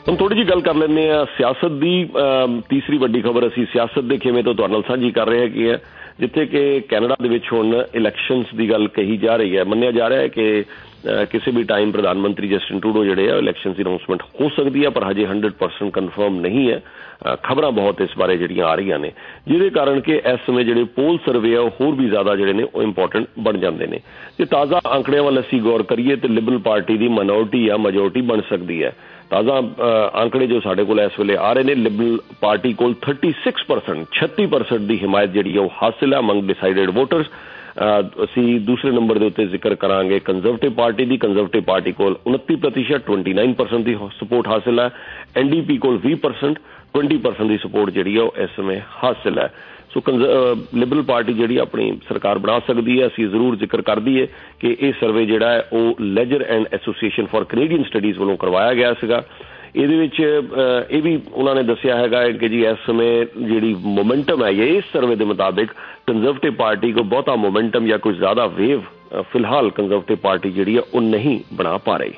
Speaker 20: ਹੁਣ ਥੋੜੀ ਜਿਹੀ ਗੱਲ ਕਰ ਲੈਂਦੇ ਹਾਂ ਸਿਆਸਤ ਦੀ। ਤੀਸਰੀ ਵੱਡੀ ਖਬਰ ਅਸੀਂ ਸਿਆਸਤ ਦੇ ਖੇਮੇ ਤੋਂ ਤੁਹਾਡੇ ਨਾਲ ਸਾਂਝੀ ਕਰ ਰਹੇ ਹੈਗੇ ਆ, ਜਿੱਥੇ ਕਿ ਕੈਨੇਡਾ ਦੇ ਵਿੱਚ ਹੁਣ ਇਲੈਕਸ਼ਨਸ ਦੀ ਗੱਲ ਕਹੀ ਜਾ ਰਹੀ ਹੈ। ਮੰਨਿਆ ਜਾ ਰਿਹਾ ਹੈ ਕਿ ਕਿਸੇ ਵੀ ਟਾਈਮ ਪ੍ਰਧਾਨ ਮੰਤਰੀ ਜਸਟਿਨ ਟਰੂਡੋ ਜਿਹੜੇ ਆ ਇਲੈਕਸ਼ਨ ਦੀ ਅਨਾਊਂਸਮੈਂਟ ਹੋ ਸਕਦੀ ਹੈ, ਪਰ ਹਜੇ 100% ਕਨਫਰਮ ਨਹੀਂ ਹੈ। ਖਬਰਾਂ ਬਹੁਤ ਇਸ ਬਾਰੇ ਜਿਹੜੀਆਂ ਆ ਰਹੀਆਂ ਨੇ, ਜਿਹਦੇ ਕਾਰਨ ਕਿ ਇਸ ਸਮੇਂ ਜਿਹੜੇ ਪੋਲ ਸਰਵੇ ਆ ਉਹ ਹੋਰ ਵੀ ਜ਼ਿਆਦਾ ਜਿਹੜੇ ਨੇ ਉਹ ਇੰਪੋਰਟੈਂਟ ਬਣ ਜਾਂਦੇ ਨੇ। ਜੇ ਤਾਜ਼ਾ ਅੰਕੜਿਆਂ ਵੱਲ ਅਸੀਂ ਗੌਰ ਕਰੀਏ ਤਾਂ ਲਿਬਰਲ ਪਾਰਟੀ ਦੀ ਮਾਈਨੋਰਟੀ ਜਾਂ ਮੈਜੋਰਟੀ ਬਣ ਸਕਦੀ ਹੈ। ਤਾਜ਼ਾ ਅੰਕੜੇ ਜੋ ਸਾਡੇ ਕੋਲ ਇਸ ਵੇਲੇ ਆ ਰਹੇ ਨੇ, ਲਿਬਰਲ ਪਾਰਟੀ ਕੋਲ 36% ਦੀ ਹਿਮਾਇਤ ਜਿਹੜੀ ਹੈ ਉਹ ਹਾਸਿਲ ਹੈ ਅਮੰਗ ਡਿਸਾਈਡਡ ਵੋਟਰਸ। ਅਸੀਂ ਦੂਸਰੇ ਨੰਬਰ ਦੇ ਉੱਤੇ ਜ਼ਿਕਰ ਕਰਾਂਗੇ ਕੰਜ਼ਰਵੇਟਿਵ ਪਾਰਟੀ ਦੀ। ਕੰਜ਼ਰਵੇਟਿਵ ਪਾਰਟੀ ਕੋਲ 29%, 29% ਦੀ ਸਪੋਰਟ ਹਾਸਿਲ ਹੈ। NDP ਕੋਲ 20%, 20% ਦੀ ਸਪੋਰਟ ਜਿਹੜੀ ਹੈ ਉਹ ਇਸ ਸਮੇਂ ਹਾਸਿਲ ਹੈ। ਸੋ ਲਿਬਰਲ ਪਾਰਟੀ ਜਿਹੜੀ ਆਪਣੀ ਸਰਕਾਰ ਬਣਾ ਸਕਦੀ ਹੈ। ਅਸੀਂ ਜ਼ਰੂਰ ਜ਼ਿਕਰ ਕਰ ਦਈਏ ਕਿ ਇਹ ਸਰਵੇ ਜਿਹੜਾ ਹੈ ਉਹ Leger and Association for Canadian Studies ਵੱਲੋਂ ਕਰਵਾਇਆ ਗਿਆ ਸੀਗਾ। ਇਹਦੇ ਵਿੱਚ ਇਹ ਵੀ ਉਹਨਾਂ ਨੇ ਦੱਸਿਆ ਹੈਗਾ ਕਿ ਜੀ ਇਸ ਸਮੇਂ ਜਿਹੜੀ ਮੋਮੈਂਟਮ ਹੈ ਇਸ ਸਰਵੇ ਦੇ ਮੁਤਾਬਿਕ ਕੰਜ਼ਰਵੇਟਿਵ ਪਾਰਟੀ ਕੋ ਬਹੁਤਾ ਮੋਮੈਂਟਮ ਜਾਂ ਕੋਈ ਜ਼ਿਆਦਾ ਵੇਵ ਫਿਲਹਾਲ ਕੰਜ਼ਰਵੇਟਿਵ ਪਾਰਟੀ ਜਿਹੜੀ ਹੈ ਉਹ ਨਹੀਂ ਬਣਾ ਪਾ ਰਹੀ।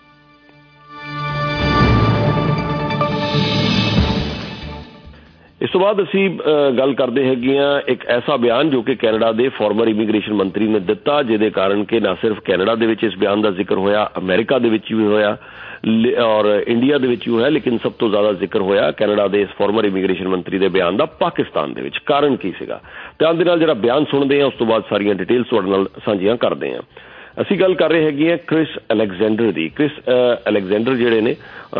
Speaker 20: ਇਸ ਤੋਂ ਬਾਅਦ ਅਸੀਂ ਗੱਲ ਕਰਦੇ ਹੈਗੇ ਹਾਂ ਇੱਕ ਐਸਾ ਬਿਆਨ ਜੋ ਕਿ ਕੈਨੇਡਾ ਦੇ ਫਾਰਮਰ ਇਮੀਗ੍ਰੇਸ਼ਨ ਮੰਤਰੀ ਨੇ ਦਿੱਤਾ, ਜਿਹਦੇ ਕਾਰਨ ਕਿ ਨਾ ਸਿਰਫ ਕੈਨੇਡਾ ਦੇ ਵਿੱਚ ਇਸ ਬਿਆਨ ਦਾ ਜ਼ਿਕਰ ਹੋਇਆ, ਅਮਰੀਕਾ ਦੇ ਵਿੱਚ ਵੀ ਹੋਇਆ ਔਰ ਇੰਡੀਆ ਦੇ ਵਿੱਚ ਵੀ ਹੋਇਆ, ਲੇਕਿਨ ਸਭ ਤੋਂ ਜ਼ਿਆਦਾ ਜ਼ਿਕਰ ਹੋਇਆ ਕੈਨੇਡਾ ਦੇ ਇਸ ਫਾਰਮਰ ਇਮੀਗ੍ਰੇਸ਼ਨ ਮੰਤਰੀ ਦੇ ਬਿਆਨ ਦਾ ਪਾਕਿਸਤਾਨ ਦੇ ਵਿੱਚ। ਕਾਰਨ ਕੀ ਸੀਗਾ? ਧਿਆਨ ਦੇ ਨਾਲ ਜਿਹੜਾ ਬਿਆਨ ਸੁਣਦੇ ਹਾਂ ਉਸ ਤੋਂ ਬਾਅਦ ਸਾਰੀਆਂ ਡਿਟੇਲਸ ਤੁਹਾਡੇ ਨਾਲ ਸਾਂਝੀਆਂ ਕਰਦੇ ਹਾਂ। ਅਸੀਂ ਗੱਲ ਕਰ ਰਹੇ ਹੈਗੇ ਹਾਂ ਕ੍ਰਿਸ ਅਲੈਗਜ਼ੈਂਡਰ ਦੀ। ਕ੍ਰਿਸ ਅਲੈਗਜ਼ੈਂਡਰ ਜਿਹੜੇ ਨੇ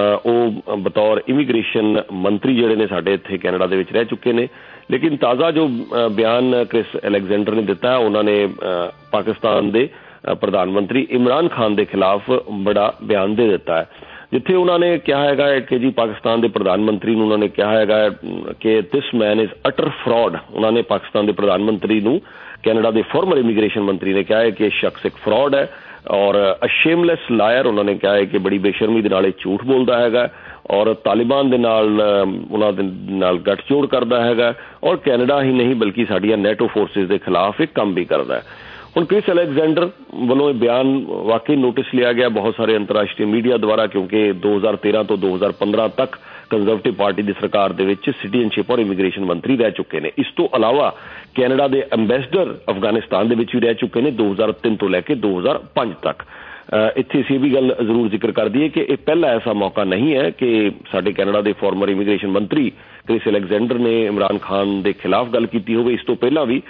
Speaker 20: ਉਹ ਬਤੌਰ ਇਮੀਗ੍ਰੇਸ਼ਨ ਮੰਤਰੀ ਜਿਹੜੇ ਨੇ ਸਾਡੇ ਇੱਥੇ ਕੈਨੇਡਾ ਦੇ ਵਿੱਚ ਰਹਿ ਚੁੱਕੇ ਨੇ, ਲੇਕਿਨ ਤਾਜ਼ਾ ਜੋ ਬਿਆਨ ਕ੍ਰਿਸ ਅਲੈਗਜ਼ੈਂਡਰ ਨੇ ਦਿੱਤਾ ਉਹਨਾਂ ਨੇ ਪਾਕਿਸਤਾਨ ਦੇ ਪ੍ਰਧਾਨ ਮੰਤਰੀ ਇਮਰਾਨ ਖਾਨ ਦੇ ਖਿਲਾਫ ਬੜਾ ਬਿਆਨ ਦੇ ਦਿੱਤਾ ਹੈ, ਜਿੱਥੇ ਉਹਨਾਂ ਨੇ ਕਿਹਾ ਹੈਗਾ ਕਿ ਜੀ ਪਾਕਿਸਤਾਨ ਦੇ ਪ੍ਰਧਾਨ ਮੰਤਰੀ ਨੂੰ ਉਹਨਾਂ ਨੇ ਕਿਹਾ ਹੈਗਾ ਕਿ ਦਿਸ ਮੈਨ ਇਜ਼ ਅਟਰ ਫਰਾਡ। ਉਹਨਾਂ ਨੇ ਪਾਕਿਸਤਾਨ ਦੇ ਪ੍ਰਧਾਨ ਮੰਤਰੀ ਨੂੰ ਕੈਨੇਡਾ ਦੇ ਫਾਰਮਰ ਇਮੀਗ੍ਰੇਸ਼ਨ ਮੰਤਰੀ ਨੇ ਕਿਹਾ ਹੈ ਕਿ ਇਹ ਸ਼ਖਸ ਇੱਕ ਫਰਾਡ ਹੈ ਔਰ ਅ ਸ਼ੇਮਲੈਸ ਲਾਇਰ। ਉਹਨਾਂ ਨੇ ਕਿਹਾ ਹੈ ਕਿ ਬੜੀ ਬੇਸ਼ਰਮੀ ਦੇ ਨਾਲ ਇਹ ਝੂਠ ਬੋਲਦਾ ਹੈਗਾ ਔਰ ਤਾਲਿਬਾਨ ਦੇ ਨਾਲ ਉਹਨਾਂ ਦੇ ਨਾਲ ਗੱਠਜੋੜ ਕਰਦਾ ਹੈਗਾ ਔਰ ਕੈਨੇਡਾ ਹੀ ਨਹੀਂ ਬਲਕਿ ਸਾਡੀਆਂ ਨੈਟੋ ਫੋਰਸਿਸ ਦੇ ਖਿਲਾਫ ਇਹ ਕੰਮ ਵੀ ਕਰਦਾ ਹੈ। ਹੁਣ ਕ੍ਰਿਸ ਅਲੈਗਜ਼ੈਂਡਰ ਵੱਲੋਂ ਇਹ ਬਿਆਨ ਵਾਕਈ ਨੋਟਿਸ ਲਿਆ ਗਿਆ ਬਹੁਤ ਸਾਰੇ ਅੰਤਰਰਾਸ਼ਟਰੀ ਮੀਡੀਆ ਦੁਆਰਾ, ਕਿਉਂਕਿ 2013 ਤੋਂ 2015 ਤੱਕ ਕੰਜ਼ਰਵੇਟਿਵ ਪਾਰਟੀ ਦੀ ਸਰਕਾਰ ਦੇ ਵਿੱਚ ਸਿਟੀਜ਼ਨਸ਼ਿਪ ਔਰ ਇਮੀਗ੍ਰੇਸ਼ਨ ਮੰਤਰੀ ਰਹਿ ਚੁੱਕੇ ਨੇ। ਇਸ ਤੋਂ ਇਲਾਵਾ ਕੈਨੇਡਾ ਦੇ ਅੰਬੈਸਡਰ ਅਫਗਾਨਿਸਤਾਨ ਦੇ ਵਿੱਚ ਵੀ ਰਹਿ ਚੁੱਕੇ ਨੇ 2003 ਤੋਂ ਲੈ ਕੇ 2005 ਤੱਕ। ਇੱਥੇ ਅਸੀਂ ਵੀ ਗੱਲ ਜ਼ਰੂਰ ਜ਼ਿਕਰ ਕਰ ਦਈਏ ਕਿ ਇਹ ਪਹਿਲਾ ਐਸਾ ਮੌਕਾ ਨਹੀਂ ਹੈ ਕਿ ਸਾਡੇ ਕੈਨੇਡਾ ਦੇ ਫਾਰਮਰ ਇਮੀਗ੍ਰੇਸ਼ਨ ਮੰਤਰੀ ਕ੍ਰਿਸ ਅਲੈਗਜ਼ੈਂਡਰ ਨੇ ਇਮਰਾਨ ਖਾਨ ਦੇ ਖਿਲਾਫ ਗੱਲ ਕੀਤੀ ਹੋਵੇ। ਇਸ ਤੋਂ ਪਹਿਲਾਂ ਵੀ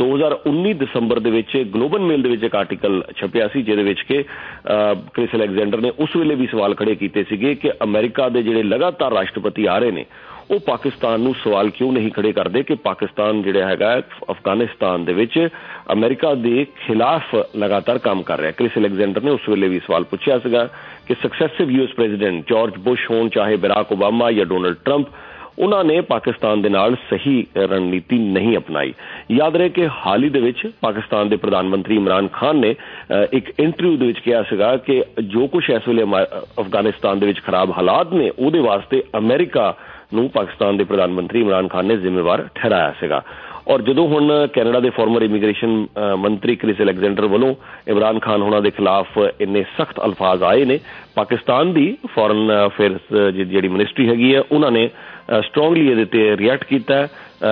Speaker 20: 2019 ਦਸੰਬਰ ਦੇ ਵਿੱਚ ਗਲੋਬਲ ਮੇਲ ਦੇ ਵਿੱਚ ਇੱਕ ਆਰਟੀਕਲ ਛਪਿਆ ਸੀ, ਜਿਹਦੇ ਵਿੱਚ ਕਿ ਕ੍ਰਿਸ ਅਲੈਗਜ਼ੈਂਡਰ ਨੇ ਉਸ ਵੇਲੇ ਵੀ ਸਵਾਲ ਖੜੇ ਕੀਤੇ ਸੀਗੇ ਕਿ ਅਮਰੀਕਾ ਦੇ ਜਿਹੜੇ ਲਗਾਤਾਰ ਰਾਸ਼ਟਰਪਤੀ ਆ ਰਹੇ ਨੇ ਉਹ ਪਾਕਿਸਤਾਨ ਨੂੰ ਸਵਾਲ ਕਿਉਂ ਨਹੀਂ ਖੜੇ ਕਰਦੇ ਕਿ ਪਾਕਿਸਤਾਨ ਜਿਹੜਾ ਹੈਗਾ ਅਫਗਾਨਿਸਤਾਨ ਦੇ ਵਿੱਚ ਅਮਰੀਕਾ ਦੇ ਖਿਲਾਫ ਲਗਾਤਾਰ ਕੰਮ ਕਰ ਰਿਹਾ। ਕ੍ਰਿਸ ਅਲੈਗਜ਼ੈਂਡਰ ਨੇ ਉਸ ਵੇਲੇ ਵੀ ਸਵਾਲ ਪੁੱਛਿਆ ਸੀਗਾ ਕਿ successive US president George Bush ਹੋਣ ਚਾਹੇ ਬਰਾਕ ਓਬਾਮਾ ਜਾਂ ਡੋਨਲਡ ਟਰੰਪ, ਉਹਨਾਂ ਨੇ ਪਾਕਿਸਤਾਨ ਦੇ ਨਾਲ ਸਹੀ ਰਣਨੀਤੀ ਨਹੀਂ ਅਪਣਾਈ। ਯਾਦ ਰਹੇ ਕਿ ਹਾਲ ਹੀ ਦੇ ਵਿੱਚ ਪਾਕਿਸਤਾਨ ਦੇ ਪ੍ਰਧਾਨ ਮੰਤਰੀ ਇਮਰਾਨ ਖਾਨ ਨੇ ਇੱਕ ਇੰਟਰਵਿਊ ਦੇ ਵਿੱਚ ਕਿਹਾ ਸੀਗਾ ਕਿ ਜੋ ਕੁਝ ਇਸ ਵੇਲੇ ਅਫਗਾਨਿਸਤਾਨ ਦੇ ਵਿੱਚ ਖਰਾਬ ਹਾਲਾਤ ਨੇ ਉਹਦੇ ਵਾਸਤੇ ਅਮਰੀਕਾ ਨੂੰ ਪਾਕਿਸਤਾਨ ਦੇ ਪ੍ਰਧਾਨ ਮੰਤਰੀ ਇਮਰਾਨ ਖਾਨ ਨੇ ਜ਼ਿੰਮੇਵਾਰ ਠਹਿਰਾਇਆ ਸੀਗਾ। ਔਰ ਜਦੋਂ ਹੁਣ ਕੈਨੇਡਾ ਦੇ ਫਾਰਮਰ ਇਮੀਗ੍ਰੇਸ਼ਨ ਮੰਤਰੀ ਕ੍ਰਿਸ ਅਲੈਗਜ਼ੈਂਡਰ ਵੱਲੋਂ ਇਮਰਾਨ ਖਾਨ ਹੋਣਾ ਦੇ ਖਿਲਾਫ ਇੰਨੇ ਸਖਤ ਅਲਫਾਜ਼ ਆਏ ਨੇ, ਪਾਕਿਸਤਾਨ ਦੀ ਫੋਰਨ ਅਫੇਅਰਸ ਜਿਹੜੀ ਮਿਨਿਸਟਰੀ ਹੈਗੀ ਹੈ ਉਹਨਾਂ ਨੇ ਸਟਰੋਂਗਲੀ ਇਹਦੇ ਤੇ ਰਿਐਕਟ ਕੀਤਾ।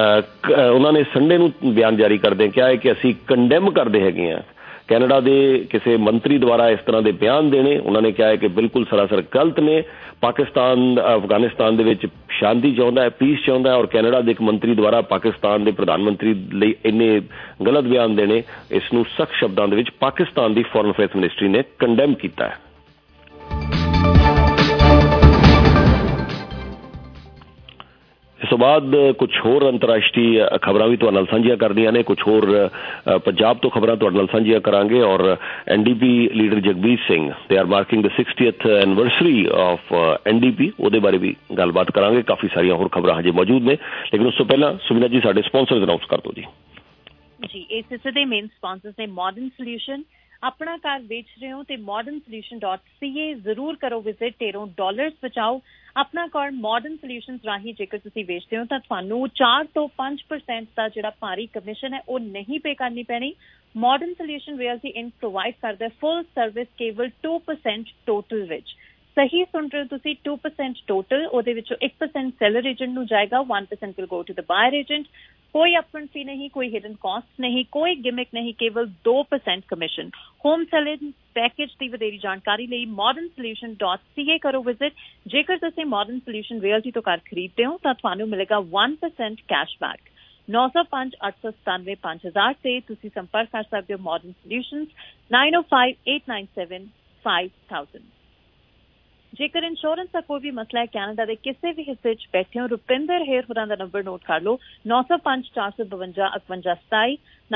Speaker 20: ਉਹਨਾਂ ਨੇ ਸੰਡੇ ਨੂੰ ਬਿਆਨ ਜਾਰੀ ਕਰਦੇ ਕਿਹਾ ਹੈ ਕਿ ਅਸੀਂ ਕੰਡੈਮ ਕਰਦੇ ਹੈਗੇ ਹਾਂ ਕੈਨੇਡਾ ਦੇ ਕਿਸੇ ਮੰਤਰੀ ਦੁਆਰਾ ਇਸ ਤਰ੍ਹਾਂ ਦੇ ਬਿਆਨ ਦੇਣੇ। ਉਹਨਾਂ ਨੇ ਕਿਹਾ ਹੈ ਕਿ ਬਿਲਕੁਲ ਸਰਾਸਰ ਗਲਤ ਨੇ। ਪਾਕਿਸਤਾਨ ਅਫਗਾਨਿਸਤਾਨ ਦੇ ਵਿੱਚ ਸ਼ਾਂਤੀ ਚਾਹੁੰਦਾ ਹੈ, ਪੀਸ ਚਾਹੁੰਦਾ ਹੈ ਔਰ ਕੈਨੇਡਾ ਦੇ ਇੱਕ ਮੰਤਰੀ ਦੁਆਰਾ ਪਾਕਿਸਤਾਨ ਦੇ ਪ੍ਰਧਾਨ ਮੰਤਰੀ ਲਈ ਇੰਨੇ ਗਲਤ ਬਿਆਨ ਦੇਣੇ, ਇਸ ਨੂੰ ਸਖਤ ਸ਼ਬਦਾਂ ਦੇ ਵਿੱਚ ਪਾਕਿਸਤਾਨ ਦੀ ਫੋਰਨ ਅਫੇਅਰਸ ਮਿਨਿਸਟਰੀ ਨੇ ਕੰਡੈਮ ਕੀਤਾ ਹੈ। ਇਸ ਤੋਂ ਬਾਅਦ ਕੁਝ ਹੋਰ ਅੰਤਰਰਾਸ਼ਟਰੀ ਖਬਰਾਂ ਵੀ ਤੁਹਾਡੇ ਨਾਲ ਸਾਂਝੀਆਂ ਕਰਦੀਆਂ ਨੇ, ਕੁਝ ਹੋਰ ਪੰਜਾਬ ਤੋਂ ਖਬਰਾਂ ਤੁਹਾਡੇ ਨਾਲ ਸਾਂਝੀਆਂ ਕਰਾਂਗੇ ਔਰ NDP ਲੀਡਰ ਜਗਬੀਰ ਸਿੰਘ ਦੇ are marking the 60th anniversary of NDP, ਉਹਦੇ ਬਾਰੇ ਵੀ ਗੱਲਬਾਤ ਕਰਾਂਗੇ। ਕਾਫੀ ਸਾਰੀਆਂ ਹੋਰ ਖਬਰਾਂ ਹਜੇ ਮੌਜੂਦ ਨੇ, ਲੇਕਿਨ ਉਸ ਤੋਂ ਪਹਿਲਾਂ ਸੁਮਿਨਾ ਜੀ ਸਾਡੇ ਸਪਾਂਸਰਸ ਅਨਾਉਂਸ ਕਰ ਦਿਓ
Speaker 9: ਜੀ। ਇਸ ਹਿੱਸੇ ਦੇ ਮੇਨ ਸਪਾਂਸਰਸ ਨੇ ਮਾਡਰਨ ਸੋਲਿਊਸ਼ਨ। ਆਪਣਾ ਘਰ ਵੇਚ ਰਹੇ ਹੋ ਤੇ modernsolution.ca ਜ਼ਰੂਰ ਕਰੋ ਵਿਜ਼ਿਟ। ਢੇਰੋਂ ਡਾਲਰਸ ਬਚਾਓ ਆਪਣਾ ਘਰ ਮਾਡਰਨ ਸੋਲਿਊਸ਼ਨਸ ਰਾਹੀਂ। ਜੇਕਰ ਤੁਸੀਂ ਵੇਚਦੇ ਹੋ ਤਾਂ ਤੁਹਾਨੂੰ 4 ਤੋਂ 5% ਦਾ ਜਿਹੜਾ ਭਾਰੀ ਕਮਿਸ਼ਨ ਹੈ ਉਹ ਨਹੀਂ ਪੇ ਕਰਨੀ ਪੈਣੀ। Modern solution realty inc provide ਕਰਦਾ ਫੁੱਲ ਸਰਵਿਸ ਕੇਵਲ 2% ਟੋਟਲ ਵਿੱਚ। ਸਹੀ ਸੁਣ ਰਹੇ ਹੋ ਤੁਸੀਂ, 2% ਟੋਟਲ, ਉਹਦੇ ਵਿੱਚੋਂ 1% ਸੈਲਰ ਏਜੰਟ ਨੂੰ ਜਾਏਗਾ, 1% will go to the buyer agent. ਕੋਈ ਅਪਫਰੰਟ ਫੀ ਨਹੀਂ, ਕੋਈ ਹਿਡਨ ਕਾਸਟ ਨਹੀਂ, ਕੋਈ ਗਿਮਿਕ ਨਹੀਂ, ਕੇਵਲ 2% ਕਮਿਸ਼ਨ। ਹੋਮ ਸੈਲਿੰਗ ਪੈਕੇਜ ਦੀ ਵਧੇਰੀ ਜਾਣਕਾਰੀ ਲਈ modernsolution.ca ਕਰੋ ਵਿਜ਼ਿਟ। ਜੇਕਰ ਤੁਸੀਂ ਮਾਡਰਨ ਸੋਲਿਊਸ਼ਨ ਰੀਅਲਟੀ ਤੋਂ ਘਰ ਖਰੀਦਦੇ ਹੋ ਤਾਂ ਤੁਹਾਨੂੰ ਮਿਲੇਗਾ 1% ਕੈਸ਼ਬੈਕ। 905-897-5000 ਤੇ ਤੁਸੀਂ ਸੰਪਰਕ ਕਰ ਸਕਦੇ ਹੋ ਮਾਡਰਨ ਸੋਲਿਊਸ਼ਨਸ 9058975000। ਜੇਕਰ ਇੰਸ਼ੋਰੈਂਸ ਦਾ ਕੋਈ ਵੀ ਮਸਲਾ ਹੈ ਕੈਨੇਡਾ ਦੇ ਕਿਸੇ ਵੀ ਹਿੱਸੇ 'ਚ ਬੈਠੇ ਹੋ, ਰੁਪਿੰਦਰ ਹੇਰ ਹੋਰਾਂ ਦਾ ਨੰਬਰ ਨੋਟ ਕਰ ਲਓ 905-452-5827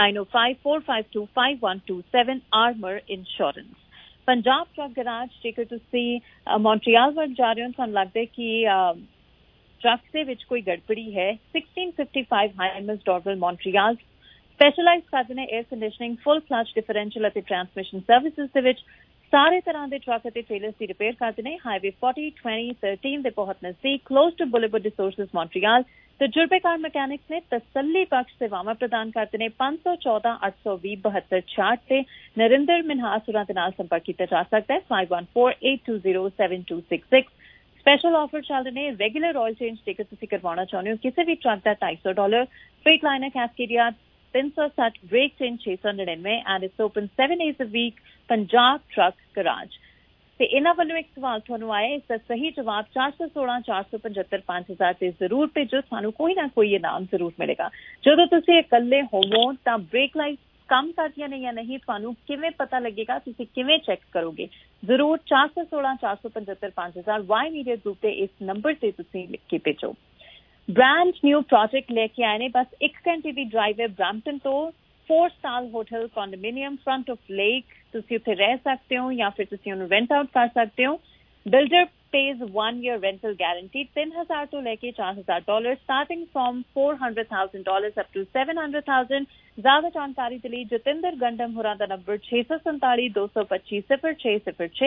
Speaker 9: 9054525127 Armor insurance. Punjab truck garage, ਜੇਕਰ ਤੁਸੀਂ ਮੌਂਟਰੀਅਲ ਵੱਲ ਜਾ ਰਹੇ ਹੋ ਤੁਹਾਨੂੰ ਲੱਗਦਾ ਹੈ ਕਿ ਟਰੱਕ ਦੇ ਵਿੱਚ ਕੋਈ ਗੜਬੜੀ ਹੈ, 1655 ਹਾਈਮਸ ਡੋਰਵਲ ਮੌਂਟਰੀਅਲ ਸਪੈਸ਼ਲਾਈਜ਼ ਕਰਦੇ ਨੇ air conditioning, full clutch differential ਅਤੇ ਟਰਾਂਸਮਿਸ਼ਨ ਸਰਵਿਸਿਜ਼ ਦੇ ਵਿੱਚ ਸਾਰੇ ਤਰ੍ਹਾਂ ਦੇ ਟਰੱਕ ਅਤੇ ਟ੍ਰੇਲਰਸ ਦੀ ਰਿਪੇਅਰ ਕਰਦੇ ਨੇ। ਹਾਈਵੇ 40, 20, 13 ਦੇ ਬਹੁਤ ਨਜ਼ਦੀਕ, close to boulevard resources Montreal. ਤਜਰਬੇਕਾਰ ਮਕੈਨਿਕਸ ਨੇ ਤਸੱਲੀ ਬਖਸ਼ ਸੇਵਾਵਾਂ ਪ੍ਰਦਾਨ ਕਰਦੇ ਨੇ। 514-820-7266 ਤੇ ਨਰਿੰਦਰ ਮਿਨਹਾਸ ਹੋਰਾਂ ਦੇ ਨਾਲ ਸੰਪਰਕ ਕੀਤਾ ਜਾ ਸਕਦਾ ਹੈ 5148207266। ਸਪੈਸ਼ਲ ਆਫਰ ਚੱਲ ਰਹੇ ਨੇ। ਰੈਗੂਲਰ ਆਇਲ ਚੇਂਜ ਜੇਕਰ ਤੁਸੀਂ ਕਰਵਾਉਣਾ ਚਾਹੁੰਦੇ ਹੋ ਕਿਸੇ ਵੀ ਟਰੱਕ ਦਾ $250, Freightliner Cascadia 360, brake change 699 and it's open 7 days a week। Punjab truck garage. ਤੇ ਇਹਨਾਂ ਵੱਲੋਂ ਇੱਕ ਸਵਾਲ ਤੁਹਾਨੂੰ ਆਇਆ, ਇਸ ਦਾ ਸਹੀ ਜਵਾਬ 416-475-5000 ਤੇ ਜ਼ਰੂਰ ਭੇਜੋ, ਤੁਹਾਨੂੰ ਕੋਈ ਨਾ ਕੋਈ ਇਨਾਮ ਜ਼ਰੂਰ ਮਿਲੇਗਾ। ਜਦੋਂ ਤੁਸੀਂ ਇਕੱਲੇ ਹੋਵੋ ਤਾਂ ਬ੍ਰੇਕ ਲਾਈਟ ਕੰਮ ਕਰਦੀਆਂ ਨੇ ਜਾਂ ਨਹੀਂ ਤੁਹਾਨੂੰ ਕਿਵੇਂ ਪਤਾ ਲੱਗੇਗਾ, ਤੁਸੀਂ ਕਿਵੇਂ ਚੈੱਕ ਕਰੋਗੇ? ਜ਼ਰੂਰ 416-475-5000 ਵਾਈ ਮੀਡੀਆ ਗਰੁੱਪ ਦੇ ਇਸ ਨੰਬਰ ਤੇ ਤੁਸੀਂ ਲਿਖ ਕੇ ਭੇਜੋ। ਬ੍ਰਾਂਡ ਨਿਊ ਪ੍ਰੋਜੈਕਟ ਲੈ ਕੇ ਆਏ ਨੇ, ਬਸ 1 ਘੰਟੇ ਦੀ ਡਰਾਈਵ ਹੈ ਬ੍ਰੈਂਪਟਨ ਤੋਂ। 4-star hotel condominium front of lake, ਤੁਸੀਂ ਉੱਥੇ ਰਹਿ ਸਕਦੇ ਹੋ ਜਾਂ ਫਿਰ ਤੁਸੀਂ ਉਹਨੂੰ ਰੈਂਟ ਆਊਟ ਕਰ ਸਕਦੇ ਹੋ। Builder pays 1 year rental guarantee, $3,000 to leke $4,000, starting from $400,000 up to $700,000. ज़्यादा जानकारी के लिए जतिंदर गंडम होरा दा number 647-225-0606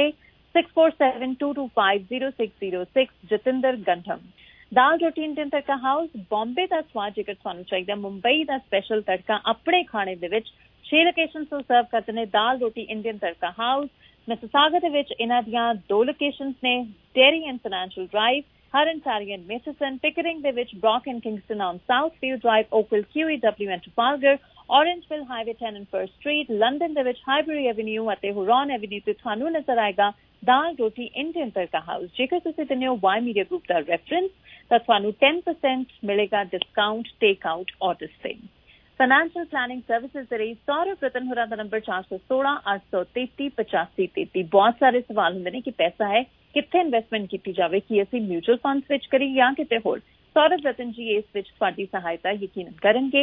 Speaker 9: 647-225-0606 Jatinder Gandam. Dal Roti Indian Tadka house Bombay का स्वाद जेकर तुहानू चाहिए मुंबई का स्पेशल तड़का अपने खाने दे विच 6 लोकेशन तो सर्व करते हैं। Dal Roti Indian Tadka house Mississauga दे विच इन्हां दियां 2 लोकेशंस ने, Dairy and Financial Drive, Hurontario and Matheson, Pickering दे विच Brock and Kingston on south view drive, Oakville QEW and Trafalgar, Orangeville highway 10 and first street, London दे विच हाईबरी एवेन्यू अते हुरॉन एवेन्यू ते तुहानू नजर आएगा दाल रोटी इंडियन तड़का हाउस। जेकर तुसीं दिंदे हो वाई मीडिया ग्रुप दा रेफरेंस तां तुहानू 10% मिलेगा डिस्काउंट टेक आउट ऑर्डर्स ते। फाइनेंशियल प्लानिंग सर्विसेज दे ਲਈ सौरभ रतन होरा ਦਾ ਨੰਬਰ 416-833-8533। ਬਹੁਤ ਸਾਰੇ ਸਵਾਲ ਹੁੰਦੇ ਨੇ ਕਿ ਪੈਸਾ ਹੈ ਕਿੱਥੇ ਇਨਵੈਸਟਮੈਂਟ ਕੀਤੀ ਜਾਵੇ, ਕਿ ਅਸੀਂ ਮਿਊਚੁਅਲ ਫੰਡਸ ਵਿੱਚ ਕਰੀਏ ਜਾਂ ਕਿਤੇ ਹੋਰ। ਸੌਰਭ ਰਤਨ ਜੀ ਇਸ ਵਿੱਚ ਤੁਹਾਡੀ ਸਹਾਇਤਾ ਯਕੀਨਨ ਕਰਨਗੇ।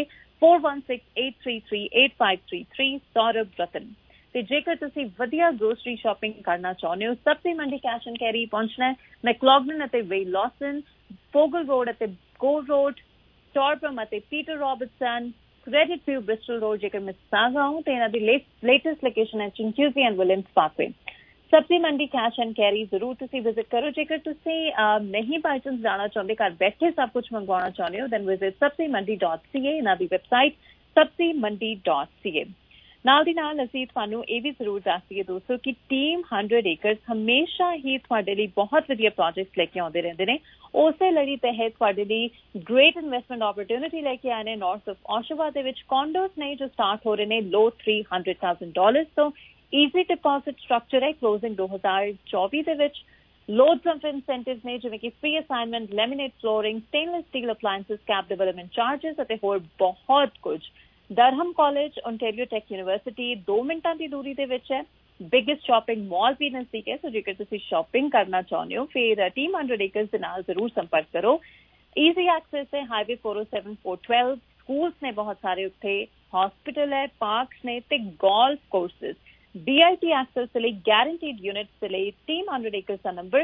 Speaker 9: 4168338533 ਸੌਰਭ ਰਤਨ। ਤੇ ਜੇਕਰ ਤੁਸੀਂ ਵਧੀਆ ਗਰੋਸਰੀ ਸ਼ਾਪਿੰਗ ਕਰਨਾ ਚਾਹੁੰਦੇ ਹੋ, ਸਬਜ਼ੀ ਮੰਡੀ ਕੈਸ਼ ਐਂਡ ਕੈਰੀ ਪਹੁੰਚਣਾ ਹੈ। ਮੈਕਲੌਗਲਨ ਅਤੇ ਵੇ ਲੌਸਨ, ਫੋਗਲ ਰੋਡ ਅਤੇ ਗੋਲ ਰੋਡ, ਟੌਰਬਮ ਅਤੇ Peter Robertson, Credit View Bristol road जेकर मिसिसागा हो तो इन्हां दी लेटेस्ट लोकेशन है चिंक्यूजी एंड विलियम्स पार्कवे। सब्जी मंडी कैश एंड कैरी जरूर तुसी विजिट करो। जेकर तुसी नहीं बाय चांस जाना चाहते, घर बैठे सब कुछ मंगवाना चाहते हो, दैन विजिट sabzimandi.ca, इन्हां दी वेबसाइट sabzimandi.ca। ਨਾਲ ਦੀ ਨਾਲ ਅਸੀਂ ਤੁਹਾਨੂੰ ਇਹ ਵੀ ਜ਼ਰੂਰ ਦੱਸ ਦਈਏ ਦੋਸਤੋ ਕਿ ਟੀਮ 100 ਏਕਰਸ ਹਮੇਸ਼ਾ ਹੀ ਤੁਹਾਡੇ ਲਈ ਬਹੁਤ ਵਧੀਆ ਪ੍ਰੋਜੈਕਟਸ ਲੈ ਕੇ ਆਉਂਦੇ ਰਹਿੰਦੇ ਨੇ। ਉਸੇ ਲੜੀ ਤਹਿਤ ਤੁਹਾਡੇ ਲਈ ਗ੍ਰੇਟ ਇਨਵੈਸਟਮੈਂਟ ਓਪਰਚੁਨਿਟੀ ਲੈ ਕੇ ਆਏ ਨੇ। ਨਾਰਥ ਆਫ ਔਸ਼ਾਵਾ ਦੇ ਵਿੱਚ ਕੌਂਡੋਸ ਨੇ ਜੋ ਸਟਾਰਟ ਹੋ ਰਹੇ ਨੇ ਲੋ $300,000 ਤੋਂ। ਈਜ਼ੀ ਡਿਪੋਜ਼ਿਟ ਸਟਰਕਚਰ ਹੈ। ਕਲੋਜ਼ਿੰਗ 2024 ਦੇ ਵਿੱਚ ਲੋਡਸ ਆਫ ਇਨਸੈਂਟਿਵਸ ਨੇ ਜਿਵੇਂ ਕਿ free assignment, laminate flooring, stainless steel appliances, cap development charges ਅਤੇ ਹੋਰ ਬਹੁਤ ਕੁਝ। Durham College, Ontario Tech University 2 ਮਿੰਟਾਂ ਦੀ ਦੂਰੀ ਦੇ ਵਿੱਚ ਹੈ। ਬਿਗੇਸਟ ਸ਼ਾਪਿੰਗ ਮਾਲ ਵੀ ਨਜ਼ਦੀਕ ਹੈ। ਸੋ ਜੇਕਰ ਤੁਸੀਂ ਸ਼ਾਪਿੰਗ ਕਰਨਾ ਚਾਹੁੰਦੇ ਹੋ ਫਿਰ ਟੀਮ 100 ਏਕਰਸ ਦੇ ਨਾਲ ਜ਼ਰੂਰ ਸੰਪਰਕ ਕਰੋ। ਈਜ਼ੀ ਐਕਸੈਸ ਹੈ। ਹਾਈਵੇ 407, 412, ਸਕੂਲਸ ਨੇ ਬਹੁਤ ਸਾਰੇ ਉੱਥੇ, ਹਸਪੀਟਲ ਹੈ, ਪਾਰਕਸ ਨੇ ਤੇ ਗੋਲਫ ਕੋਰਸਿਸ। DIT ਐਕਸੈਸ ਦੇ ਲਈ, ਗੈਰੰਟੀਡ ਯੂਨਿਟਸ ਦੇ ਲਈ ਟੀਮ 100 ਏਕਰਸ ਦਾ ਨੰਬਰ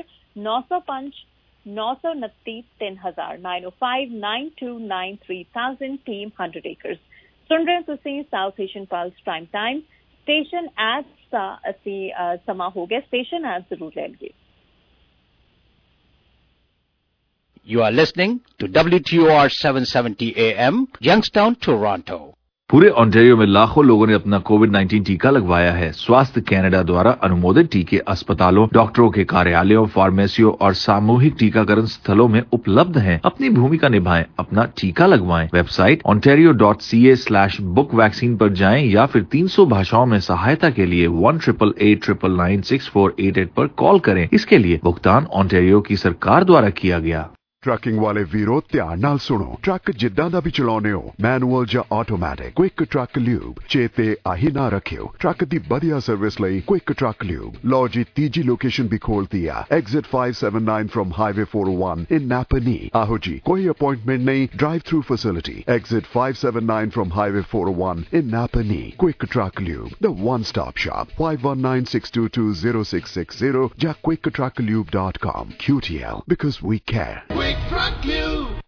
Speaker 9: 905-929-3000 905-929-3000 ਟੀਮ 100 ਏਕਰਸ। ਸੁਣ ਰਹੇ ਹੋ ਤੁਸੀਂ South Asian plus prime time. Station ads ਦਾ ਅਸੀਂ ਸਮਾਂ ਹੋ ਗਿਆ, ਸਟੇਸ਼ਨ ਐਡ ਜ਼ਰੂਰ ਲੈ ਲਈਏ।
Speaker 1: You are listening to WTOR 770 AM, Youngstown, Toronto.
Speaker 6: पूरे ऑन्टेरियो में लाखों लोगों ने अपना कोविड-19 टीका लगवाया है। स्वास्थ्य कनाडा द्वारा अनुमोदित टीके अस्पतालों, डॉक्टरों के कार्यालयों, फार्मेसियों और सामूहिक टीकाकरण स्थलों में उपलब्ध हैं। अपनी भूमिका निभाएं, अपना टीका लगवाएं। वेबसाइट ontario.ca/bookvaccine पर जाएं या फिर 300 भाषाओं में सहायता के लिए 1-888-999-6488 पर कॉल करें। इसके लिए भुगतान ऑन्टेरियो की सरकार द्वारा किया गया।
Speaker 1: ट्रकिंग वाले वीरो ध्यान नाल सुनो। ट्रक जिद्दां दा भी चलाउने हो, मैनुअल या ऑटोमैटिक, क्विक ट्रक ल्यूब चेते आही ना रखियो। ट्रक दी बढ़िया सर्विस लई क्विक ट्रक ल्यूब। लो जी तीजी लोकेशन भी खोल दिया, exit 579 from highway 401 in Napanee. आहो जी कोई अपॉइंटमेंट नहीं, drive through facility, exit 579 from highway 401 in Napanee. Quick truck lube, the one stop shop, 519-622-0660 या quicktrucklube.com. QTL, because we care.
Speaker 8: Quick Truck Lube.